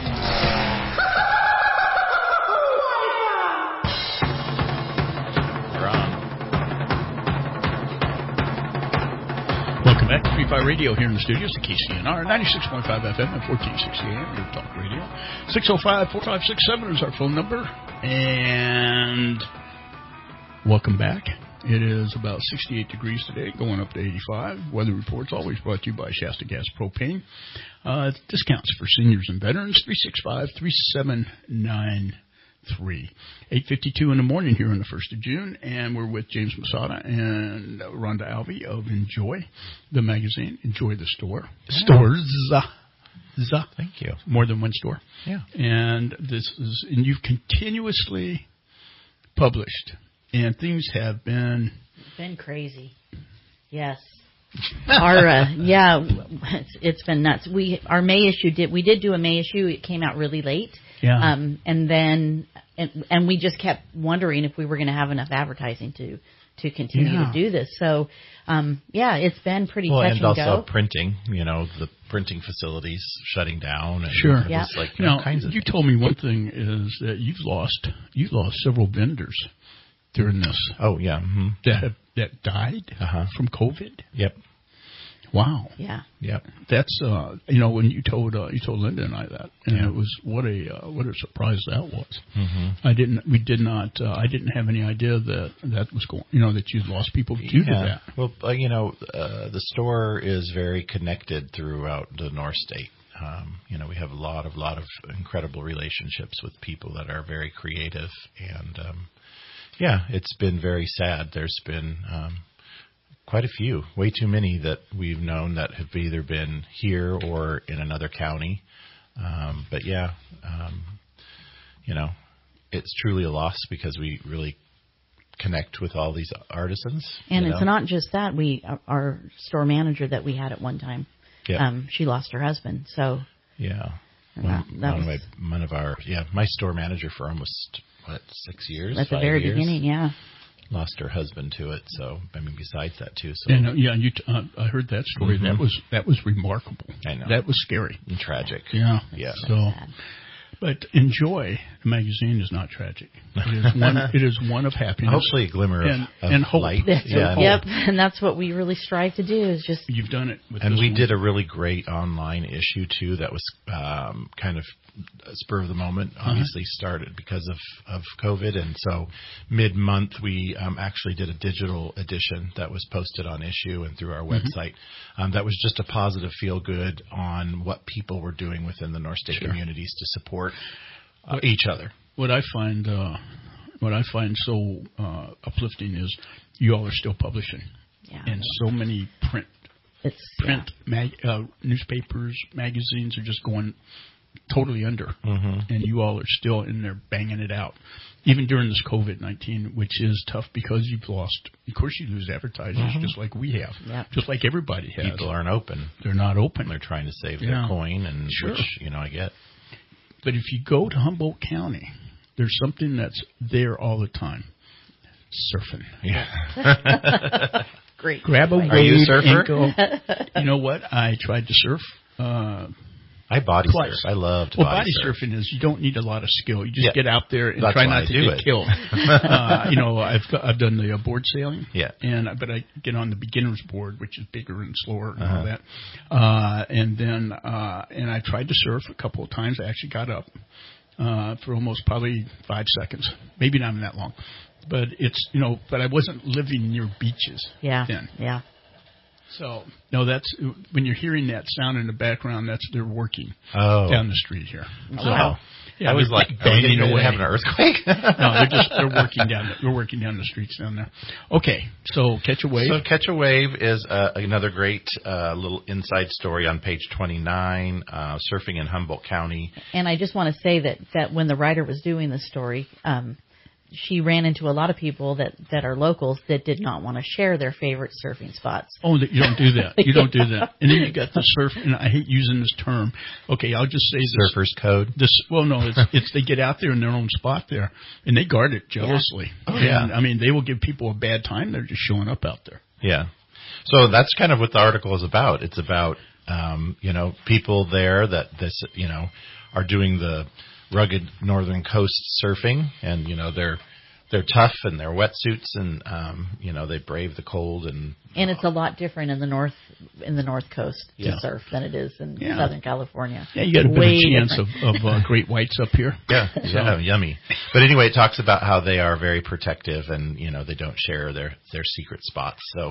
Speaker 2: Welcome back to Free Fire Radio here in the studios at KCNR 96.5 FM and 1460 AM, your talk radio. 605-4567 is our phone number. And welcome back. It is about 68 degrees today, going up to 85. Weather reports always brought to you by Shasta Gas Propane. Discounts for seniors and veterans, 365-3793. 8:52 in the morning here on the 1st of June, and we're with James Masada and Rhonda Alvey of Enjoy, the magazine, Enjoy the Store. Yeah. Stores.
Speaker 4: Thank you.
Speaker 2: More than one store.
Speaker 4: Yeah.
Speaker 2: And and you've continuously published. And things have been
Speaker 8: crazy. Yes. It's been nuts. Our May issue we did do a May issue. It came out really late.
Speaker 2: Yeah.
Speaker 8: And then we just kept wondering if we were going to have enough advertising to continue to do this. So it's been pretty touch and go.
Speaker 4: And also printing, the printing facilities shutting down. And
Speaker 2: sure.
Speaker 4: It was like kinds of
Speaker 2: you told me one thing is that you've lost several vendors during this.
Speaker 4: Oh, yeah. Mm-hmm.
Speaker 2: That died from COVID?
Speaker 4: Yep.
Speaker 2: Wow.
Speaker 8: Yeah.
Speaker 4: Yep.
Speaker 2: That's when you told Linda and I that, and it was what a surprise that was.
Speaker 4: Mm-hmm.
Speaker 2: I didn't have any idea that was going. That you lost people due to that.
Speaker 4: Well, the store is very connected throughout the North State. We have a lot of incredible relationships with people that are very creative and. It's been very sad. There's been quite a few, way too many that we've known that have either been here or in another county. It's truly a loss because we really connect with all these artisans.
Speaker 8: And it's not just that. Our store manager that we had at one time, she lost her husband. So
Speaker 4: my store manager for almost 6 years?
Speaker 8: At the very beginning, yeah.
Speaker 4: lost her husband to it. So, I mean, besides that too. So,
Speaker 2: and I heard that story.
Speaker 4: Mm-hmm.
Speaker 2: That was remarkable.
Speaker 4: I know.
Speaker 2: That was scary
Speaker 4: and tragic.
Speaker 2: Yeah.
Speaker 4: Yeah.
Speaker 2: So, but Enjoy, the magazine, is not tragic. It is one of happiness.
Speaker 4: Hopefully a glimmer of
Speaker 2: hope.
Speaker 4: light.
Speaker 8: Yep, and that's what we really strive to do. Is just
Speaker 2: you've done it.
Speaker 4: And we did a really great online issue too. That was kind of spur of the moment. Obviously started because of COVID, and so mid-month we actually did a digital edition that was posted on Issue and through our website. That was just a positive feel good on what people were doing within the North State communities to support each other.
Speaker 2: What I find so uplifting is you all are still publishing, and so many print newspapers, magazines are just going totally under, and you all are still in there banging it out, even during this COVID-19, which is tough because you've lost. Of course, you lose advertisers, just like we have, just like everybody has.
Speaker 4: People aren't open.
Speaker 2: They're not open.
Speaker 4: They're trying to save their coin, and which I get.
Speaker 2: But if you go to Humboldt County, there's something that's there all the time: surfing.
Speaker 4: Yeah.
Speaker 8: Great.
Speaker 2: Grab a wave.
Speaker 4: Are you a surfer?
Speaker 2: And go, you know what? I tried to surf.
Speaker 4: I body surf. I love to body surf.
Speaker 2: Surfing is you don't need a lot of skill. You just get out there and try not to get killed. I've done the board sailing.
Speaker 4: Yeah.
Speaker 2: But I get on the beginner's board, which is bigger and slower and all that. And I tried to surf a couple of times. I actually got up for almost probably 5 seconds, maybe not even that long. But it's but I wasn't living near beaches. Then.
Speaker 8: Yeah.
Speaker 2: So, no, that's when you're hearing that sound in the background, they're working down the street here. So,
Speaker 4: wow.
Speaker 2: Yeah,
Speaker 4: I was like, banging away. Having an earthquake?
Speaker 2: No, they're working down the streets down there. Okay, so Catch a Wave.
Speaker 4: So Catch a Wave is another great little inside story on page 29, surfing in Humboldt County.
Speaker 8: And I just want to say that when the writer was doing the story, she ran into a lot of people that are locals that did not want to share their favorite surfing spots.
Speaker 2: Oh, you don't do that. You don't do that. And then you got the surf, and I hate using this term. Okay, I'll just say this.
Speaker 4: Surfer's code?
Speaker 2: It's they get out there in their own spot there, and they guard it jealously.
Speaker 4: Yeah. Oh, yeah.
Speaker 2: And, I mean, they will give people a bad time. They're just showing up out there.
Speaker 4: Yeah. So that's kind of what the article is about. It's about, people there that are doing the rugged northern coast surfing, and they're tough in their wetsuits, and they brave the cold, and
Speaker 8: it's a lot different in the north coast to surf than it is in Southern California.
Speaker 2: Yeah, you got a better chance of great whites up here.
Speaker 4: Yeah, yummy. But anyway, it talks about how they are very protective, and they don't share their secret spots. So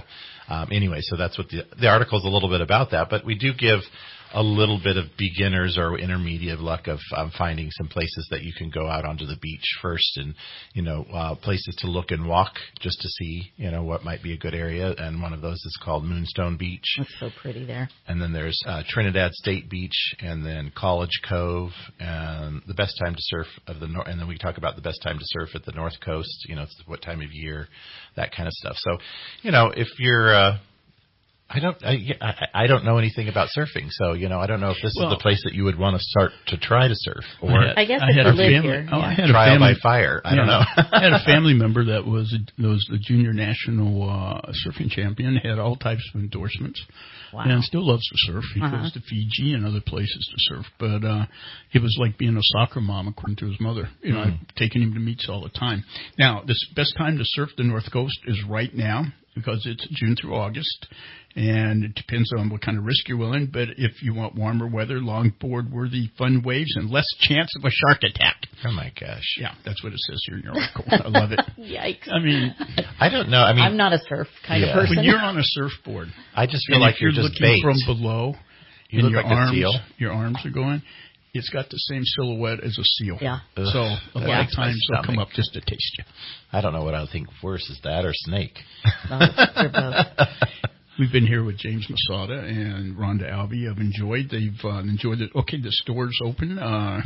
Speaker 4: so that's what the article is a little bit about that. But we do give a little bit of beginner's or intermediate luck of finding some places that you can go out onto the beach first, and places to look and walk just to see what might be a good area. And one of those is called Moonstone Beach.
Speaker 8: That's so pretty there.
Speaker 4: And then there's Trinidad State Beach, and then College Cove, and the best time to surf of the and then we talk about the best time to surf at the North Coast. What time of year, that kind of stuff. So if you're I don't know anything about surfing, so I don't know if this is the place that you would want to start to try to surf, or
Speaker 8: I guess if you live here,
Speaker 2: I had
Speaker 4: trial
Speaker 2: a family,
Speaker 4: by fire. I don't know.
Speaker 2: I had a family member that was the junior national surfing champion, had all types of endorsements, and still loves to surf. He goes to Fiji and other places to surf, but it was like being a soccer mom, according to his mother. I've taken him to meets all the time. Now, this best time to surf the North Coast is right now, because it's June through August, and it depends on what kind of risk you're willing. But if you want warmer weather, longboard-worthy fun waves, and less chance of a shark attack.
Speaker 4: Oh, my gosh.
Speaker 2: Yeah, that's what it says here in your article. I love it.
Speaker 8: Yikes.
Speaker 2: I mean,
Speaker 4: I don't know. I mean,
Speaker 8: I'm not a surf kind of person.
Speaker 2: When you're on a surfboard,
Speaker 4: I just feel like you're just
Speaker 2: looking
Speaker 4: bait.
Speaker 2: from below,
Speaker 4: you
Speaker 2: and
Speaker 4: look like a seal.
Speaker 2: Your arms are going. It's got the same silhouette as a seal.
Speaker 8: Yeah.
Speaker 2: So a lot of times they'll come up just to taste you.
Speaker 4: I don't know what I think worse is, that or snake.
Speaker 8: They're both.
Speaker 2: We've been here with James Masada and Rhonda Albee of Enjoy. They've enjoyed it. Okay, the store's open.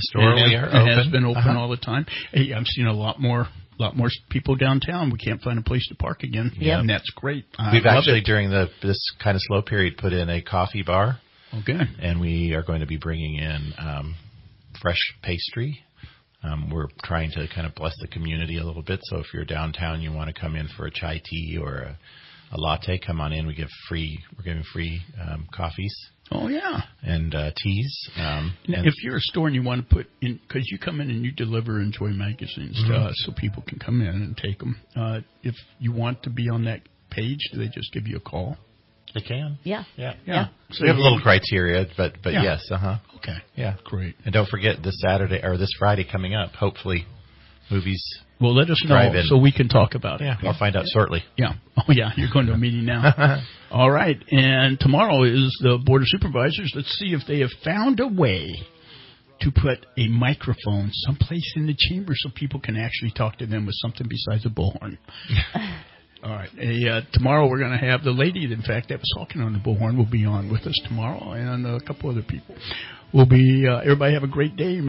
Speaker 2: It has been open all the time. Hey, I'm seeing a lot more people downtown. We can't find a place to park again.
Speaker 8: Yeah.
Speaker 2: And that's great.
Speaker 4: We've actually, during this kind of slow period, put in a coffee bar.
Speaker 2: Okay.
Speaker 4: And we are going to be bringing in fresh pastry. We're trying to kind of bless the community a little bit. So if you're downtown, you want to come in for a chai tea or a latte, come on in. We're giving free coffees.
Speaker 2: Oh, yeah.
Speaker 4: And teas. And
Speaker 2: if you're a store and you want to put in, because you come in and you deliver Enjoy magazines to us so people can come in and take them. If you want to be on that page, do they just give you a call?
Speaker 4: They can.
Speaker 8: Yeah.
Speaker 4: So we have a little criteria, but yes.
Speaker 2: Okay.
Speaker 4: Yeah.
Speaker 2: Great.
Speaker 4: And don't forget this Friday coming up, hopefully, movies.
Speaker 2: Well, let us know so we can talk about it.
Speaker 4: Yeah, I'll find out shortly.
Speaker 2: Yeah. Oh, yeah, you're going to a meeting now. All right. And tomorrow is the Board of Supervisors. Let's see if they have found a way to put a microphone someplace in the chamber so people can actually talk to them with something besides a bullhorn. All right. Tomorrow we're going to have the lady, in fact, that was talking on the bullhorn will be on with us tomorrow, and a couple other people. Everybody have a great day.